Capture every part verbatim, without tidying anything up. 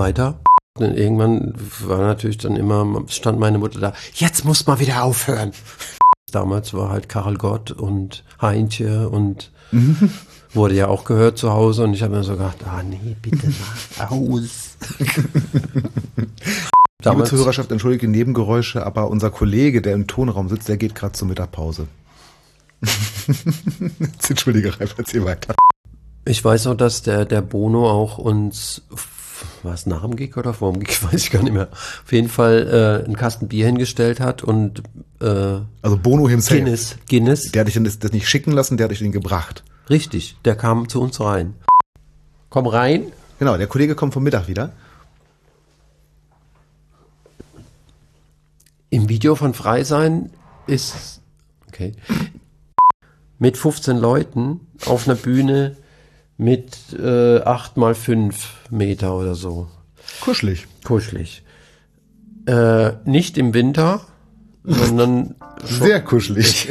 weiter. Und irgendwann war natürlich dann immer, stand meine Mutter da, jetzt muss mal wieder aufhören. Damals war halt Karel Gott und Heintje und wurde ja auch gehört zu Hause und ich habe mir so gedacht, ah nee, bitte mal aus. Liebe Zuhörerschaft, entschuldige Nebengeräusche, aber unser Kollege, der im Tonraum sitzt, der geht gerade zur Mittagspause. Entschuldige, Ralf, erzähl weiter. Ich weiß auch, dass der, der Bono auch uns, war es nach dem Gig oder vor dem Gig, weiß ich gar nicht mehr, auf jeden Fall äh, einen Kasten Bier hingestellt hat und äh, also Bono himself. Guinness, Guinness. Der hat dich das, das nicht schicken lassen, der hat dich den gebracht. Richtig, der kam zu uns rein. Komm rein. Genau, der Kollege kommt vom Mittag wieder. Im Video von Frei sein ist, okay, mit fünfzehn Leuten auf einer Bühne mit äh, acht mal fünf Meter oder so. Kuschelig. Kuschelig. Äh, nicht im Winter, sondern sehr kuschelig.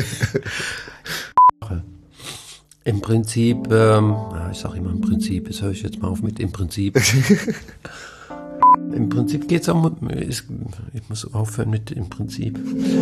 Im Prinzip, ähm, ich sage immer im Prinzip, das höre ich jetzt mal auf mit im Prinzip. Im Prinzip geht es um, ich muss aufhören mit im Prinzip.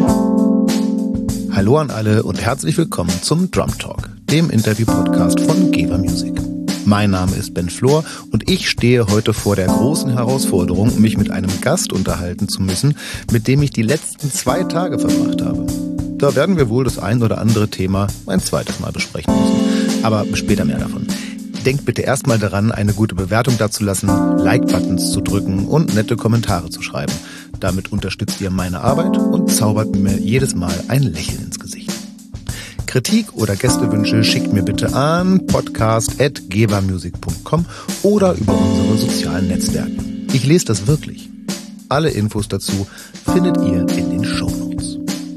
Hallo an alle und herzlich willkommen zum Drum Talk, dem Interview-Podcast von Geber Music. Mein Name ist Ben Flor und ich stehe heute vor der großen Herausforderung, mich mit einem Gast unterhalten zu müssen, mit dem ich die letzten zwei Tage verbracht habe. Da werden wir wohl das ein oder andere Thema ein zweites Mal besprechen müssen. Aber später mehr davon. Denkt bitte erstmal daran, eine gute Bewertung dazulassen, Like-Buttons zu drücken und nette Kommentare zu schreiben. Damit unterstützt ihr meine Arbeit und zaubert mir jedes Mal ein Lächeln ins Gesicht. Kritik oder Gästewünsche schickt mir bitte an podcast at gebermusic punkt com oder über unsere sozialen Netzwerke. Ich lese das wirklich. Alle Infos dazu findet ihr in den Shownotes.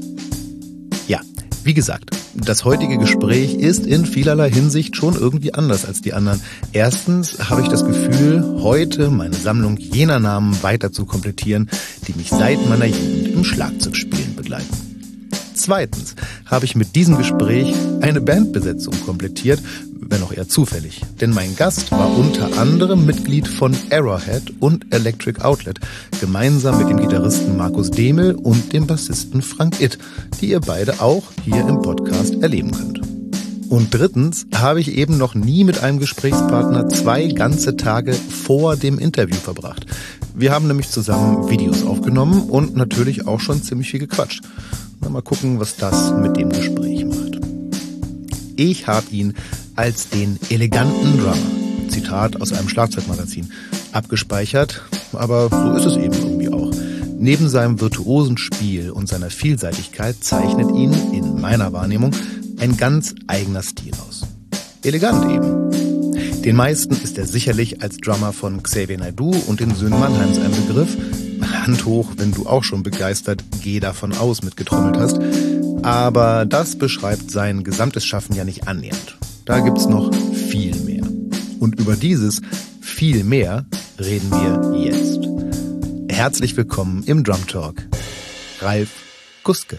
Ja, wie gesagt, das heutige Gespräch ist in vielerlei Hinsicht schon irgendwie anders als die anderen. Erstens habe ich das Gefühl, heute meine Sammlung jener Namen weiter zu komplettieren, die mich seit meiner Jugend im Schlagzeugspielen begleiten. Zweitens habe ich mit diesem Gespräch eine Bandbesetzung komplettiert, wenn auch eher zufällig. Denn mein Gast war unter anderem Mitglied von Arrowhead und Electric Outlet, gemeinsam mit dem Gitarristen Markus Demel und dem Bassisten Frank Itt, die ihr beide auch hier im Podcast erleben könnt. Und drittens habe ich eben noch nie mit einem Gesprächspartner zwei ganze Tage vor dem Interview verbracht. Wir haben nämlich zusammen Videos aufgenommen und natürlich auch schon ziemlich viel gequatscht. Mal gucken, was das mit dem Gespräch macht. Ich habe ihn als den eleganten Drummer, Zitat aus einem Schlagzeugmagazin, abgespeichert, aber so ist es eben irgendwie auch. Neben seinem virtuosen Spiel und seiner Vielseitigkeit zeichnet ihn, in meiner Wahrnehmung, ein ganz eigener Stil aus. Elegant eben. Den meisten ist er sicherlich als Drummer von Xavier Naidoo und den Söhnen Mannheims ein Begriff. Hand hoch, wenn du auch schon begeistert Geh davon aus mitgetrommelt hast. Aber das beschreibt sein gesamtes Schaffen ja nicht annähernd. Da gibt's noch viel mehr. Und über dieses viel mehr reden wir jetzt. Herzlich willkommen im Drum Talk, Ralf Guske.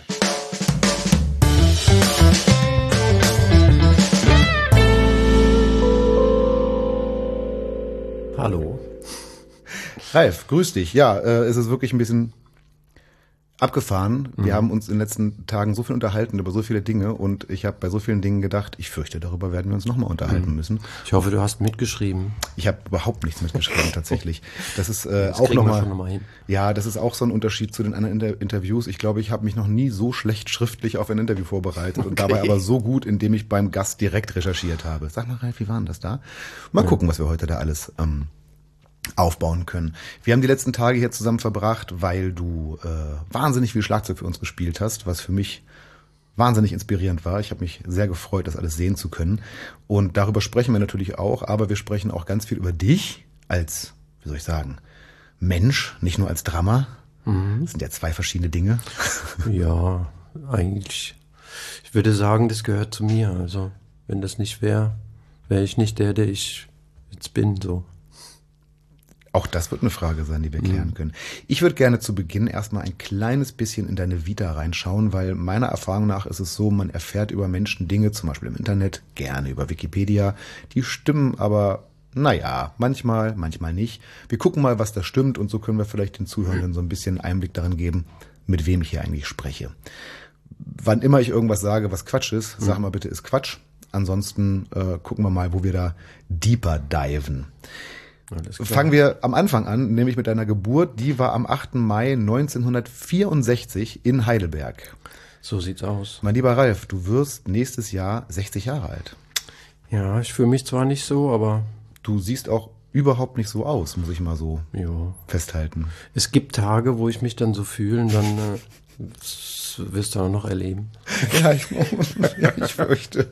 Hallo. Ralf, grüß dich. Ja, äh, es ist wirklich ein bisschen abgefahren. Wir mhm. haben uns in den letzten Tagen so viel unterhalten über so viele Dinge und ich habe bei so vielen Dingen gedacht, ich fürchte, darüber werden wir uns nochmal unterhalten mhm. müssen. Ich hoffe, du hast mitgeschrieben. Ich habe überhaupt nichts mitgeschrieben tatsächlich. Das ist äh, das auch nochmal. Noch mal hin. Ja, das ist auch so ein Unterschied zu den anderen Inter- Interviews. Ich glaube, ich habe mich noch nie so schlecht schriftlich auf ein Interview vorbereitet okay. und dabei aber so gut, indem ich beim Gast direkt recherchiert habe. Sag mal, Ralf, wie war denn das da? Mal ja. gucken, was wir heute da alles ähm, aufbauen können. Wir haben die letzten Tage hier zusammen verbracht, weil du äh, wahnsinnig viel Schlagzeug für uns gespielt hast, was für mich wahnsinnig inspirierend war. Ich habe mich sehr gefreut, das alles sehen zu können. Und darüber sprechen wir natürlich auch, aber wir sprechen auch ganz viel über dich als, wie soll ich sagen, Mensch, nicht nur als Drummer. Mhm. Das sind ja zwei verschiedene Dinge. Ja, eigentlich. Ich würde sagen, das gehört zu mir. Also, wenn das nicht wäre, wäre ich nicht der, der ich jetzt bin, so. Auch das wird eine Frage sein, die wir klären mhm. können. Ich würde gerne zu Beginn erstmal ein kleines bisschen in deine Vita reinschauen, weil meiner Erfahrung nach ist es so, man erfährt über Menschen Dinge, zum Beispiel im Internet, gerne über Wikipedia. Die stimmen aber naja, manchmal, manchmal nicht. Wir gucken mal, was da stimmt und so können wir vielleicht den Zuhörern so ein bisschen Einblick darin geben, mit wem ich hier eigentlich spreche. Wann immer ich irgendwas sage, was Quatsch ist, sag mal bitte, ist Quatsch. Ansonsten äh, gucken wir mal, wo wir da deeper diven. Fangen wir am Anfang an, nämlich mit deiner Geburt. Die war am achten Mai neunzehnhundertvierundsechzig in Heidelberg. So sieht's aus. Mein lieber Ralf, du wirst nächstes Jahr sechzig Jahre alt. Ja, ich fühle mich zwar nicht so, aber... Du siehst auch überhaupt nicht so aus, muss ich mal so jo. festhalten. Es gibt Tage, wo ich mich dann so fühle und dann äh, das wirst du auch noch erleben. Ja, ich, ja, ich fürchte.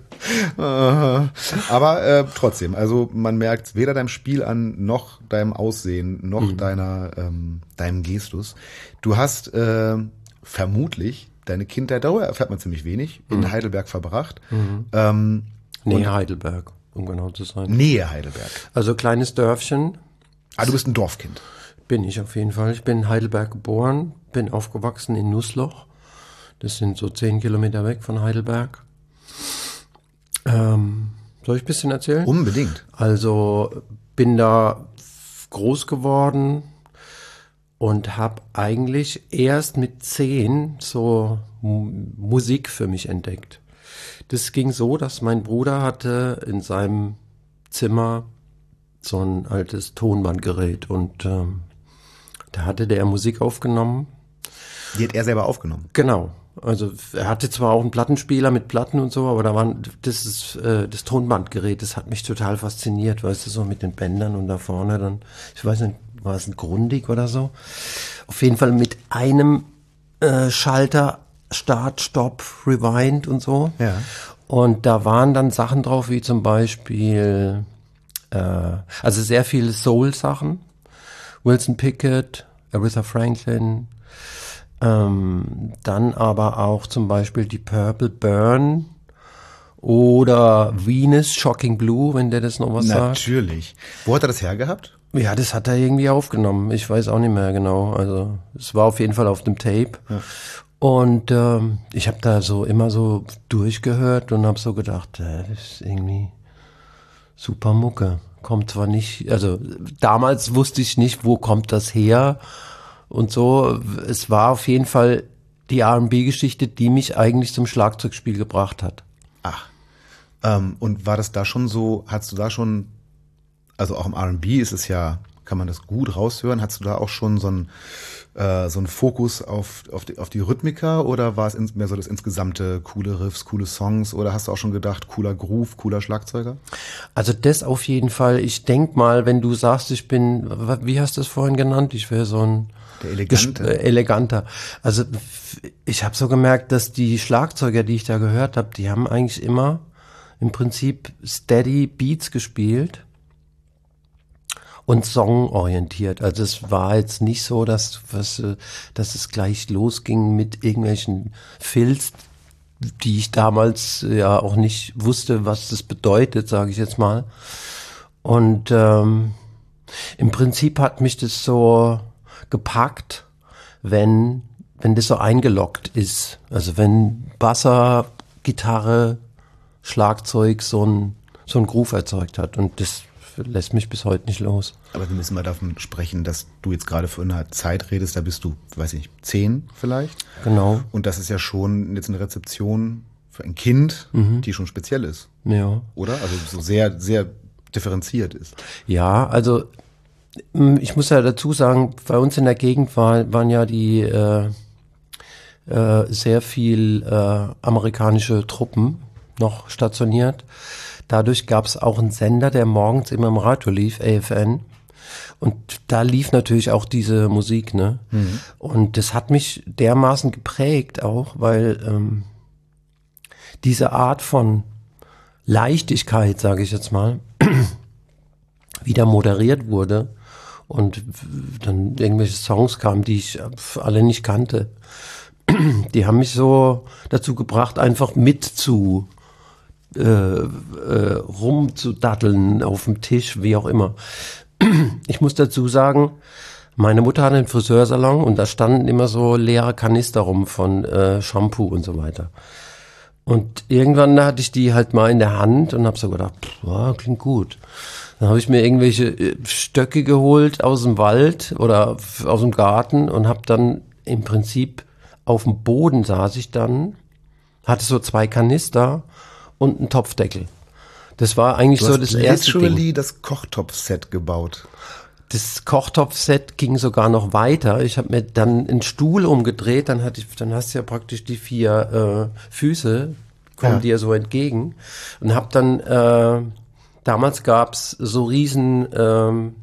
Aber äh, trotzdem, also man merkt weder deinem Spiel an, noch deinem Aussehen, noch mhm. deiner ähm, deinem Gestus. Du hast äh, vermutlich deine Kindheit, darüber erfährt man ziemlich wenig, in mhm. Heidelberg verbracht. Mhm. Ähm, Nähe Heidelberg, um genau zu sein. Nähe Heidelberg. Also kleines Dörfchen. Ah, du bist ein Dorfkind. Bin ich auf jeden Fall. Ich bin in Heidelberg geboren, bin aufgewachsen in Nussloch. Das sind so zehn Kilometer weg von Heidelberg. Ähm, soll ich ein bisschen erzählen? Unbedingt. Also bin da groß geworden und habe eigentlich erst mit zehn so M- Musik für mich entdeckt. Das ging so, dass mein Bruder hatte in seinem Zimmer so ein altes Tonbandgerät und ähm, da hatte der Musik aufgenommen. Die hat er selber aufgenommen? Genau. Also er hatte zwar auch einen Plattenspieler mit Platten und so, aber da waren das ist äh, das Tonbandgerät, das hat mich total fasziniert, weißt du, so mit den Bändern und da vorne dann, ich weiß nicht, war es ein Grundig oder so? Auf jeden Fall mit einem äh, Schalter Start, Stopp, Rewind und so. Ja. Und da waren dann Sachen drauf, wie zum Beispiel, äh, also sehr viele Soul-Sachen. Wilson Pickett, Aretha Franklin, ähm, dann aber auch zum Beispiel die Purple Burn oder Venus, Shocking Blue, wenn der das noch was sagt. Natürlich. Wo hat er das hergehabt? Ja, das hat er irgendwie aufgenommen. Ich weiß auch nicht mehr genau. Also es war auf jeden Fall auf dem Tape. Ja. Und ähm, ich habe da so immer so durchgehört und habe so gedacht, äh, das ist irgendwie super Mucke. Kommt zwar nicht, also damals wusste ich nicht, wo kommt das her und so. Es war auf jeden Fall die R and B-Geschichte, die mich eigentlich zum Schlagzeugspiel gebracht hat. Ach, ähm, und war das da schon so, hast du da schon, also auch im R and B ist es ja, kann man das gut raushören, hast du da auch schon so ein äh, so ein Fokus auf auf die, auf die Rhythmika oder war es ins, mehr so das insgesamte coole Riffs, coole Songs oder hast du auch schon gedacht, cooler Groove, cooler Schlagzeuger? Also das auf jeden Fall. Ich denk mal, wenn du sagst, ich bin, wie hast du es vorhin genannt? Ich wäre so ein Der Elegante. Gesp- äh, eleganter. Also ich habe so gemerkt, dass die Schlagzeuger, die ich da gehört habe, die haben eigentlich immer im Prinzip steady Beats gespielt. Und songorientiert. Also es war jetzt nicht so, dass, was, dass es gleich losging mit irgendwelchen Filz, die ich damals ja auch nicht wusste, was das bedeutet, sage ich jetzt mal. Und ähm, im Prinzip hat mich das so gepackt, wenn, wenn das so eingeloggt ist. Also wenn Basser, Gitarre, Schlagzeug so ein, so ein Groove erzeugt hat. Und das lässt mich bis heute nicht los. Aber wir müssen mal davon sprechen, dass du jetzt gerade von einer Zeit redest, da bist du, weiß ich nicht, zehn vielleicht. Genau. Und das ist ja schon jetzt eine Rezeption für ein Kind, mhm. die schon speziell ist. Ja. Oder? Also so sehr, sehr differenziert ist. Ja, also ich muss ja dazu sagen, bei uns in der Gegend war, waren ja die äh, äh, sehr viel äh, amerikanische Truppen noch stationiert. Dadurch gab es auch einen Sender, der morgens immer im Radio lief, A F N. Und da lief natürlich auch diese Musik, ne? Mhm. Und das hat mich dermaßen geprägt auch, weil ähm, diese Art von Leichtigkeit, sage ich jetzt mal, wieder moderiert wurde und dann irgendwelche Songs kamen, die ich alle nicht kannte. Die haben mich so dazu gebracht, einfach mit zu Äh, äh, rumzudatteln auf dem Tisch, wie auch immer. Ich muss dazu sagen, meine Mutter hatte einen Friseursalon und da standen immer so leere Kanister rum von äh, Shampoo und so weiter. Und irgendwann hatte ich die halt mal in der Hand und habe so gedacht, pff, ja, klingt gut. Dann habe ich mir irgendwelche Stöcke geholt aus dem Wald oder aus dem Garten und habe dann im Prinzip auf dem Boden saß ich dann, hatte so zwei Kanister und einen Topfdeckel. Das war eigentlich Du so hast das erste Ding. literally das Kochtopf-Set gebaut. Das Kochtopfset ging sogar noch weiter. Ich habe mir dann einen Stuhl umgedreht, dann hatte ich, dann hast du ja praktisch die vier äh, Füße, kommen Ja. dir so entgegen. Und habe dann, äh, damals gab's so riesen ähm,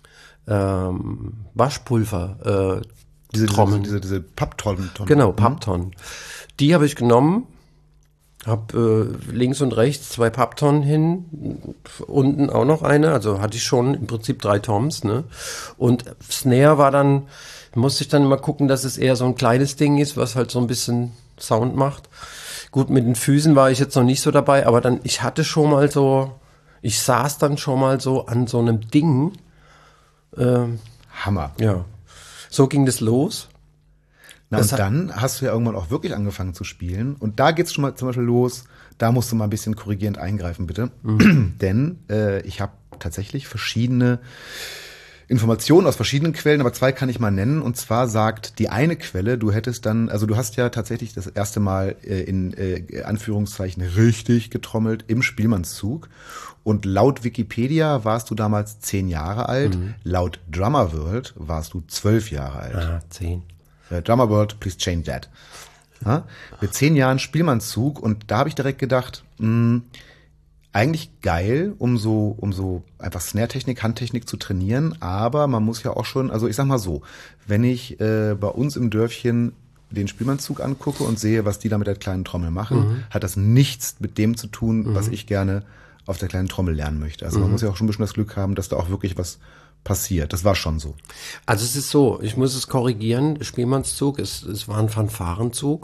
ähm, Waschpulver, äh, Diese, Trommeln. diese, diese, diese Papptonnen. Genau, Papptonnen. Die habe ich genommen, habe äh, links und rechts zwei Papptonnen hin, unten auch noch eine, also hatte ich schon im Prinzip drei Toms, ne? Und Snare war dann, musste ich dann immer gucken, dass es eher so ein kleines Ding ist, was halt so ein bisschen Sound macht. Gut, mit den Füßen war ich jetzt noch nicht so dabei, aber dann, ich hatte schon mal so, ich saß dann schon mal so an so einem Ding, ähm, Hammer. ja. So ging das los. Na, Das und hat- dann hast du ja irgendwann auch wirklich angefangen zu spielen. Und da geht's schon mal zum Beispiel los. Da musst du mal ein bisschen korrigierend eingreifen, bitte. Denn äh, ich habe tatsächlich verschiedene Informationen aus verschiedenen Quellen, aber zwei kann ich mal nennen. Und zwar sagt die eine Quelle, du hättest dann, also du hast ja tatsächlich das erste Mal äh, in äh, Anführungszeichen richtig getrommelt im Spielmannszug. Und laut Wikipedia warst du damals zehn Jahre alt. Laut Drummer World warst du zwölf Jahre alt. Ah, zehn. Äh, Drummer World, please change that. Ja? Mit zehn Jahren Spielmannszug und da habe ich direkt gedacht, mh, eigentlich geil, um so, um so einfach Snare-Technik, Handtechnik zu trainieren, aber man muss ja auch schon, also ich sag mal so, wenn ich äh, bei uns im Dörfchen den Spielmannszug angucke und sehe, was die da mit der kleinen Trommel machen, Mhm. hat das nichts mit dem zu tun, was ich gerne auf der kleinen Trommel lernen möchte. Also man muss ja auch schon ein bisschen das Glück haben, dass da auch wirklich was passiert. Das war schon so. Also es ist so, ich muss es korrigieren, Spielmannszug, es, es war ein Fanfarenzug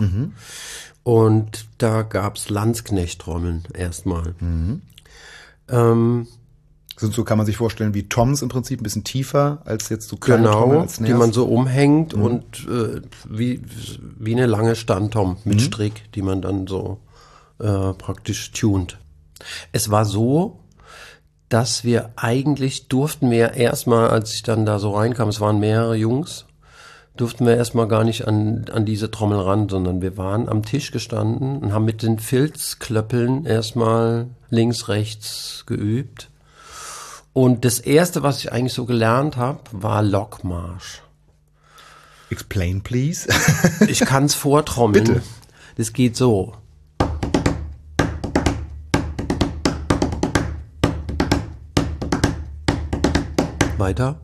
und da gab's Landsknecht-Trommeln erstmal. Ähm, So, so kann man sich vorstellen, wie Toms im Prinzip, ein bisschen tiefer als jetzt so kleine Trommeln genau, als die Snares. man so umhängt und äh, wie, wie eine lange Standtom mit Strick, die man dann so äh, praktisch tunt. Es war so, dass wir eigentlich durften wir erstmal, als ich dann da so reinkam, es waren mehrere Jungs, durften wir erstmal gar nicht an, an diese Trommel ran, sondern wir waren am Tisch gestanden und haben mit den Filzklöppeln erstmal links, rechts geübt. Und das erste, was ich eigentlich so gelernt habe, war Lockmarsch. Explain, please. Ich kann's vortrommeln. Bitte. Das geht so. Weiter.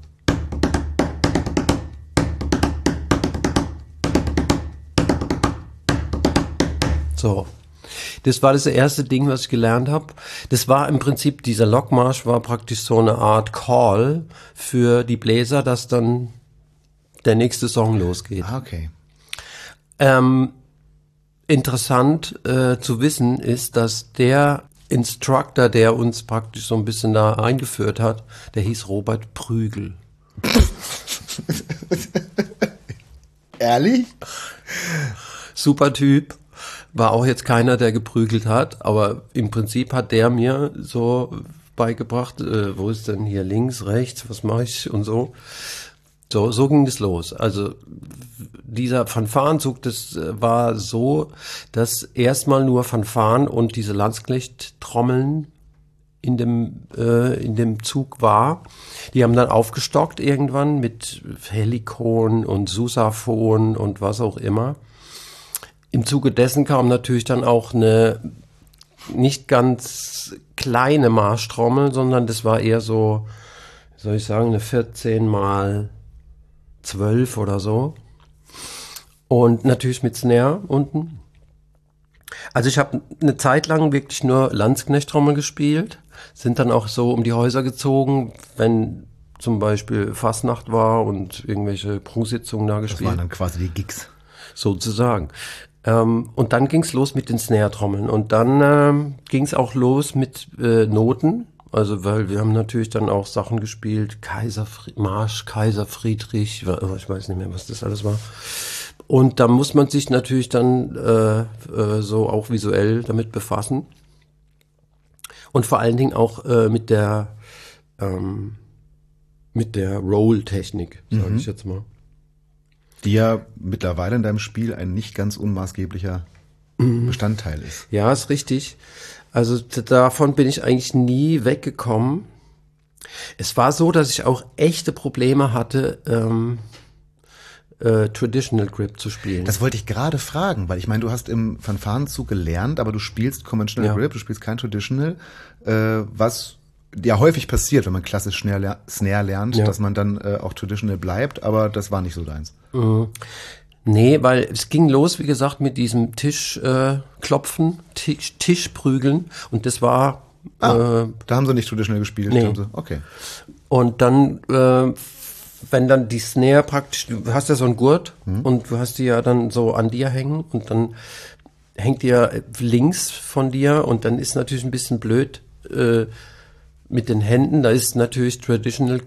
So. Das war das erste Ding, was ich gelernt habe. Das war im Prinzip, dieser Lockmarsch war praktisch so eine Art Call für die Bläser, dass dann der nächste Song losgeht. Ah, okay. Ähm, interessant äh, zu wissen ist, dass der Instructor, der uns praktisch so ein bisschen da eingeführt hat, der hieß Robert Prügel. Ehrlich? Super Typ. War auch jetzt keiner, der geprügelt hat, aber im Prinzip hat der mir so beigebracht, äh, wo ist denn hier links, rechts, was mache ich und so. So, so ging das los. Also dieser Fanfarenzug, das äh, war so, dass erstmal nur Fanfaren und diese Landsknecht-Trommeln in dem äh, in dem Zug war. Die haben dann aufgestockt irgendwann mit Helikon und Susaphon und was auch immer. Im Zuge dessen kam natürlich dann auch eine nicht ganz kleine Marschtrommel, sondern das war eher so, wie soll ich sagen, eine vierzehn mal zwölf oder so. Und natürlich mit Snare unten. Also ich habe eine Zeit lang wirklich nur Landsknecht-Trommel gespielt, sind dann auch so um die Häuser gezogen, wenn zum Beispiel Fastnacht war und irgendwelche Prunksitzungen da Das gespielt. waren dann quasi die Gigs. Sozusagen. Ähm, und dann ging's los mit den Snare-Trommeln. Und dann ähm, ging's auch los mit äh, Noten. Also, weil wir haben natürlich dann auch Sachen gespielt. Kaiser Fri- Marsch, Kaiser Friedrich, wa- ich weiß nicht mehr, was das alles war. Und da muss man sich natürlich dann äh, äh, so auch visuell damit befassen. Und vor allen Dingen auch äh, mit der ähm, mit der Roll-Technik, sage Mhm. ich jetzt mal. Die ja mittlerweile in deinem Spiel ein nicht ganz unmaßgeblicher Bestandteil ist. Ja, ist richtig. Also t- davon bin ich eigentlich nie weggekommen. Es war so, dass ich auch echte Probleme hatte, ähm, äh, Traditional Grip zu spielen. Das wollte ich gerade fragen, weil ich meine, du hast im Fanfarenzug gelernt, aber du spielst Conventional Ja. Grip, du spielst kein Traditional, äh, was ja häufig passiert, wenn man klassisch Snare, ler- Snare lernt, Ja. dass man dann äh, auch Traditional bleibt, aber das war nicht so deins. Nee, weil es ging los, wie gesagt, mit diesem Tischklopfen, äh, Klopfen, Tisch, Tischprügeln und das war Ah, äh, da haben sie nicht Traditional gespielt. nee. da Haben sie, okay. und dann, äh, wenn dann die Snare praktisch, du hast ja so einen Gurt und du hast die ja dann so an dir hängen und dann hängt die ja links von dir und dann ist natürlich ein bisschen blöd äh, mit den Händen, da ist natürlich Traditional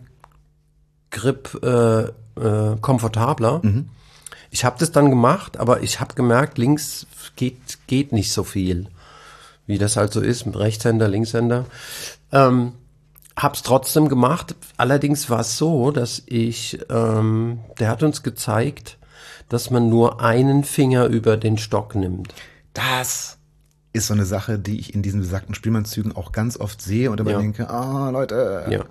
Grip äh, äh, komfortabler. Ich habe das dann gemacht, aber ich habe gemerkt, links geht geht nicht so viel, wie das halt so ist mit Rechtshänder, Linkshänder. Ähm, hab's trotzdem gemacht. Allerdings war es so, dass ich, ähm, der hat uns gezeigt, dass man nur einen Finger über den Stock nimmt. Das ist so eine Sache, die ich in diesen besagten Spielmannszügen auch ganz oft sehe und immer Ja. denke, ah, Leute. Ja.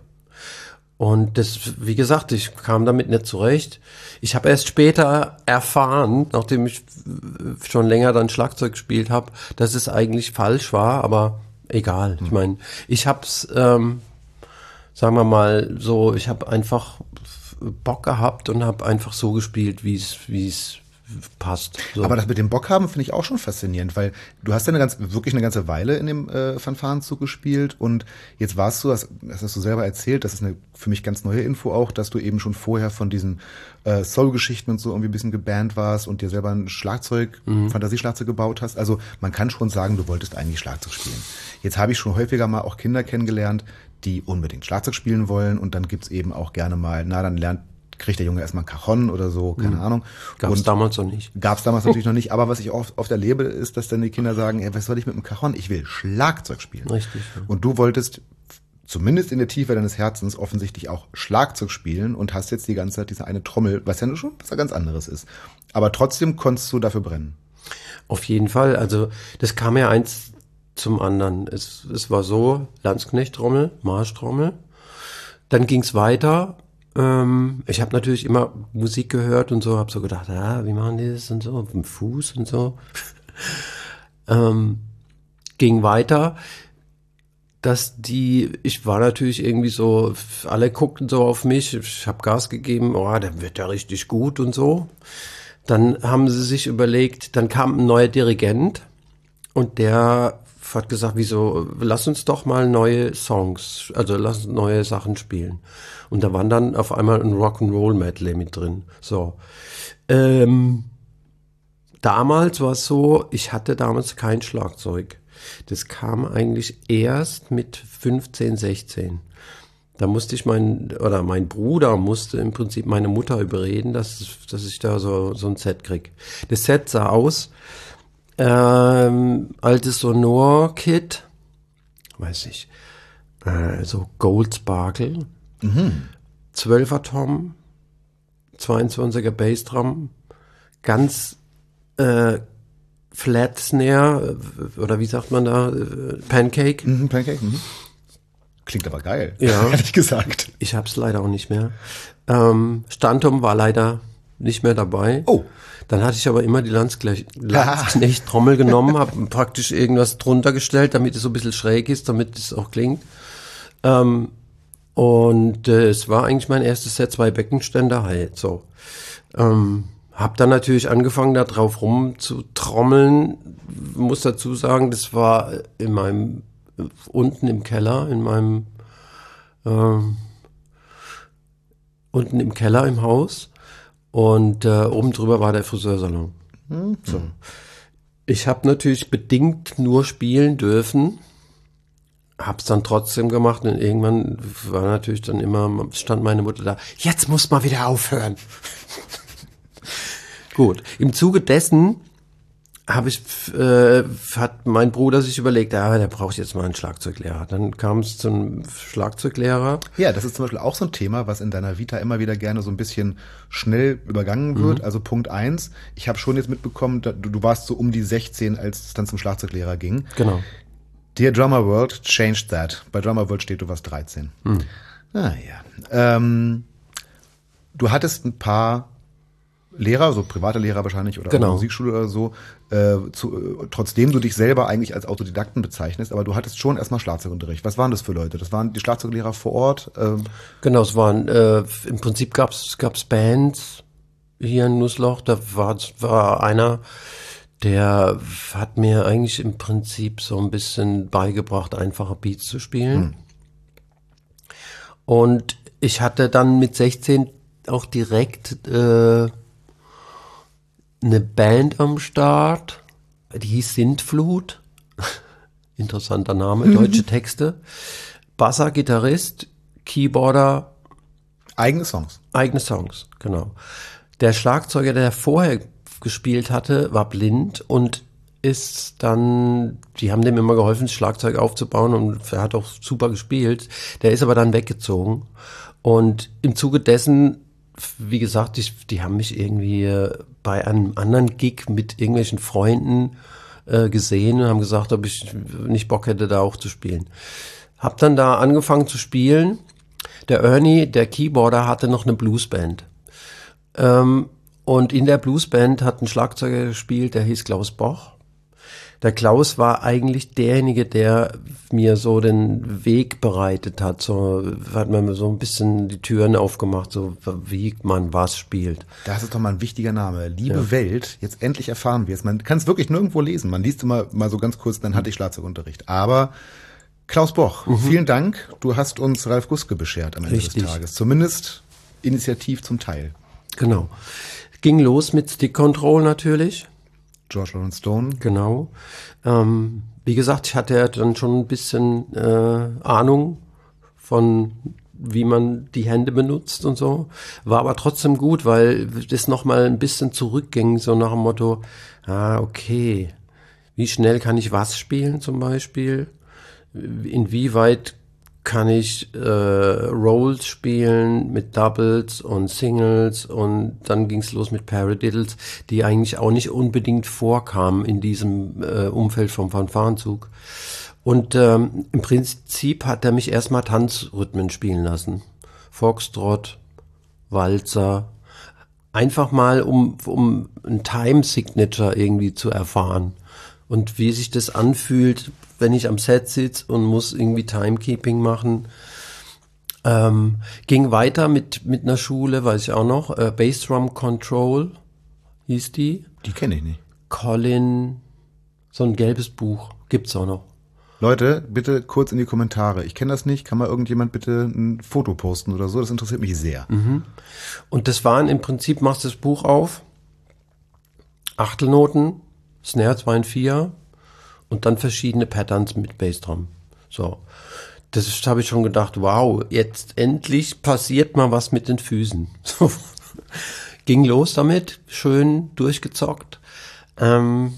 Und das, wie gesagt, ich kam damit nicht zurecht. Ich habe erst später erfahren, nachdem ich schon länger dann Schlagzeug gespielt habe, dass es eigentlich falsch war, aber egal. Ich meine, ich hab's, ähm, sagen wir mal so, ich habe einfach Bock gehabt und habe einfach so gespielt, wie es wie es passt. So. Aber das mit dem Bock haben finde ich auch schon faszinierend, weil du hast ja eine ganz, wirklich eine ganze Weile in dem äh, Fanfarenzug gespielt und jetzt warst du, das, das hast du selber erzählt, das ist eine für mich ganz neue Info auch, dass du eben schon vorher von diesen äh, Soul-Geschichten und so irgendwie ein bisschen gebannt warst und dir selber ein Schlagzeug, Fantasieschlagzeug gebaut hast. Also man kann schon sagen, du wolltest eigentlich Schlagzeug spielen. Jetzt habe ich schon häufiger mal auch Kinder kennengelernt, die unbedingt Schlagzeug spielen wollen und dann gibt's eben auch gerne mal, na dann lernt kriegt der Junge erstmal ein Cajon oder so, keine Ahnung. Gab es Und damals noch nicht. Gab's damals natürlich noch nicht, aber was ich oft, oft erlebe, ist, dass dann die Kinder sagen, ey, was soll ich mit dem Cajon? Ich will Schlagzeug spielen. Richtig, ja. Und du wolltest zumindest in der Tiefe deines Herzens offensichtlich auch Schlagzeug spielen und hast jetzt die ganze Zeit diese eine Trommel, was ja nur schon was ganz anderes ist. Aber trotzdem konntest du dafür brennen. Auf jeden Fall. Also das kam ja eins zum anderen. Es, es war so, Landsknecht-Trommel, Marschtrommel. Dann ging's weiter. Ähm, ich habe natürlich immer Musik gehört und so, habe so gedacht, ja, wie machen die das und so, auf dem Fuß und so. ähm, ging weiter, dass die, ich war natürlich irgendwie so, alle guckten so auf mich, ich habe Gas gegeben, oh, der wird ja richtig gut und so. Dann haben sie sich überlegt, dann kam ein neuer Dirigent und der hat gesagt, wieso, lass uns doch mal neue Songs, also lass uns neue Sachen spielen. Und da waren dann auf einmal ein Rock'n'Roll-Medley mit drin. So. Ähm, damals war es so, ich hatte damals kein Schlagzeug. Das kam eigentlich erst mit fünfzehn, sechzehn. Da musste ich mein, oder mein Bruder musste im Prinzip meine Mutter überreden, dass, dass ich da so, so ein Set krieg. Das Set sah aus, ähm, altes Sonor-Kit, weiß ich, äh, so Gold Sparkle, zwölfer Tom, zweiundzwanziger Bassdrum, ganz äh, Flat Snare, äh, oder wie sagt man da, äh, Pancake. Mhm, Pancake, mhm. Klingt aber geil, Ja. ehrlich gesagt. Ich hab's leider auch nicht mehr. Ähm, Standum war leider nicht mehr dabei. Oh. Dann hatte ich aber immer die Landsknecht-Trommel genommen, habe praktisch irgendwas drunter gestellt, damit es so ein bisschen schräg ist, damit es auch klingt. Ähm, und äh, es war eigentlich mein erstes Set, zwei Beckenständer halt so. Ähm, hab dann natürlich angefangen, da drauf rum zu trommeln. Muss dazu sagen, das war in meinem, unten im Keller, in meinem, ähm, unten im Keller im Haus. Und äh, oben drüber war der Friseursalon. Mhm. So. Ich habe natürlich bedingt nur spielen dürfen, hab's dann trotzdem gemacht und irgendwann war natürlich dann immer, stand meine Mutter da, jetzt muss mal wieder aufhören. Gut, im Zuge dessen habe ich, äh, hat mein Bruder sich überlegt, ja, der braucht jetzt mal einen Schlagzeuglehrer. Dann kam es zum Schlagzeuglehrer. Ja, das ist zum Beispiel auch so ein Thema, was in deiner Vita immer wieder gerne so ein bisschen schnell übergangen wird. Mhm. Also Punkt eins, ich habe schon jetzt mitbekommen, du, du warst so um die sechzehn, als es dann zum Schlagzeuglehrer ging. Genau. Dear Drummer World, changed that. Bei Drummer World steht, du warst dreizehn. Mhm. Ah ja. Ähm, du hattest ein paar Lehrer, so private Lehrer wahrscheinlich oder genau. Musikschule oder so, äh, zu, äh, trotzdem du dich selber eigentlich als Autodidakten bezeichnest, aber du hattest schon erstmal Schlagzeugunterricht. Was waren das für Leute? Das waren die Schlagzeuglehrer vor Ort? Ähm. Genau, es waren, äh, im Prinzip gab's gab's Bands hier in Nussloch, da war, war einer, der hat mir eigentlich im Prinzip so ein bisschen beigebracht, einfache Beats zu spielen. Hm. Und ich hatte dann mit sechzehn auch direkt äh, eine Band am Start, die hieß Sintflut, interessanter Name, deutsche Texte, Basser, Gitarrist, Keyboarder. Eigene Songs. Eigene Songs, genau. Der Schlagzeuger, der vorher gespielt hatte, war blind und ist dann, die haben dem immer geholfen, das Schlagzeug aufzubauen und er hat auch super gespielt. Der ist aber dann weggezogen und im Zuge dessen, wie gesagt, ich, die haben mich irgendwie bei einem anderen Gig mit irgendwelchen Freunden äh, gesehen und haben gesagt, ob ich nicht Bock hätte, da auch zu spielen. Hab dann da angefangen zu spielen. Der Ernie, der Keyboarder, hatte noch eine Bluesband. Ähm, und in der Bluesband hat ein Schlagzeuger gespielt, der hieß Klaus Boch. Der Klaus war eigentlich derjenige, der mir so den Weg bereitet hat. So hat man so ein bisschen die Türen aufgemacht, so wie man was spielt. Das ist doch mal ein wichtiger Name. Liebe ja. Welt, jetzt endlich erfahren wir es. Man kann es wirklich nirgendwo lesen. Man liest immer mal so ganz kurz, dann hatte ich Schlagzeugunterricht. Aber Klaus Boch, mhm. vielen Dank. Du hast uns Ralf Guske beschert am Ende Richtig. des Tages. Zumindest initiativ zum Teil. Genau. Ging los mit Stick Control natürlich. George Lawrence Stone. Genau. Ähm, wie gesagt, ich hatte ja dann schon ein bisschen äh, Ahnung von, wie man die Hände benutzt und so. War aber trotzdem gut, weil das nochmal ein bisschen zurückging, so nach dem Motto, ah, okay, wie schnell kann ich was spielen zum Beispiel? Inwieweit kann ich äh, Rolls spielen mit Doubles und Singles und dann ging's los mit Paradiddles, die eigentlich auch nicht unbedingt vorkamen in diesem äh, Umfeld vom Fanfarenzug. Und ähm, im Prinzip hat er mich erstmal Tanzrhythmen spielen lassen. Foxtrot, Walzer, einfach mal um, um ein Time Signature irgendwie zu erfahren und wie sich das anfühlt, wenn ich am Set sitze und muss irgendwie Timekeeping machen. Ähm, ging weiter mit mit einer Schule, weiß ich auch noch, äh, Bassdrum Control hieß die. Die kenne ich nicht. Colin, so ein gelbes Buch, gibt's auch noch. Leute, bitte kurz in die Kommentare. Ich kenne das nicht, kann mal irgendjemand bitte ein Foto posten oder so, das interessiert mich sehr. Mhm. Und das waren im Prinzip, machst du das Buch auf, Achtelnoten, Snare zwei und vier, und dann verschiedene Patterns mit Bassdrum. So. Das habe ich schon gedacht, wow, jetzt endlich passiert mal was mit den Füßen. So. Ging los damit, schön durchgezockt. Ähm,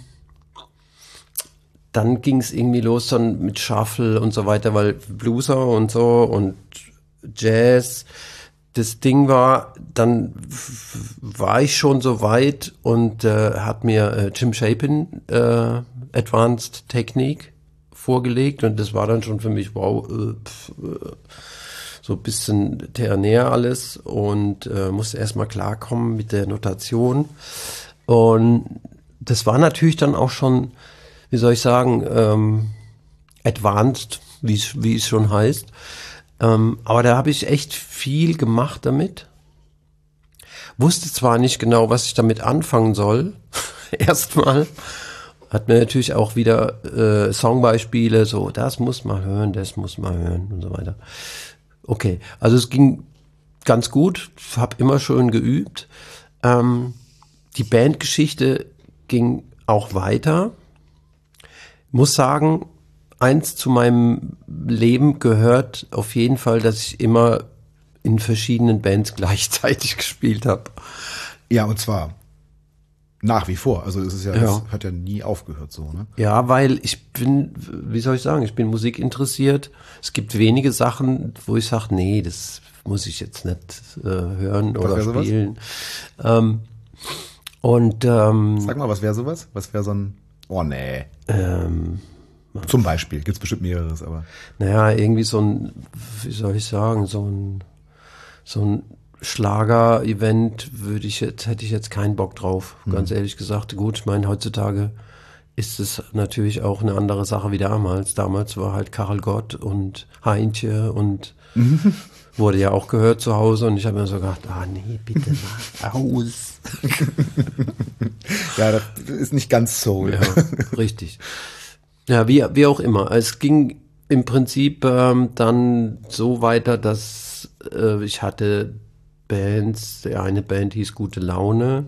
dann ging es irgendwie los dann mit Shuffle und so weiter, weil Blueser und so und Jazz. Das Ding war, dann war ich schon so weit und äh, hat mir äh, Jim Chapin äh, Advanced Technique vorgelegt und das war dann schon für mich, wow, äh, pf, äh, so ein bisschen ternär alles und äh, musste erstmal klarkommen mit der Notation. Und das war natürlich dann auch schon, wie soll ich sagen, ähm, advanced, wie es wie es schon heißt. Ähm, aber da habe ich echt viel gemacht damit. Wusste zwar nicht genau, was ich damit anfangen soll, erstmal. Hat mir natürlich auch wieder äh, Songbeispiele, so, das muss man hören, das muss man hören und so weiter. Okay, also es ging ganz gut, habe immer schön geübt. Ähm, die Bandgeschichte ging auch weiter. Muss sagen, eins zu meinem Leben gehört auf jeden Fall, dass ich immer in verschiedenen Bands gleichzeitig gespielt habe. Ja, und zwar Nach wie vor. Also es ist ja, Ja. das hat ja nie aufgehört so, ne? Ja, weil ich bin, wie soll ich sagen, ich bin Musik interessiert. Es gibt wenige Sachen, wo ich sage, nee, das muss ich jetzt nicht äh, hören Was oder wär sowas? spielen. Ähm, und ähm, Sag mal, was wäre sowas? Was wäre so ein, oh nee. ähm, Zum Beispiel, gibt's bestimmt mehreres, aber. naja, irgendwie so ein, wie soll ich sagen, so ein, so ein Schlager-Event würde ich jetzt, hätte ich jetzt keinen Bock drauf, ganz ehrlich gesagt. Gut, ich meine, heutzutage ist es natürlich auch eine andere Sache wie damals. Damals war halt Karel Gott und Heintje und wurde ja auch gehört zu Hause und ich habe mir so gedacht, ah nee, bitte mach aus. Ja, das ist nicht ganz Soul. Ja, richtig. Ja, wie, wie auch immer. Es ging im Prinzip ähm, dann so weiter, dass äh, ich hatte Bands, die eine Band hieß Gute Laune,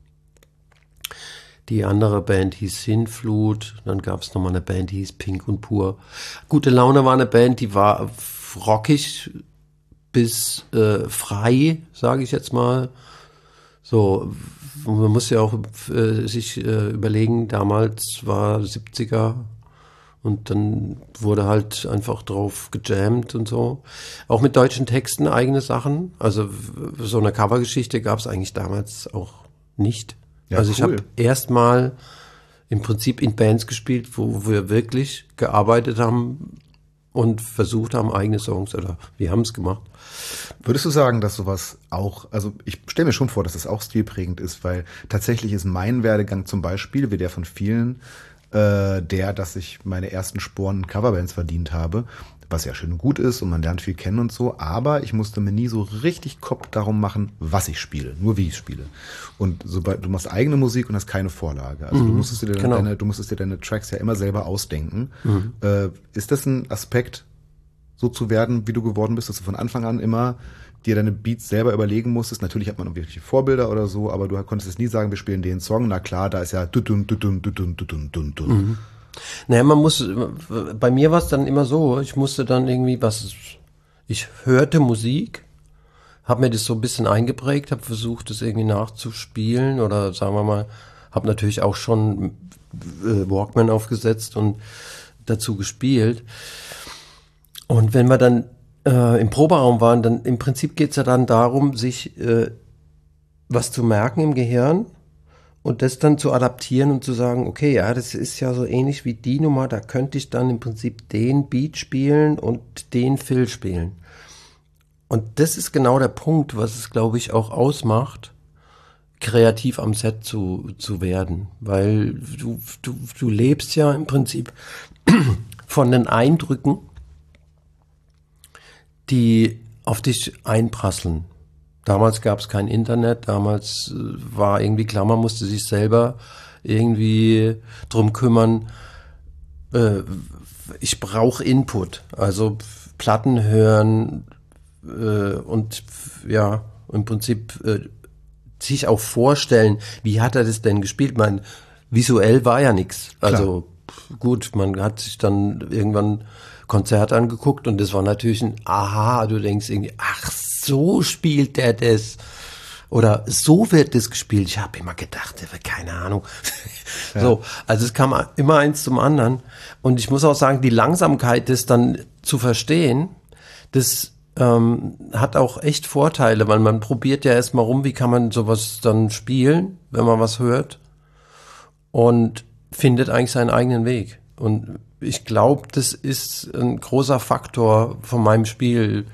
die andere Band hieß Sinnflut, dann gab es nochmal eine Band, die hieß Pink und Pur. Gute Laune war eine Band, die war rockig bis äh, frei, sage ich jetzt mal. So, man muss ja auch äh, sich äh, überlegen, damals war siebziger und dann wurde halt einfach drauf gejammt und so. Auch mit deutschen Texten eigene Sachen. Also w- so eine Covergeschichte gab es eigentlich damals auch nicht. Ja, also ich cool. habe erstmal im Prinzip in Bands gespielt, wo wir wirklich gearbeitet haben und versucht haben, eigene Songs, oder wir haben es gemacht. Würdest du sagen, dass sowas auch, also ich stelle mir schon vor, dass das auch stilprägend ist, weil tatsächlich ist mein Werdegang zum Beispiel, wie der von vielen, äh, der, dass ich meine ersten Sporen in Coverbands verdient habe, was ja schön und gut ist und man lernt viel kennen und so, aber ich musste mir nie so richtig Kopf darum machen, was ich spiele, nur wie ich spiele. Und sobald du machst eigene Musik und hast keine Vorlage, also du musstest dir genau. deine, du musstest dir deine Tracks ja immer selber ausdenken. Äh, ist das ein Aspekt, so zu werden, wie du geworden bist, dass du von Anfang an immer dir deine Beats selber überlegen musstest? Natürlich hat man auch wirklich Vorbilder oder so, aber du konntest es nie sagen, wir spielen den Song. Na klar, da ist ja dudun, dudun, dudun, dudun, dudun, dudun. Naja, man muss, bei mir war es dann immer so, ich musste dann irgendwie was, ich hörte Musik, habe mir das so ein bisschen eingeprägt, habe versucht, das irgendwie nachzuspielen oder sagen wir mal, habe natürlich auch schon äh, Walkman aufgesetzt und dazu gespielt. Und wenn wir dann äh, im Proberaum waren, dann im Prinzip geht es ja dann darum, sich äh, was zu merken im Gehirn und das dann zu adaptieren und zu sagen, okay, ja, das ist ja so ähnlich wie die Nummer, da könnte ich dann im Prinzip den Beat spielen und den Fill spielen. Und das ist genau der Punkt, was es, glaube ich, auch ausmacht, kreativ am Set zu, zu werden. Weil du, du, du lebst ja im Prinzip von den Eindrücken, die auf dich einprasseln. Damals gab es kein Internet, damals äh, war irgendwie klar, man musste sich selber irgendwie drum kümmern. Äh, ich brauche Input, also Platten hören äh, und ja, im Prinzip äh, sich auch vorstellen, wie hat er das denn gespielt? Ich meine, visuell war ja nichts. Also gut, man hat sich dann irgendwann Konzert angeguckt und das war natürlich ein Aha, du denkst irgendwie, ach, so spielt der das. Oder so wird das gespielt. Ich habe immer gedacht, der wird keine Ahnung. Ja. So, also es kam immer eins zum anderen. Und ich muss auch sagen, die Langsamkeit, das dann zu verstehen, das ähm, hat auch echt Vorteile, weil man probiert ja erstmal rum, wie kann man sowas dann spielen, wenn man was hört. Und findet eigentlich seinen eigenen Weg. Und ich glaube, das ist ein großer Faktor von meinem Spiel.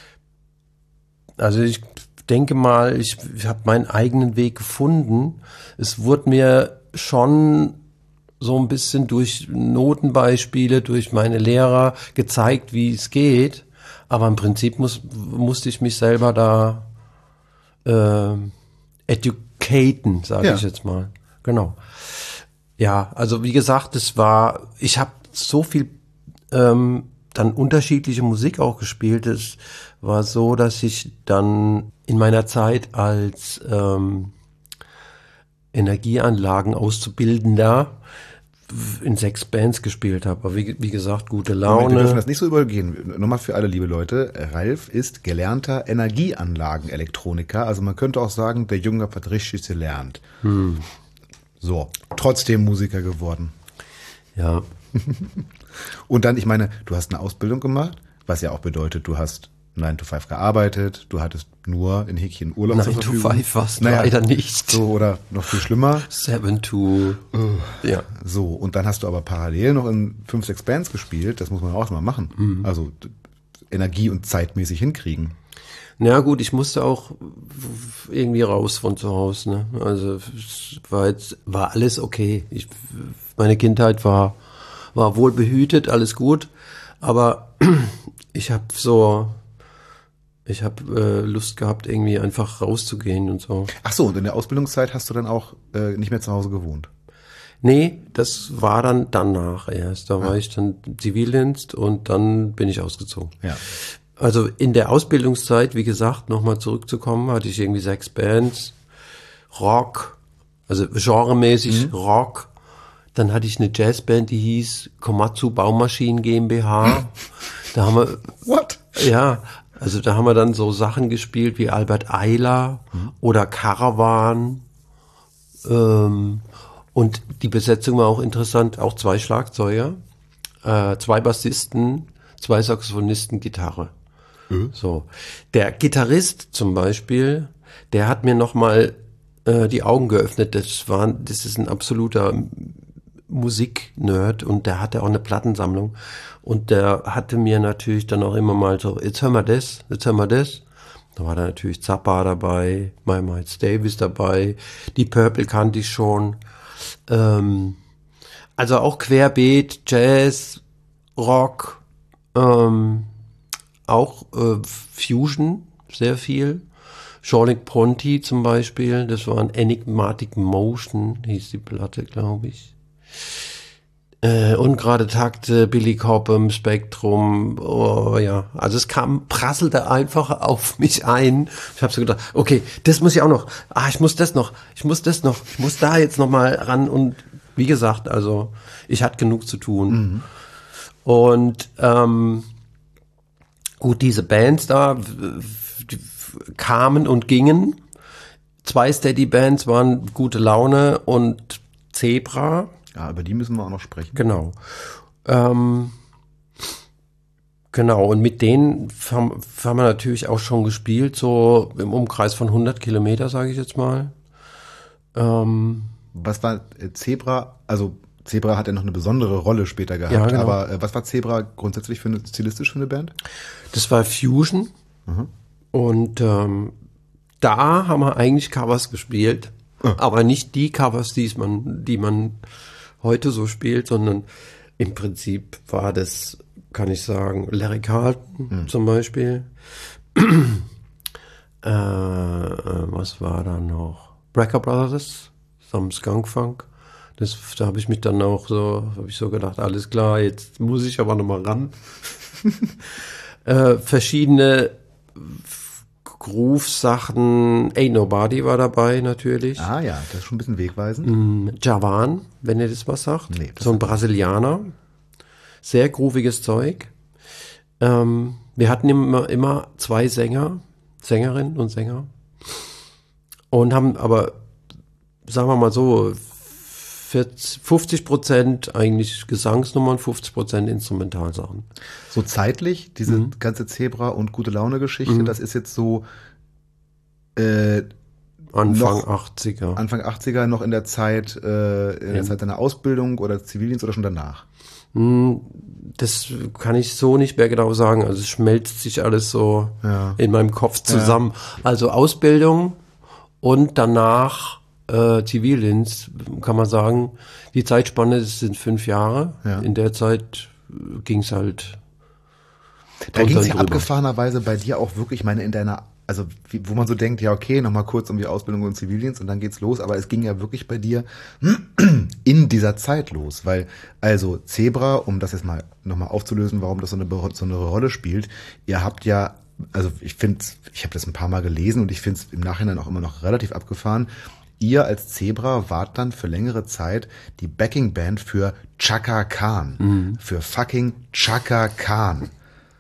Also ich denke mal, ich, ich habe meinen eigenen Weg gefunden. Es wurde mir schon so ein bisschen durch Notenbeispiele, durch meine Lehrer gezeigt, wie es geht. Aber im Prinzip muss, musste ich mich selber da äh, educaten, sage Ja. ich jetzt mal. Genau. Ja, also wie gesagt, es war, ich habe so viel ähm, dann unterschiedliche Musik auch gespielt. Es war so, dass ich dann in meiner Zeit als ähm, Energieanlagen Auszubildender in sechs Bands gespielt habe. Aber wie, wie gesagt, gute Laune. Moment, wir dürfen das nicht so übergehen. Nochmal für alle liebe Leute. Ralf ist gelernter Energieanlagenelektroniker. Also man könnte auch sagen, der Junge hat richtig gelernt. Hm. So, trotzdem Musiker geworden. Ja. Und dann, ich meine, du hast eine Ausbildung gemacht, was ja auch bedeutet, du hast nine to five gearbeitet, du hattest nur in Häkchen Urlaub nine zur to Verfügung. five war es Naja, leider nicht. So, oder noch viel schlimmer. seven to ja. So, und dann hast du aber parallel noch in fünf, sechs Bands gespielt, das muss man auch mal machen. Mhm. Also d- energie- und zeitmäßig hinkriegen. Na gut, ich musste auch irgendwie raus von zu Hause. Ne? Also es war jetzt war alles okay. Ich, meine Kindheit war war wohl behütet, alles gut. Aber ich habe so, ich habe äh, Lust gehabt, irgendwie einfach rauszugehen und so. Ach so, und in der Ausbildungszeit hast du dann auch äh, nicht mehr zu Hause gewohnt? Nee, das war dann danach erst. Da war ich dann Zivildienst und dann bin ich ausgezogen. Ja. Also in der Ausbildungszeit, wie gesagt, nochmal zurückzukommen, hatte ich irgendwie sechs Bands, Rock, also genremäßig mhm. Rock. Dann hatte ich eine Jazzband, die hieß Komatsu Baumaschinen GmbH. Da haben wir, What? Ja, also da haben wir dann so Sachen gespielt wie Albert Ayler mhm. oder Caravan. Ähm, und die Besetzung war auch interessant, auch zwei Schlagzeuger, äh, zwei Bassisten, zwei Saxophonisten, Gitarre. Mhm. So, der Gitarrist zum Beispiel, der hat mir nochmal äh, die Augen geöffnet. Das war, das ist ein absoluter Musiknerd und der hatte auch eine Plattensammlung und der hatte mir natürlich dann auch immer mal so, jetzt hören wir das, jetzt hören wir das. Da war da natürlich Zappa dabei, My Miles Davis dabei, die Purple kannte ich schon. Ähm, also auch querbeet, Jazz, Rock, ähm, auch äh, Fusion, sehr viel. Jean-Luc Ponty zum Beispiel, das war ein Enigmatic Motion, hieß die Platte, glaube ich. Äh, ungerade Takte, Billy Cobham, Spektrum, oh ja, also es kam, prasselte einfach auf mich ein. Ich habe so gedacht, okay, das muss ich auch noch, ah, ich muss das noch, ich muss das noch, ich muss da jetzt noch mal ran und wie gesagt, also ich hatte genug zu tun. Mhm. Und ähm, gut, diese Bands da die kamen und gingen. Zwei Steady-Bands waren Gute Laune und Zebra. Ja, über die müssen wir auch noch sprechen. Genau. Ähm, genau, und mit denen haben, haben wir natürlich auch schon gespielt, so im Umkreis von hundert Kilometer, sage ich jetzt mal. Ähm, was war äh, Zebra? Also Zebra hat ja noch eine besondere Rolle später gehabt, ja, genau. aber äh, was war Zebra grundsätzlich für eine, stilistisch für eine Band? Das war Fusion. Mhm. Und ähm, da haben wir eigentlich Covers gespielt, oh. aber nicht die Covers, die man, die man heute so spielt, sondern im Prinzip war das, kann ich sagen, Larry Carlton mhm. zum Beispiel. äh, was war da noch? Brecker Brothers, some Skunk Funk. Das, da habe ich mich dann auch so, habe ich so gedacht, alles klar, jetzt muss ich aber nochmal ran. äh, verschiedene Groove-Sachen, Ain't Nobody war dabei natürlich. Ah ja, das ist schon ein bisschen wegweisend. Mm, Javan, wenn ihr das was sagt. Nee, das so ein Brasilianer. Sehr grooviges Zeug. Ähm, wir hatten immer, immer zwei Sänger, Sängerinnen und Sänger. Und haben aber, sagen wir mal so, vierzig, fünfzig Prozent eigentlich Gesangsnummern, fünfzig Prozent Instrumentalsachen. So zeitlich, diese mhm. ganze Zebra- und Gute-Laune-Geschichte, mhm. das ist jetzt so äh, Anfang achtziger. Anfang achtziger, noch in der Zeit, äh, in der ja. Zeit deiner Ausbildung oder Zivildienst oder schon danach? Das kann ich so nicht mehr genau sagen. Also es schmelzt sich alles so ja. in meinem Kopf zusammen. Ja. Also Ausbildung und danach äh, Zivildienst, kann man sagen. Die Zeitspanne sind fünf Jahre. Ja. In der Zeit ging es halt. Da ging es ja abgefahrenerweise bei dir auch wirklich, ich meine, in deiner, also wie, wo man so denkt, ja okay, nochmal kurz um die Ausbildung und Zivildienst und dann geht's los, aber es ging ja wirklich bei dir in dieser Zeit los, weil also Zebra, um das jetzt mal nochmal aufzulösen, warum das so eine, so eine Rolle spielt, ihr habt ja, also ich finde, ich habe das ein paar Mal gelesen und ich finde es im Nachhinein auch immer noch relativ abgefahren, ihr als Zebra wart dann für längere Zeit die Backing-Band für Chaka Khan, mhm. für fucking Chaka Khan.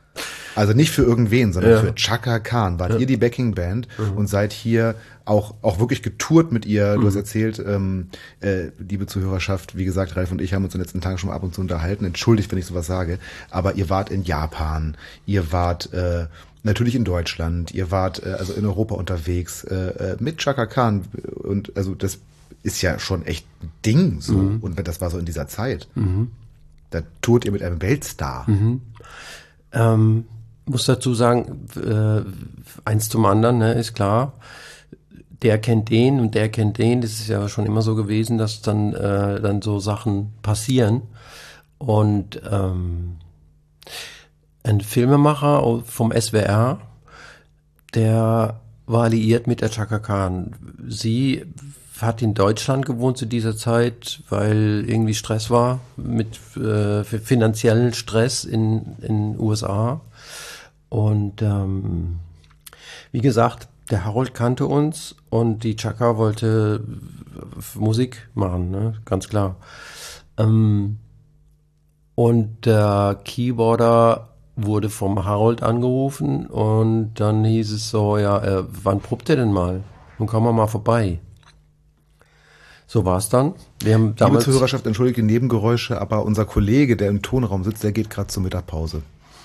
Also nicht für irgendwen, sondern Ja. für Chaka Khan. Wart Ja. ihr die Backing-Band Mhm. und seid hier auch auch wirklich getourt mit ihr. Du Mhm. hast erzählt, ähm, äh, liebe Zuhörerschaft, wie gesagt, Ralf und ich haben uns in den letzten Tagen schon mal ab und zu unterhalten. Entschuldigt, wenn ich sowas sage. Aber ihr wart in Japan, ihr wart äh, natürlich in Deutschland, ihr wart äh, also in Europa unterwegs äh, äh, mit Chaka Khan. Und also das ist ja schon echt ein Ding so. Mhm. Und das war so in dieser Zeit. Mhm. Da tourt ihr mit einem Weltstar. Mhm. Ähm, muss dazu sagen, äh, eins zum anderen, ne, ist klar. Der kennt den und der kennt den. Das ist ja schon immer so gewesen, dass dann äh, dann so Sachen passieren. Und ähm, ein Filmemacher vom S W R, der war alliiert mit der Chaka Khan. Sie hat in Deutschland gewohnt zu dieser Zeit, weil irgendwie Stress war, mit äh, finanziellen Stress in in U S A. Und ähm, wie gesagt, der Harold kannte uns und die Chaka wollte Musik machen, ne? Ganz klar. Ähm, und der Keyboarder wurde vom Harold angerufen und dann hieß es so, ja, äh, wann probt ihr denn mal? Nun kommen wir mal vorbei. So war es dann. Wir haben Liebe damals Zuhörerschaft, entschuldige die Nebengeräusche, aber unser Kollege, der im Tonraum sitzt, der geht gerade zur Mittagpause.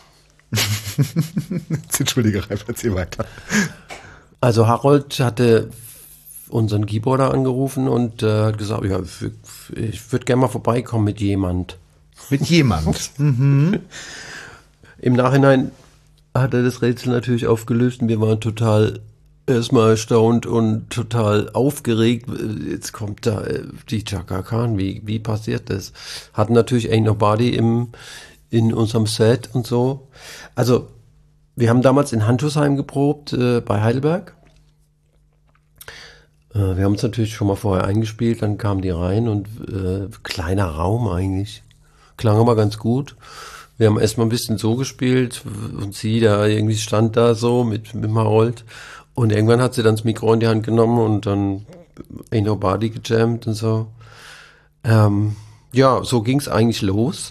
Entschuldige, Ralf, erzähl weiter. Also Harold hatte unseren Keyboarder angerufen und äh, hat gesagt, ja, ich würde gerne mal vorbeikommen mit jemand. Mit jemand. Mhm. Im Nachhinein hat er das Rätsel natürlich aufgelöst und wir waren total erstmal erstaunt und total aufgeregt. Jetzt kommt da äh, die Chaka Khan, wie, wie passiert das? Hatten natürlich Ain't Nobody im, in unserem Set und so. Also, wir haben damals in Handschusheim geprobt, äh, bei Heidelberg. Äh, wir haben es natürlich schon mal vorher eingespielt, dann kamen die rein und äh, kleiner Raum eigentlich. Klang aber ganz gut. Wir haben erstmal ein bisschen so gespielt und sie da irgendwie stand da so mit, mit dem Harold. Und irgendwann hat sie dann das Mikro in die Hand genommen und dann Ain't Nobody gejammt und so. Ähm, ja, so ging's eigentlich los.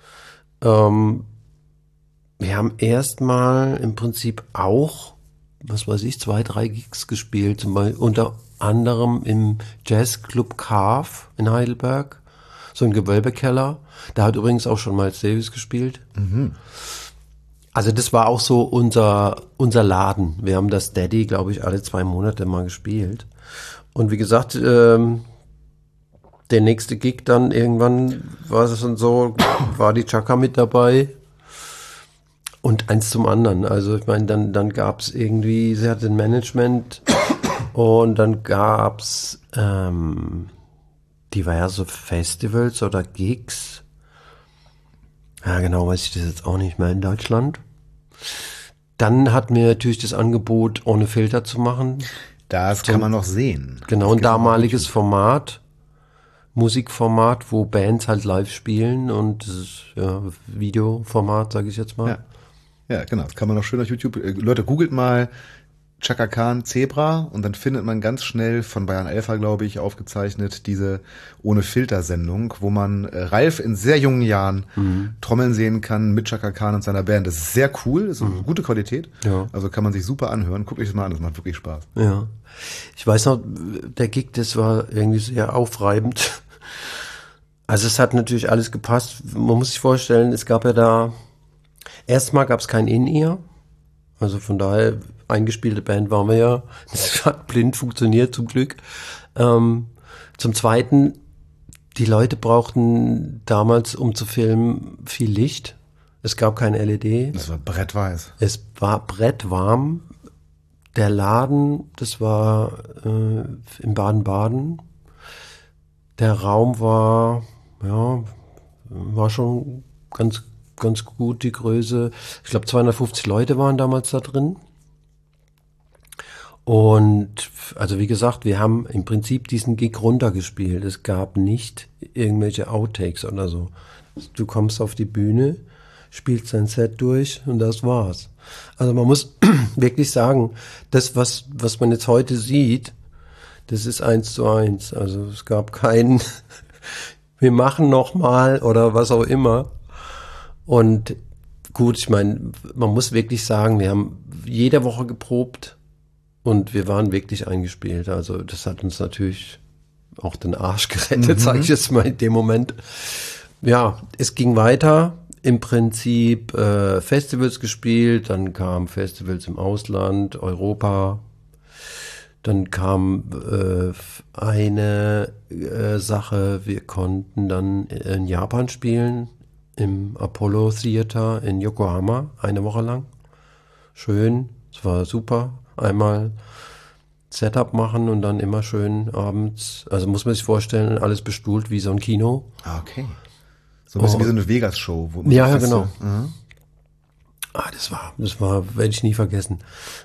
Ähm, wir haben erstmal im Prinzip auch, was weiß ich, zwei, drei Gigs gespielt, zum Beispiel unter anderem im Jazzclub Carve in Heidelberg, so ein Gewölbekeller. Da hat übrigens auch schon Miles Davis gespielt. Mhm. Also das war auch so unser unser Laden. Wir haben das Daddy, glaube ich, alle zwei Monate mal gespielt. Und wie gesagt, ähm, der nächste Gig dann irgendwann war es dann so, war die Chaka mit dabei und eins zum anderen. Also ich meine, dann dann gab's irgendwie, sie hatte ein Management und dann gab's ähm, diverse Festivals oder Gigs. Ja, genau, weiß ich das jetzt auch nicht mehr in Deutschland. Dann hatten wir natürlich das Angebot, ohne Filter zu machen. Das kann man noch sehen. Genau, Das ein gibt's noch damaliges nicht. Format, Musikformat, wo Bands halt live spielen und das ist, ja, Videoformat, sage ich jetzt mal. Ja. Ja, genau. Das kann man noch schön auf YouTube. Äh, Leute, googelt mal Chaka Khan Zebra und dann findet man ganz schnell von Bayern Alpha, glaube ich, aufgezeichnet diese ohne Filter-Sendung, wo man äh, Ralf in sehr jungen Jahren Mhm. trommeln sehen kann mit Chaka Khan und seiner Band. Das ist sehr cool, das ist eine gute Qualität. Ja. Also kann man sich super anhören. Guckt euch das mal an, das macht wirklich Spaß. Ja. Ich weiß noch, der Gig, das war irgendwie sehr aufreibend. Also es hat natürlich alles gepasst. Man muss sich vorstellen, es gab ja da, erstmal gab es kein In-Ear. Also von daher, eingespielte Band waren wir ja. Das hat blind funktioniert zum Glück. Ähm, zum Zweiten, die Leute brauchten damals, um zu filmen, viel Licht. Es gab kein L E D. Das war brettweiß. Es war brettwarm. Der Laden, das war äh, in Baden-Baden. Der Raum war, ja, war schon ganz, ganz gut, die Größe. Ich glaube, zweihundertfünfzig Leute waren damals da drin. Und also wie gesagt, wir haben im Prinzip diesen Gig runtergespielt. Es gab nicht irgendwelche Outtakes oder so. Du kommst auf die Bühne, spielst dein Set durch und das war's. Also man muss wirklich sagen, das, was, was man jetzt heute sieht, das ist eins zu eins. Also es gab keinen, wir machen noch mal oder was auch immer. Und gut, ich meine, man muss wirklich sagen, wir haben jede Woche geprobt und wir waren wirklich eingespielt. Also das hat uns natürlich auch den Arsch gerettet, mhm. sage ich jetzt mal in dem Moment. Ja, es ging weiter. Im Prinzip äh, Festivals gespielt, dann kamen Festivals im Ausland, Europa. Dann kam äh, eine äh, Sache, wir konnten dann in Japan spielen, im Apollo Theater in Yokohama, eine Woche lang. Schön, es war super. Einmal Setup machen und dann immer schön abends, also muss man sich vorstellen, alles bestuhlt wie so ein Kino. Ah, okay. So ein bisschen oh. wie so eine Vegas-Show. Wo man ja, so ja, genau. Mhm. Ah, das war, das war, werde ich nie vergessen.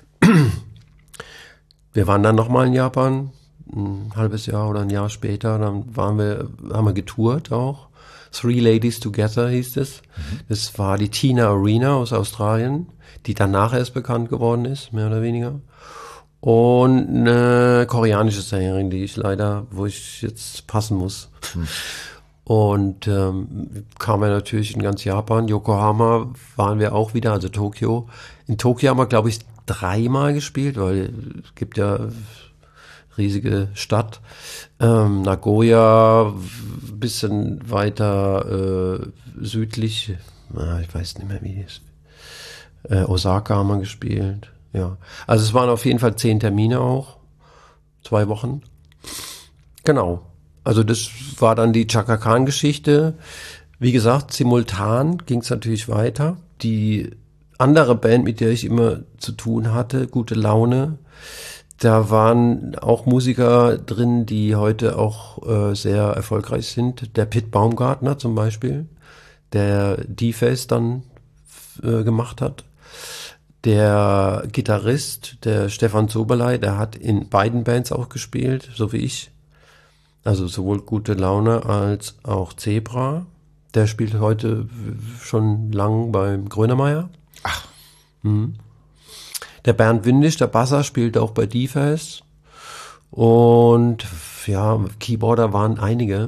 Wir waren dann nochmal in Japan, ein halbes Jahr oder ein Jahr später, dann waren wir, haben wir getourt auch. Three Ladies Together hieß es. Mhm. Das war die Tina Arena aus Australien, die danach erst bekannt geworden ist, mehr oder weniger. Und eine koreanische Sängerin, die ich leider, wo ich jetzt passen muss. Mhm. Und ähm, kamen wir natürlich in ganz Japan. Yokohama waren wir auch wieder, also Tokio. In Tokio haben wir, glaube ich, dreimal gespielt, weil es gibt ja riesige Stadt. Ähm, Nagoya, bisschen weiter äh, südlich, na, ich weiß nicht mehr, wie die ist. Äh, Osaka haben wir gespielt. Ja, also es waren auf jeden Fall zehn Termine auch, zwei Wochen. Genau. Also das war dann die Chaka Khan-Geschichte. Wie gesagt, simultan ging es natürlich weiter. Die andere Band, mit der ich immer zu tun hatte, Gute Laune, da waren auch Musiker drin, die heute auch äh, sehr erfolgreich sind. Der Pit Baumgartner zum Beispiel, der D-Face dann äh, gemacht hat. Der Gitarrist, der Stefan Zoberlei, der hat in beiden Bands auch gespielt, so wie ich. Also sowohl Gute Laune als auch Zebra. Der spielt heute schon lang beim Grönemeyer. Ach. Mhm. Der Bernd Windisch, der Basser, spielt auch bei D-Face. Und ja, Keyboarder waren einige.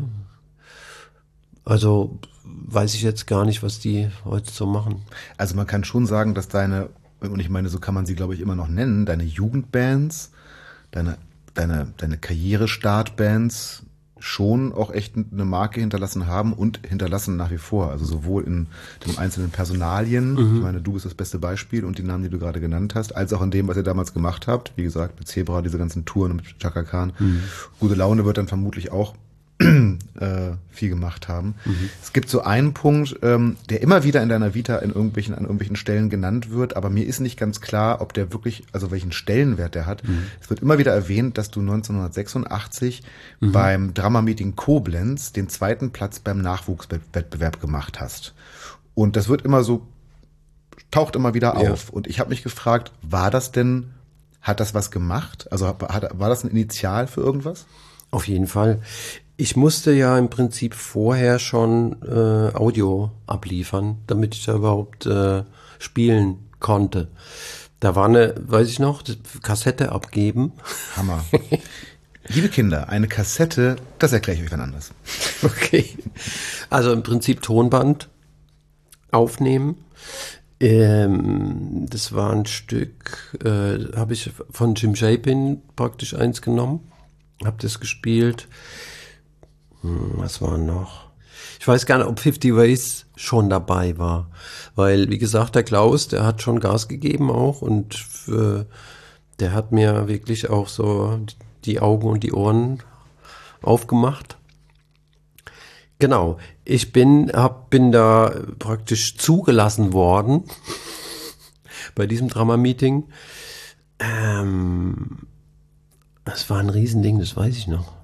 Also weiß ich jetzt gar nicht, was die heute so machen. Also man kann schon sagen, dass deine, und ich meine, so kann man sie, glaube ich, immer noch nennen, deine Jugendbands, deine, deine, deine Karrierestartbands schon auch echt eine Marke hinterlassen haben und hinterlassen nach wie vor. Also sowohl in den einzelnen Personalien, mhm. ich meine, du bist das beste Beispiel und die Namen, die du gerade genannt hast, als auch in dem, was ihr damals gemacht habt. Wie gesagt, mit Zebra, diese ganzen Touren und mit Chaka Khan. Mhm. Gute Laune wird dann vermutlich auch äh, viel gemacht haben. Mhm. Es gibt so einen Punkt, ähm, der immer wieder in deiner Vita in irgendwelchen, an irgendwelchen Stellen genannt wird, aber mir ist nicht ganz klar, ob der wirklich, also welchen Stellenwert der hat. Mhm. Es wird immer wieder erwähnt, dass du neunzehnhundertsechsundachtzig mhm. beim Drama-Meeting Koblenz den zweiten Platz beim Nachwuchswettbewerb gemacht hast. Und das wird immer so, taucht immer wieder ja. auf. Und ich habe mich gefragt, war das denn, hat das was gemacht? Also hat, war das ein Initial für irgendwas? Auf jeden Fall. Ich musste ja im Prinzip vorher schon äh, Audio abliefern, damit ich da überhaupt äh, spielen konnte. Da war eine, weiß ich noch, Kassette abgeben. Hammer. Liebe Kinder, eine Kassette, das erkläre ich euch wann anders. Okay. Also im Prinzip Tonband aufnehmen. Ähm, das war ein Stück, äh, habe ich von Jim Chapin praktisch eins genommen. Hab das gespielt. Hm, was war noch? Ich weiß gar nicht, ob fifty Ways schon dabei war. Weil, wie gesagt, der Klaus, der hat schon Gas gegeben auch und äh, der hat mir wirklich auch so die Augen und die Ohren aufgemacht. Genau. Ich bin, hab, bin da praktisch zugelassen worden bei diesem Drama-Meeting. Ähm, Das war ein Riesending, das weiß ich noch.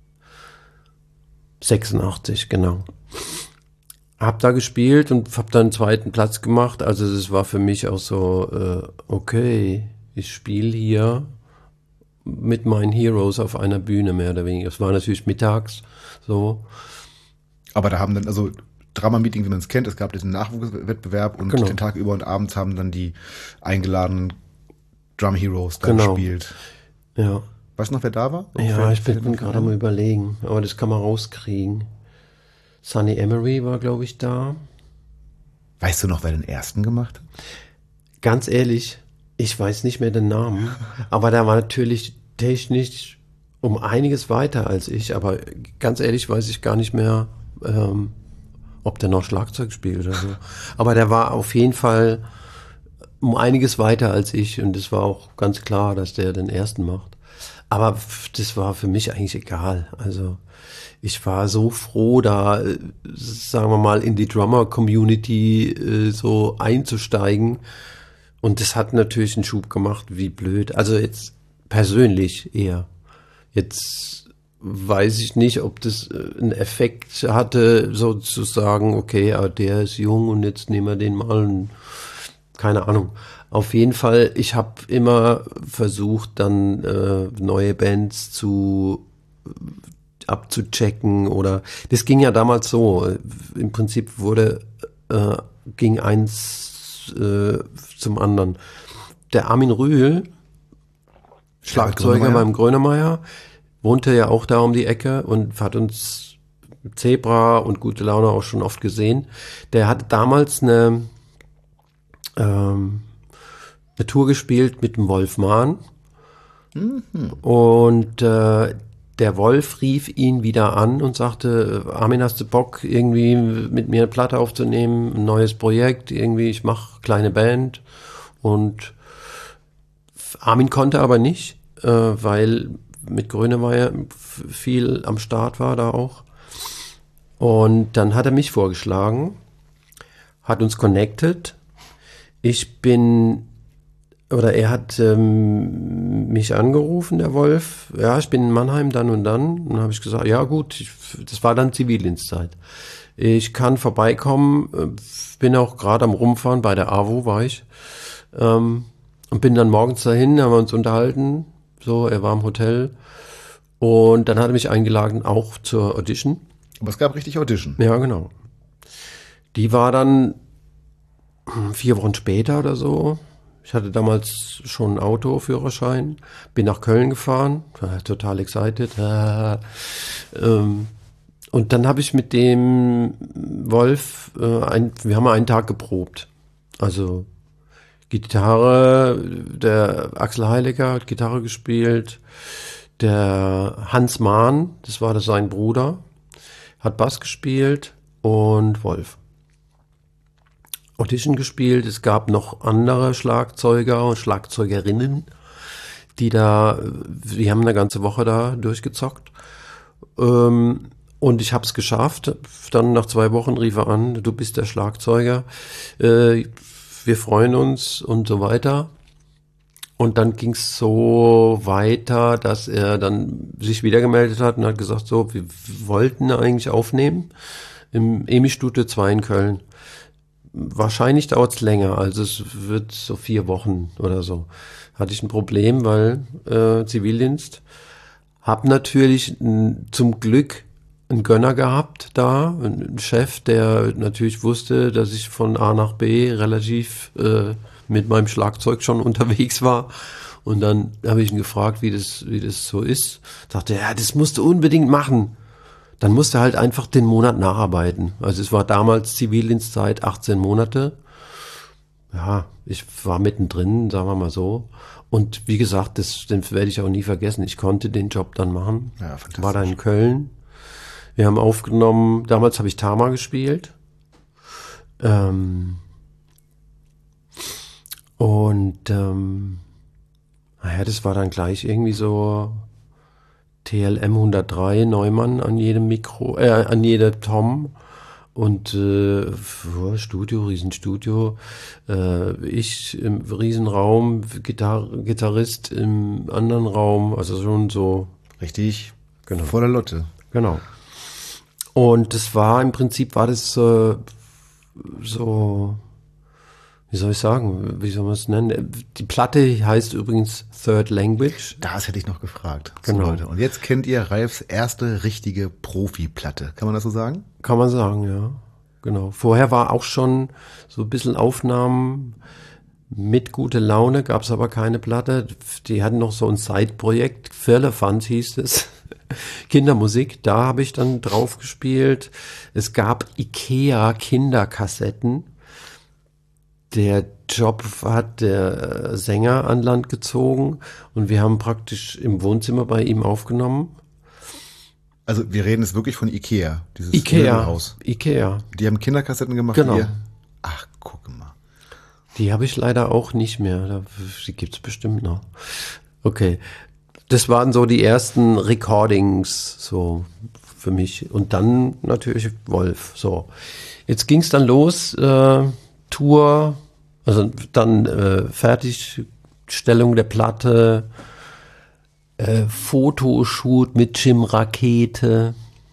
sechsundachtzig, genau. Hab da gespielt und hab dann einen zweiten Platz gemacht. Also das war für mich auch so, äh, okay, ich spiele hier mit meinen Heroes auf einer Bühne, mehr oder weniger. Es war natürlich mittags so. Aber da haben dann, also Drama-Meeting, wie man es kennt, es gab diesen Nachwuchswettbewerb und genau. den Tag über und abends haben dann die eingeladenen Drum Heroes da genau. gespielt. Ja. Weißt du noch, wer da war? Auch ja, ich bin gerade mal überlegen, aber das kann man rauskriegen. Sonny Emery war, glaube ich, da. Weißt du noch, wer den ersten gemacht hat? Ganz ehrlich, ich weiß nicht mehr den Namen, aber der war natürlich technisch um einiges weiter als ich, aber ganz ehrlich weiß ich gar nicht mehr, ähm, ob der noch Schlagzeug spielt oder so. Aber der war auf jeden Fall um einiges weiter als ich und es war auch ganz klar, dass der den ersten macht. Aber das war für mich eigentlich egal. Also ich war so froh, da, sagen wir mal, in die Drummer-Community äh, so einzusteigen. Und das hat natürlich einen Schub gemacht, wie blöd. Also jetzt persönlich eher. Jetzt weiß ich nicht, ob das einen Effekt hatte, sozusagen, okay, aber der ist jung und jetzt nehmen wir den mal. Und keine Ahnung. Auf jeden Fall, ich habe immer versucht, dann äh, neue Bands zu abzuchecken oder das ging ja damals so. Im Prinzip wurde äh, ging eins äh, zum anderen. Der Armin Rühl, Schlagzeuger beim Grönemeyer, wohnte ja auch da um die Ecke und hat uns Zebra und Gute Laune auch schon oft gesehen. Der hat damals eine ähm, eine Tour gespielt mit dem Wolf Mahn. Mhm. Und äh, der Wolf rief ihn wieder an und sagte, Armin, hast du Bock, irgendwie mit mir eine Platte aufzunehmen, ein neues Projekt, irgendwie, ich mache kleine Band. Und Armin konnte aber nicht, äh, weil mit Grönemeyer viel am Start war da auch. Und dann hat er mich vorgeschlagen, hat uns connected. Ich bin Oder er hat ähm, mich angerufen, der Wolf. Ja, ich bin in Mannheim dann und dann. Und dann habe ich gesagt, ja gut, ich, das war dann Zivildienstzeit. Ich kann vorbeikommen, äh, bin auch gerade am Rumfahren, bei der A W O war ich. Ähm, und bin dann morgens dahin, haben wir uns unterhalten. So, er war im Hotel. Und dann hat er mich eingeladen, auch zur Audition. Aber es gab richtig Audition. Ja, genau. Die war dann vier Wochen später oder so. Ich hatte damals schon einen Autoführerschein, bin nach Köln gefahren, war total excited. Äh, ähm, und dann habe ich mit dem Wolf, äh, ein, wir haben einen Tag geprobt. Also Gitarre, der Axel Heiliger hat Gitarre gespielt, der Hans Mahn, das war das sein Bruder, hat Bass gespielt und Wolf. Audition gespielt. Es gab noch andere Schlagzeuger und Schlagzeugerinnen, die da, die haben eine ganze Woche da durchgezockt. Ähm, und ich habe es geschafft. Dann nach zwei Wochen rief er an, du bist der Schlagzeuger. Äh, wir freuen uns und so weiter. Und dann ging es so weiter, dass er dann sich wieder gemeldet hat und hat gesagt, so, wir wollten eigentlich aufnehmen im Emi-Studio zwei in Köln. Wahrscheinlich dauert es länger, also es wird so vier Wochen oder so. Hatte ich ein Problem, weil äh, Zivildienst. Hab natürlich n, zum Glück einen Gönner gehabt da, einen Chef, der natürlich wusste, dass ich von A nach B relativ äh, mit meinem Schlagzeug schon unterwegs war. Und dann habe ich ihn gefragt, wie das, wie das so ist. Sagte, ja, das musst du unbedingt machen. Dann musste halt einfach den Monat nacharbeiten. Also es war damals Zivildienstzeit, achtzehn Monate. Ja, ich war mittendrin, sagen wir mal so. Und wie gesagt, das, das werde ich auch nie vergessen. Ich konnte den Job dann machen. Ja, fantastisch. War da in Köln. Wir haben aufgenommen, damals habe ich Tama gespielt. Ähm und ähm, naja, das war dann gleich irgendwie so T L M hundertdrei Neumann an jedem Mikro, äh, an jeder Tom und äh, Studio, Riesenstudio, äh, ich im Riesenraum, Gitar- Gitarrist im anderen Raum, also schon so. Richtig, genau. Voller Lotte. Genau. Und das war im Prinzip, war das äh, so, wie soll ich sagen, wie soll man es nennen? Die Platte heißt übrigens Third Language. Das hätte ich noch gefragt. Genau. So, Leute. Und jetzt kennt ihr Ralfs erste richtige Profi-Platte. Kann man das so sagen? Kann man sagen, ja. Genau. Vorher war auch schon so ein bisschen Aufnahmen mit Gute Laune, gab es aber keine Platte. Die hatten noch so ein Side-Projekt, Firlefanz hieß es. Kindermusik, da habe ich dann drauf gespielt. Es gab Ikea Kinderkassetten. der Job hat der Sänger an Land gezogen und wir haben praktisch im Wohnzimmer bei ihm aufgenommen. Also wir reden jetzt wirklich von Ikea, dieses Ikea, Möbelhaus. Ikea. Die haben Kinderkassetten gemacht. Genau. Die ihr, ach, guck mal. Die habe ich leider auch nicht mehr. Die gibt's bestimmt noch. Okay. Das waren so die ersten Recordings so für mich. Und dann natürlich Wolf. So. Jetzt ging's dann los. Äh, Tour, also dann äh, Fertigstellung der Platte, äh, Fotoshoot mit Jim Rakete,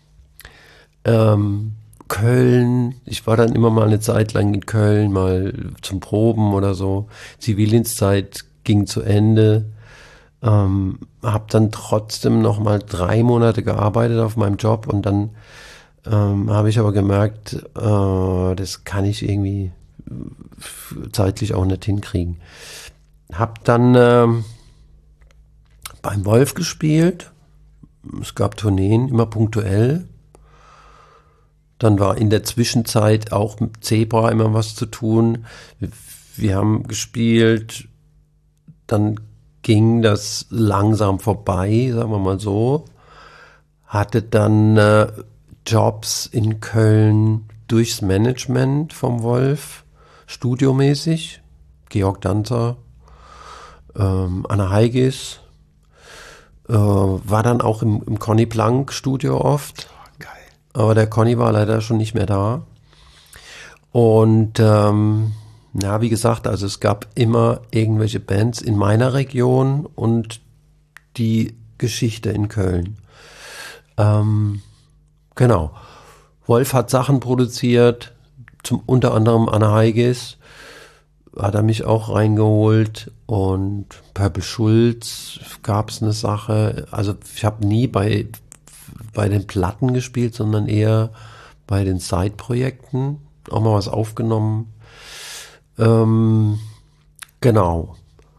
ähm, Köln. Ich war dann immer mal eine Zeit lang in Köln, mal zum Proben oder so. Zivildienstzeit ging zu Ende. Ähm, habe dann trotzdem noch mal drei Monate gearbeitet auf meinem Job und dann ähm, habe ich aber gemerkt, äh, das kann ich irgendwie zeitlich auch nicht hinkriegen. Hab dann ähm, beim Wolf gespielt. Es gab Tourneen, immer punktuell. Dann war in der Zwischenzeit auch mit Zebra immer was zu tun. Wir, wir haben gespielt, dann ging das langsam vorbei, sagen wir mal so. Hatte dann äh, Jobs in Köln durchs Management vom Wolf, studiomäßig. Georg Danzer, ähm, Anna Heigis, äh, war dann auch im, im Conny Plank Studio oft. Oh, geil. Aber der Conny war leider schon nicht mehr da. Und ähm, ja, wie gesagt, also es gab immer irgendwelche Bands in meiner Region und die Geschichte in Köln. Ähm, genau. Wolf hat Sachen produziert, zum, unter anderem Anna Heigis, hat er mich auch reingeholt und Purple Schulz gab es eine Sache. Also ich habe nie bei, bei den Platten gespielt, sondern eher bei den Side-Projekten, auch mal was aufgenommen. Ähm, genau.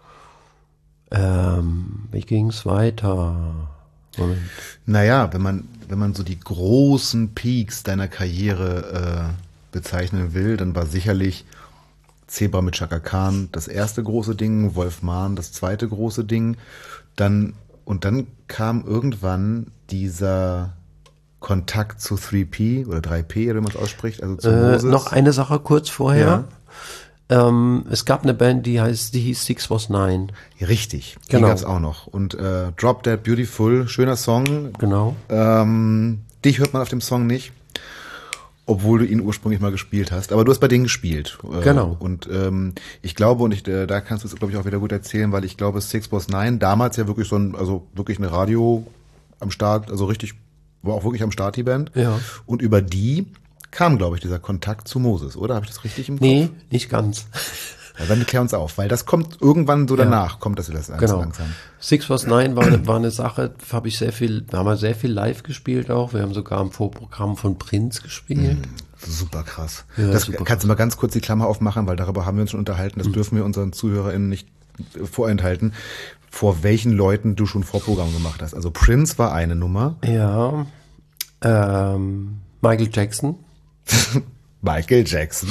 Ähm, wie ging's weiter? Moment. Naja, wenn man, wenn man so die großen Peaks deiner Karriere äh, bezeichnen will, dann war sicherlich Zebra mit Chaka Khan das erste große Ding, Wolf Mahn das zweite große Ding. Dann, und dann kam irgendwann dieser Kontakt zu drei P oder drei P, oder wie man es ausspricht, also zu Äh, Moses. noch eine Sache kurz vorher. Ähm, es gab eine Band, die heißt, die hieß Six Was Nine. Richtig, die Genau. gab's auch noch. Und äh, Drop Dead Beautiful, schöner Song. Genau. Ähm, dich hört man auf dem Song nicht, obwohl du ihn ursprünglich mal gespielt hast. Aber du hast bei denen gespielt. Äh, Genau. Und ähm, ich glaube, und ich, äh, da kannst du es, glaube ich, auch wieder gut erzählen, weil ich glaube, Six Was Nine damals ja wirklich so ein, also wirklich eine Radio am Start, also richtig, war auch wirklich am Start die Band. Ja. Und über die kam, glaube ich, dieser Kontakt zu Moses, oder? Habe ich das richtig im Kopf? Nee, nicht ganz. Ja, dann klär uns auf, weil das kommt irgendwann so danach, kommt das das Genau. langsam. Six Was Nine war, war eine Sache, habe ich sehr viel, da haben wir sehr viel live gespielt auch. Wir haben sogar im Vorprogramm von Prince gespielt. Super krass. Ja, das super kannst du mal ganz kurz die Klammer aufmachen, weil darüber haben wir uns schon unterhalten. Das dürfen wir unseren ZuhörerInnen nicht vorenthalten, vor welchen Leuten du schon Vorprogramm gemacht hast. Also Prince war eine Nummer. Ja. Ähm, Michael Jackson Michael Jackson.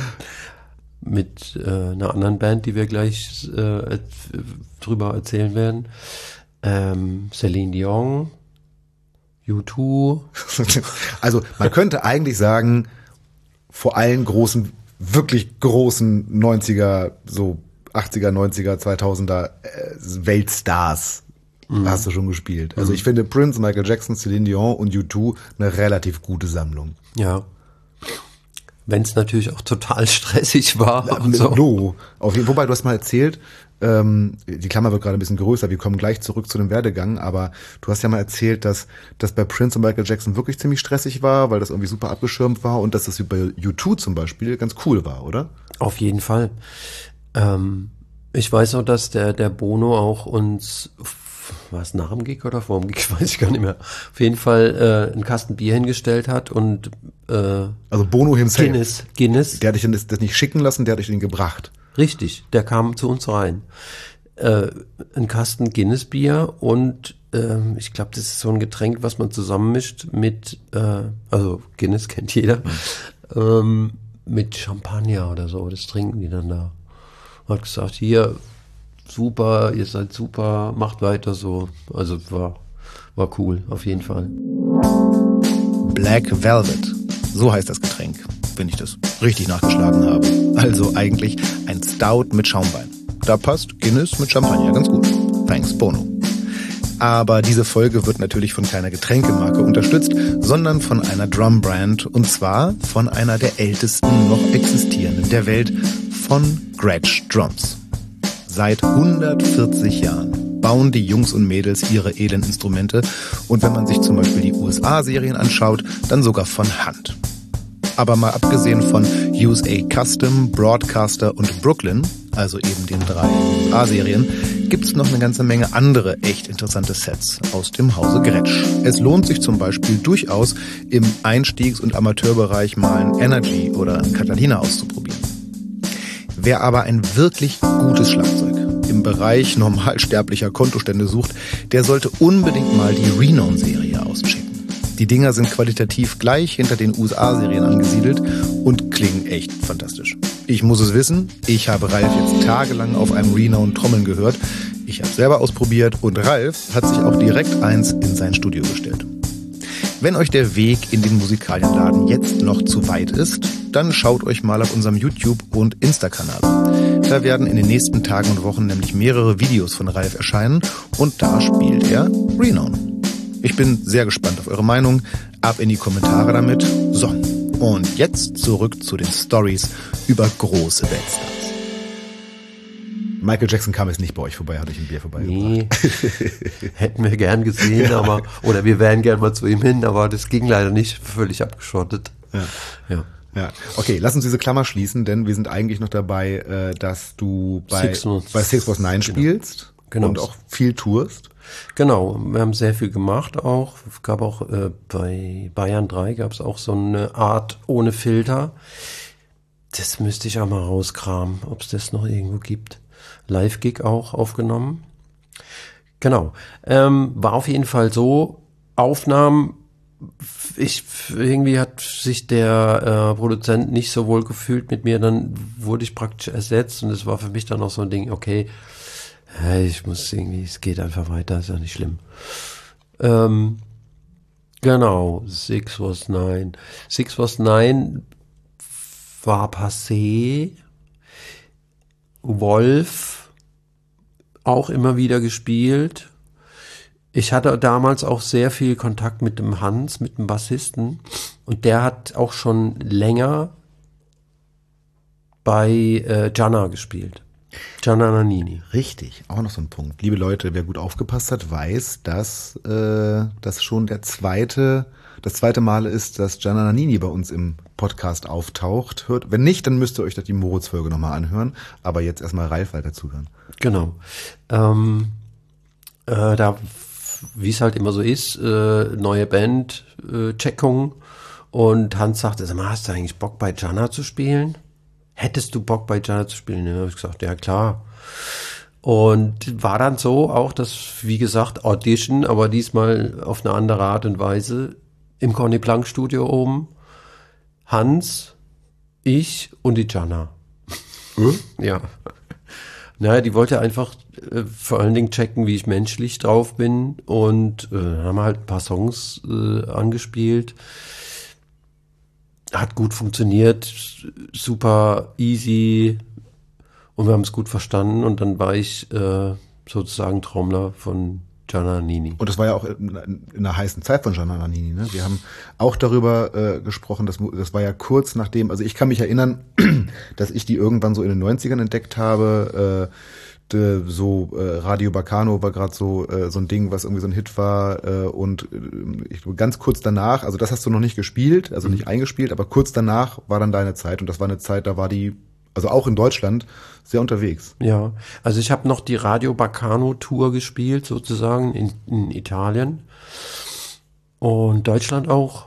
mit äh, einer anderen Band, die wir gleich äh, drüber erzählen werden. Ähm, Celine Dion, U zwei. Also man könnte eigentlich sagen, vor allen großen, wirklich großen neunziger, so achtziger, neunziger, zweitausender äh, Weltstars mhm. hast du schon gespielt. Also ich finde Prince, Michael Jackson, Celine Dion und U zwei eine relativ gute Sammlung. Ja. Wenn es natürlich auch total stressig war. Ja, und so. No. Auf jeden, wobei, du hast mal erzählt, ähm, die Klammer wird gerade ein bisschen größer, wir kommen gleich zurück zu dem Werdegang, aber du hast ja mal erzählt, dass das bei Prince und Michael Jackson wirklich ziemlich stressig war, weil das irgendwie super abgeschirmt war und dass das bei U zwei zum Beispiel ganz cool war, oder? Auf jeden Fall. Ähm, ich weiß auch, dass der, der Bono auch uns, war es nach dem Gig oder vor dem Gig, weiß ich gar nicht mehr, auf jeden Fall äh, einen Kasten Bier hingestellt hat und äh, Also Bono himself. Guinness, Guinness. Der hat dich dann das, das nicht schicken lassen, der hat dich den gebracht. Richtig, der kam zu uns rein. Äh, ein Kasten Guinness-Bier und äh, ich glaube, das ist so ein Getränk, was man zusammenmischt mit, äh, also Guinness kennt jeder, mhm. ähm, mit Champagner oder so, das trinken die dann da. Hat gesagt, hier, super, ihr seid super, macht weiter so. Also war, war cool, auf jeden Fall. Black Velvet, so heißt das Getränk, wenn ich das richtig nachgeschlagen habe. Also eigentlich ein Stout mit Schaumwein. Da passt Guinness mit Champagner ganz gut. Thanks, Bono. Aber diese Folge wird natürlich von keiner Getränkemarke unterstützt, sondern von einer Drumbrand, und zwar von einer der ältesten noch existierenden der Welt, von Gretsch Drums. Seit hundertvierzig Jahren bauen die Jungs und Mädels ihre edlen Instrumente, und wenn man sich zum Beispiel die U S A-Serien anschaut, dann sogar von Hand. Aber mal abgesehen von U S A Custom, Broadcaster und Brooklyn, also eben den drei U S A-Serien, gibt es noch eine ganze Menge andere echt interessante Sets aus dem Hause Gretsch. Es lohnt sich zum Beispiel durchaus, im Einstiegs- und Amateurbereich mal ein Energy oder ein Catalina auszuprobieren. Wer aber ein wirklich gutes Schlagzeug im Bereich normalsterblicher Kontostände sucht, der sollte unbedingt mal die Renown-Serie auschecken. Die Dinger sind qualitativ gleich hinter den U S A-Serien angesiedelt und klingen echt fantastisch. Ich muss es wissen, ich habe Ralf jetzt tagelang auf einem Renown Trommeln gehört. Ich habe es selber ausprobiert und Ralf hat sich auch direkt eins in sein Studio gestellt. Wenn euch der Weg in den Musikalienladen jetzt noch zu weit ist, dann schaut euch mal auf unserem YouTube- und Insta-Kanal an. Da werden in den nächsten Tagen und Wochen nämlich mehrere Videos von Ralf erscheinen und da spielt er Renown. Ich bin sehr gespannt auf eure Meinung. Ab in die Kommentare damit. So, und jetzt zurück zu den Stories über große Weltstars. Michael Jackson kam jetzt nicht bei euch vorbei, hat euch ein Bier vorbeigebracht. Nee, hätten wir gern gesehen, aber, oder wir wären gern mal zu ihm hin, aber das ging leider nicht, völlig abgeschottet. Ja. Ja. Ja, okay, lass uns diese Klammer schließen, denn wir sind eigentlich noch dabei, äh, dass du bei Six Was, bei Six Was Nine spielst, genau, und auch viel tourst. Genau, wir haben sehr viel gemacht auch. Es gab auch äh, bei Bayern drei gab es auch so eine Art ohne Filter. Das müsste ich auch mal rauskramen, ob es das noch irgendwo gibt. Live-Gig auch aufgenommen. Genau. Ähm, war auf jeden Fall so, Aufnahmen, ich, irgendwie hat sich der äh, Produzent nicht so wohl gefühlt mit mir, dann wurde ich praktisch ersetzt und es war für mich dann auch so ein Ding, okay, ich muss irgendwie, es geht einfach weiter, ist ja nicht schlimm. Ähm, genau, Six Was Nine. Six Was Nine war passé. Wolf auch immer wieder gespielt. Ich hatte damals auch sehr viel Kontakt mit dem Hans, mit dem Bassisten, und der hat auch schon länger bei äh, Gianna gespielt. Gianna Nannini. Richtig, auch noch so ein Punkt. Liebe Leute, wer gut aufgepasst hat, weiß, dass äh, das schon der zweite, das zweite Mal ist, dass Gianna Nannini bei uns im Podcast auftaucht. Hört, wenn nicht, dann müsst ihr euch das die Moritz-Folge nochmal anhören. Aber jetzt erstmal Ralf weiter zuhören. Genau. Ähm, äh, da, wie es halt immer so ist, äh, neue Band, äh, Checkung, und Hans sagte, sag mal, hast du eigentlich Bock bei Gianna zu spielen? Hättest du Bock bei Gianna zu spielen? Ja, habe ich gesagt, ja klar. Und war dann so auch, dass, wie gesagt, Audition, aber diesmal auf eine andere Art und Weise, im Conny Plank Studio oben, Hans, ich und die Gianna. Hm? Ja. Naja, die wollte einfach äh, vor allen Dingen checken, wie ich menschlich drauf bin, und äh, haben halt ein paar Songs äh, angespielt. Hat gut funktioniert, super easy, und wir haben es gut verstanden, und dann war ich äh, sozusagen Trommler von Gianna Nannini. Und das war ja auch in, in einer heißen Zeit von Gianna Nannini, ne? Wir haben auch darüber äh, gesprochen, das, das war ja kurz nachdem, also ich kann mich erinnern, dass ich die irgendwann so in den neunzigern entdeckt habe, äh, de, so äh, Radio Bacano war gerade so äh, so ein Ding, was irgendwie so ein Hit war, äh, und äh, ich, ganz kurz danach, also das hast du noch nicht gespielt, also nicht eingespielt, aber kurz danach war dann deine Zeit, und das war eine Zeit, da war die, also auch in Deutschland, sehr unterwegs. Ja, also ich habe noch die Radio Bacano Tour gespielt, sozusagen in, in Italien und Deutschland auch.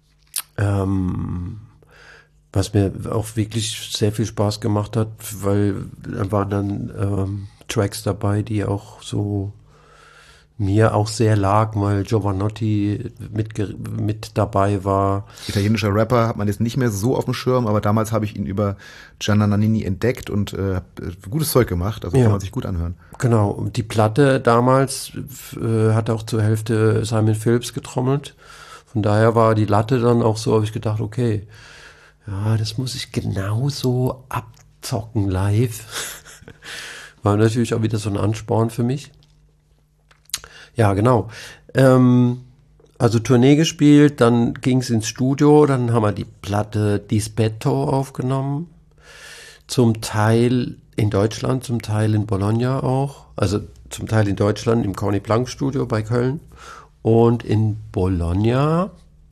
Ähm, was mir auch wirklich sehr viel Spaß gemacht hat, weil da waren dann ähm, Tracks dabei, die auch so mir auch sehr lag, weil Giovanotti mit, mit dabei war. Italienischer Rapper hat man jetzt nicht mehr so auf dem Schirm, aber damals habe ich ihn über Gianna Nannini entdeckt und äh, gutes Zeug gemacht, also ja. Kann man sich gut anhören. Genau, und die Platte damals äh, hat auch zur Hälfte Simon Phillips getrommelt. Von daher war die Latte dann auch so, habe ich gedacht, okay, ja, das muss ich genauso abzocken live. War natürlich auch wieder so ein Ansporn für mich. Ja, genau. Ähm, also Tournee gespielt, dann ging es ins Studio, dann haben wir die Platte Dispetto aufgenommen. Zum Teil in Deutschland, zum Teil in Bologna auch. Also zum Teil in Deutschland im Corny Blanc Studio bei Köln und in Bologna.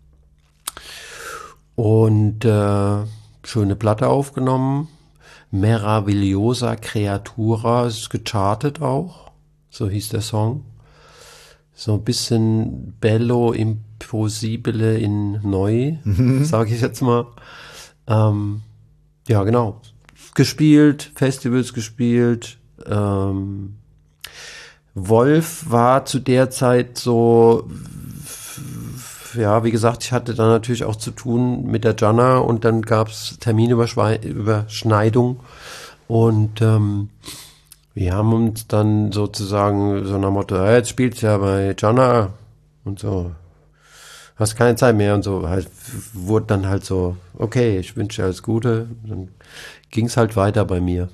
Und äh, schöne Platte aufgenommen. Meravigliosa Creatura, ist gechartet auch. So hieß der Song. So ein bisschen Bello Impossibile in neu, mhm. sage ich jetzt mal. Ähm, ja, genau. Gespielt, Festivals gespielt. Ähm, Wolf war zu der Zeit so, ja, wie gesagt, ich hatte da natürlich auch zu tun mit der Gianna und dann gab's Terminüberschneidung und ähm, wir haben uns dann sozusagen so nach Motto, hey, jetzt spielst du ja bei Gianna und so, hast keine Zeit mehr und so, halt, wurde dann halt so, okay, ich wünsche dir alles Gute, dann ging's halt weiter bei mir.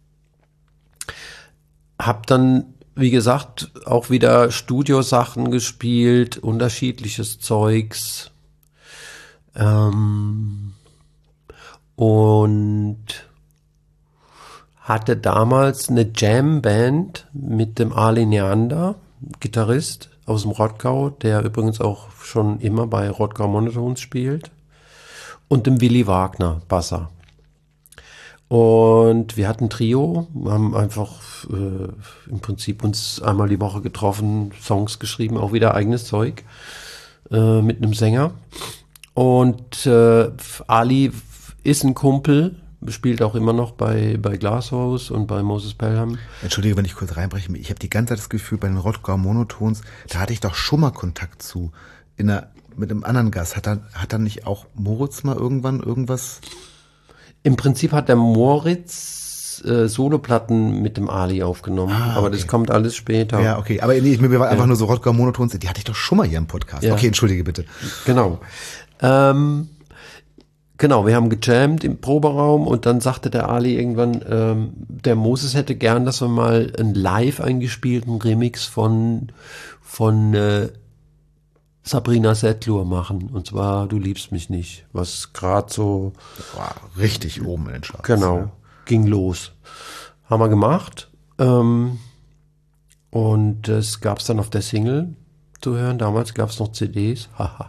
Hab dann, wie gesagt, auch wieder Studiosachen gespielt, unterschiedliches Zeugs ähm, und hatte damals eine Jam-Band mit dem Ali Neander, Gitarrist aus dem Rottgau, der übrigens auch schon immer bei Rottgau Monotones spielt, und dem Willi Wagner, Basser. Und wir hatten ein Trio, haben einfach äh, im Prinzip uns einmal die Woche getroffen, Songs geschrieben, auch wieder eigenes Zeug äh, mit einem Sänger. Und äh, Ali ist ein Kumpel, spielt auch immer noch bei, bei Glasshouse und bei Moses Pelham. Entschuldige, wenn ich kurz reinbreche. Ich habe die ganze Zeit das Gefühl, bei den Rottgau Monotones, da hatte ich doch schon mal Kontakt zu. In einer, mit einem anderen Gast. Hat dann, hat dann nicht auch Moritz mal irgendwann irgendwas? Im Prinzip hat der Moritz äh, Soloplatten mit dem Ali aufgenommen, ah, aber okay. Das kommt alles später. Ja, okay. Aber nee, mir war ja. einfach nur so Rottgau Monotones, die hatte ich doch schon mal hier im Podcast. Ja. Okay, entschuldige bitte. Genau. Ähm, Genau, wir haben gejammt im Proberaum und dann sagte der Ali irgendwann, ähm, der Moses hätte gern, dass wir mal einen live eingespielten Remix von von äh, Sabrina Setlur machen. Und zwar Du liebst mich nicht, was gerade so war richtig oben in den Charts. Genau, ja. Ging los. Haben wir gemacht. Ähm, und es gab es dann auf der Single zu hören. Damals gab es noch C Ds.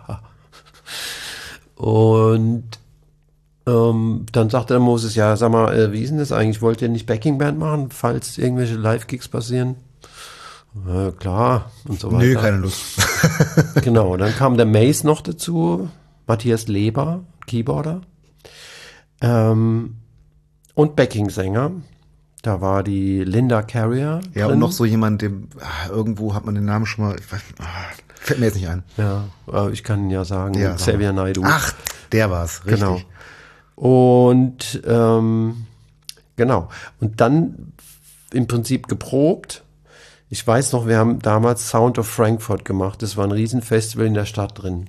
Und Ähm, dann sagte der Moses, ja, sag mal, äh, wie ist denn das eigentlich? Wollt ihr nicht Backingband machen, falls irgendwelche Live-Gigs passieren? Äh, klar, und so weiter. Nö, keine Lust. Genau, dann kam der Mace noch dazu, Matthias Leber, Keyboarder, ähm, und Backing-Sänger. Da war die Linda Carrier Ja, drin. Und noch so jemand, dem, ah, irgendwo hat man den Namen schon mal, ich weiß, ah, fällt mir jetzt nicht ein. Ja, äh, ich kann ja sagen, ja, Xavier Naidoo. Ach, der war's, richtig. Genau. Und ähm, genau. Und dann im Prinzip geprobt. Ich weiß noch, wir haben damals Sound of Frankfurt gemacht. Das war ein Riesenfestival in der Stadt drin.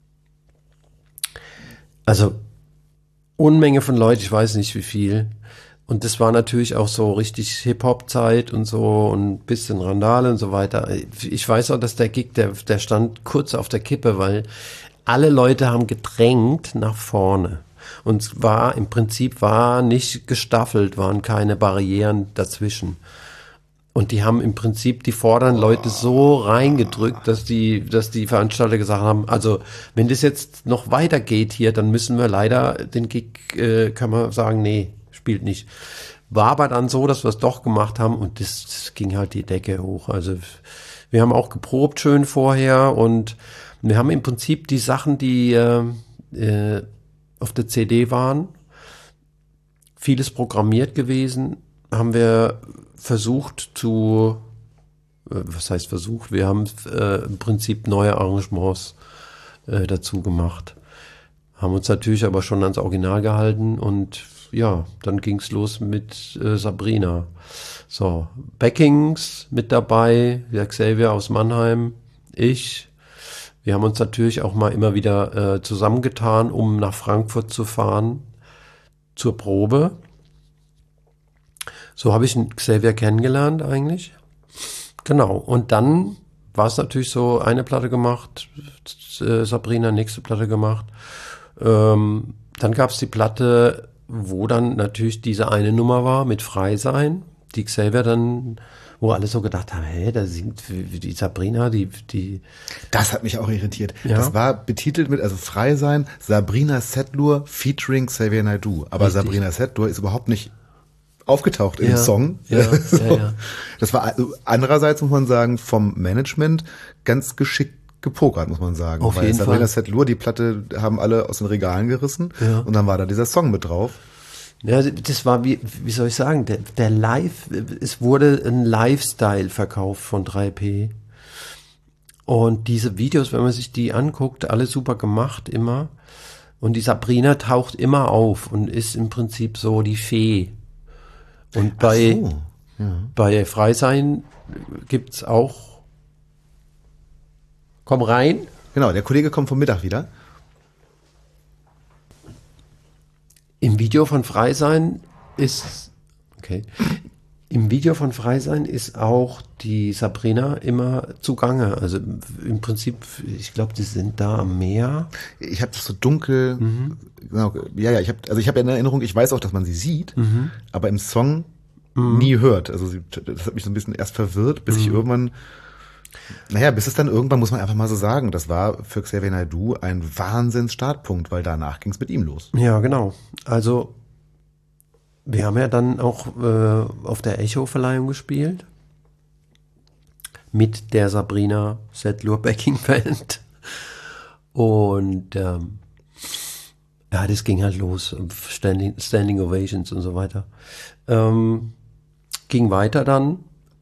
Also Unmenge von Leuten, ich weiß nicht wie viel. Und das war natürlich auch so richtig Hip-Hop-Zeit und so und ein bisschen Randale und so weiter. Ich weiß auch, dass der Gig, der, der stand kurz auf der Kippe, weil alle Leute haben gedrängt nach vorne. Und es war, im Prinzip war nicht gestaffelt, waren keine Barrieren dazwischen. Und die haben im Prinzip die vorderen Leute so reingedrückt, dass die, dass die Veranstalter gesagt haben, also wenn das jetzt noch weitergeht hier, dann müssen wir leider den Gig, äh, können wir sagen, nee, spielt nicht. War aber dann so, dass wir es doch gemacht haben und das, das ging halt die Decke hoch. Also wir haben auch geprobt schön vorher und wir haben im Prinzip die Sachen, die äh, äh, auf der C D waren, vieles programmiert gewesen, haben wir versucht zu was heißt versucht, wir haben äh, im Prinzip neue Arrangements äh, dazu gemacht. Haben uns natürlich aber schon ans Original gehalten und ja, dann ging's los mit äh, Sabrina. So, Backings mit dabei, der Xavier aus Mannheim, ich. Wir haben uns natürlich auch mal immer wieder äh, zusammengetan, um nach Frankfurt zu fahren zur Probe. So habe ich einen Xavier kennengelernt eigentlich. Genau, und dann war es natürlich so, eine Platte gemacht, äh, Sabrina, nächste Platte gemacht. Ähm, dann gab es die Platte, wo dann natürlich diese eine Nummer war mit Frei sein, die Xavier dann, wo alle so gedacht haben, hä, da singt die Sabrina, die, die. Das hat mich auch irritiert. Ja. Das war betitelt mit, also Frei sein, Sabrina Setlur featuring Xavier Naidoo. Aber Richtig. Sabrina Setlur ist überhaupt nicht aufgetaucht in Ja, dem Song. ja, so. ja, ja. Das war also andererseits, muss man sagen, vom Management ganz geschickt gepokert, muss man sagen. Auf Weil jeden Sabrina Fall. Setlur, die Platte haben alle aus den Regalen gerissen Ja. und dann war da dieser Song mit drauf. Ja, das war, wie, wie soll ich sagen, der, der Live, es wurde ein Lifestyle verkauft von drei P. Und diese Videos, wenn man sich die anguckt, alle super gemacht immer. Und die Sabrina taucht immer auf und ist im Prinzip so die Fee. Und bei, Ach so, ja. bei Freisein gibt's auch, komm rein. Genau, der Kollege kommt vom Mittag wieder. Im Video von Freisein ist, okay, im Video von Freisein ist auch die Sabrina immer zugange. Also im Prinzip, ich glaube, die sind da am Meer. Ich habe das so dunkel, Mhm. genau, ja, ja, ich habe, also ich habe in Erinnerung, ich weiß auch, dass man sie sieht, Mhm. aber im Song nie hört. Also sie, das hat mich so ein bisschen erst verwirrt, bis ich Mhm. irgendwann, naja, bis es dann irgendwann, muss man einfach mal so sagen, das war für Xavier Naidoo ein Wahnsinns-Startpunkt, weil danach ging es mit ihm los. Ja, genau. Also wir haben ja dann auch äh, auf der Echo-Verleihung gespielt mit der Sabrina Setlur Backing Band und ähm, ja, das ging halt los, Standing, Standing Ovations und so weiter. Ähm, ging weiter dann,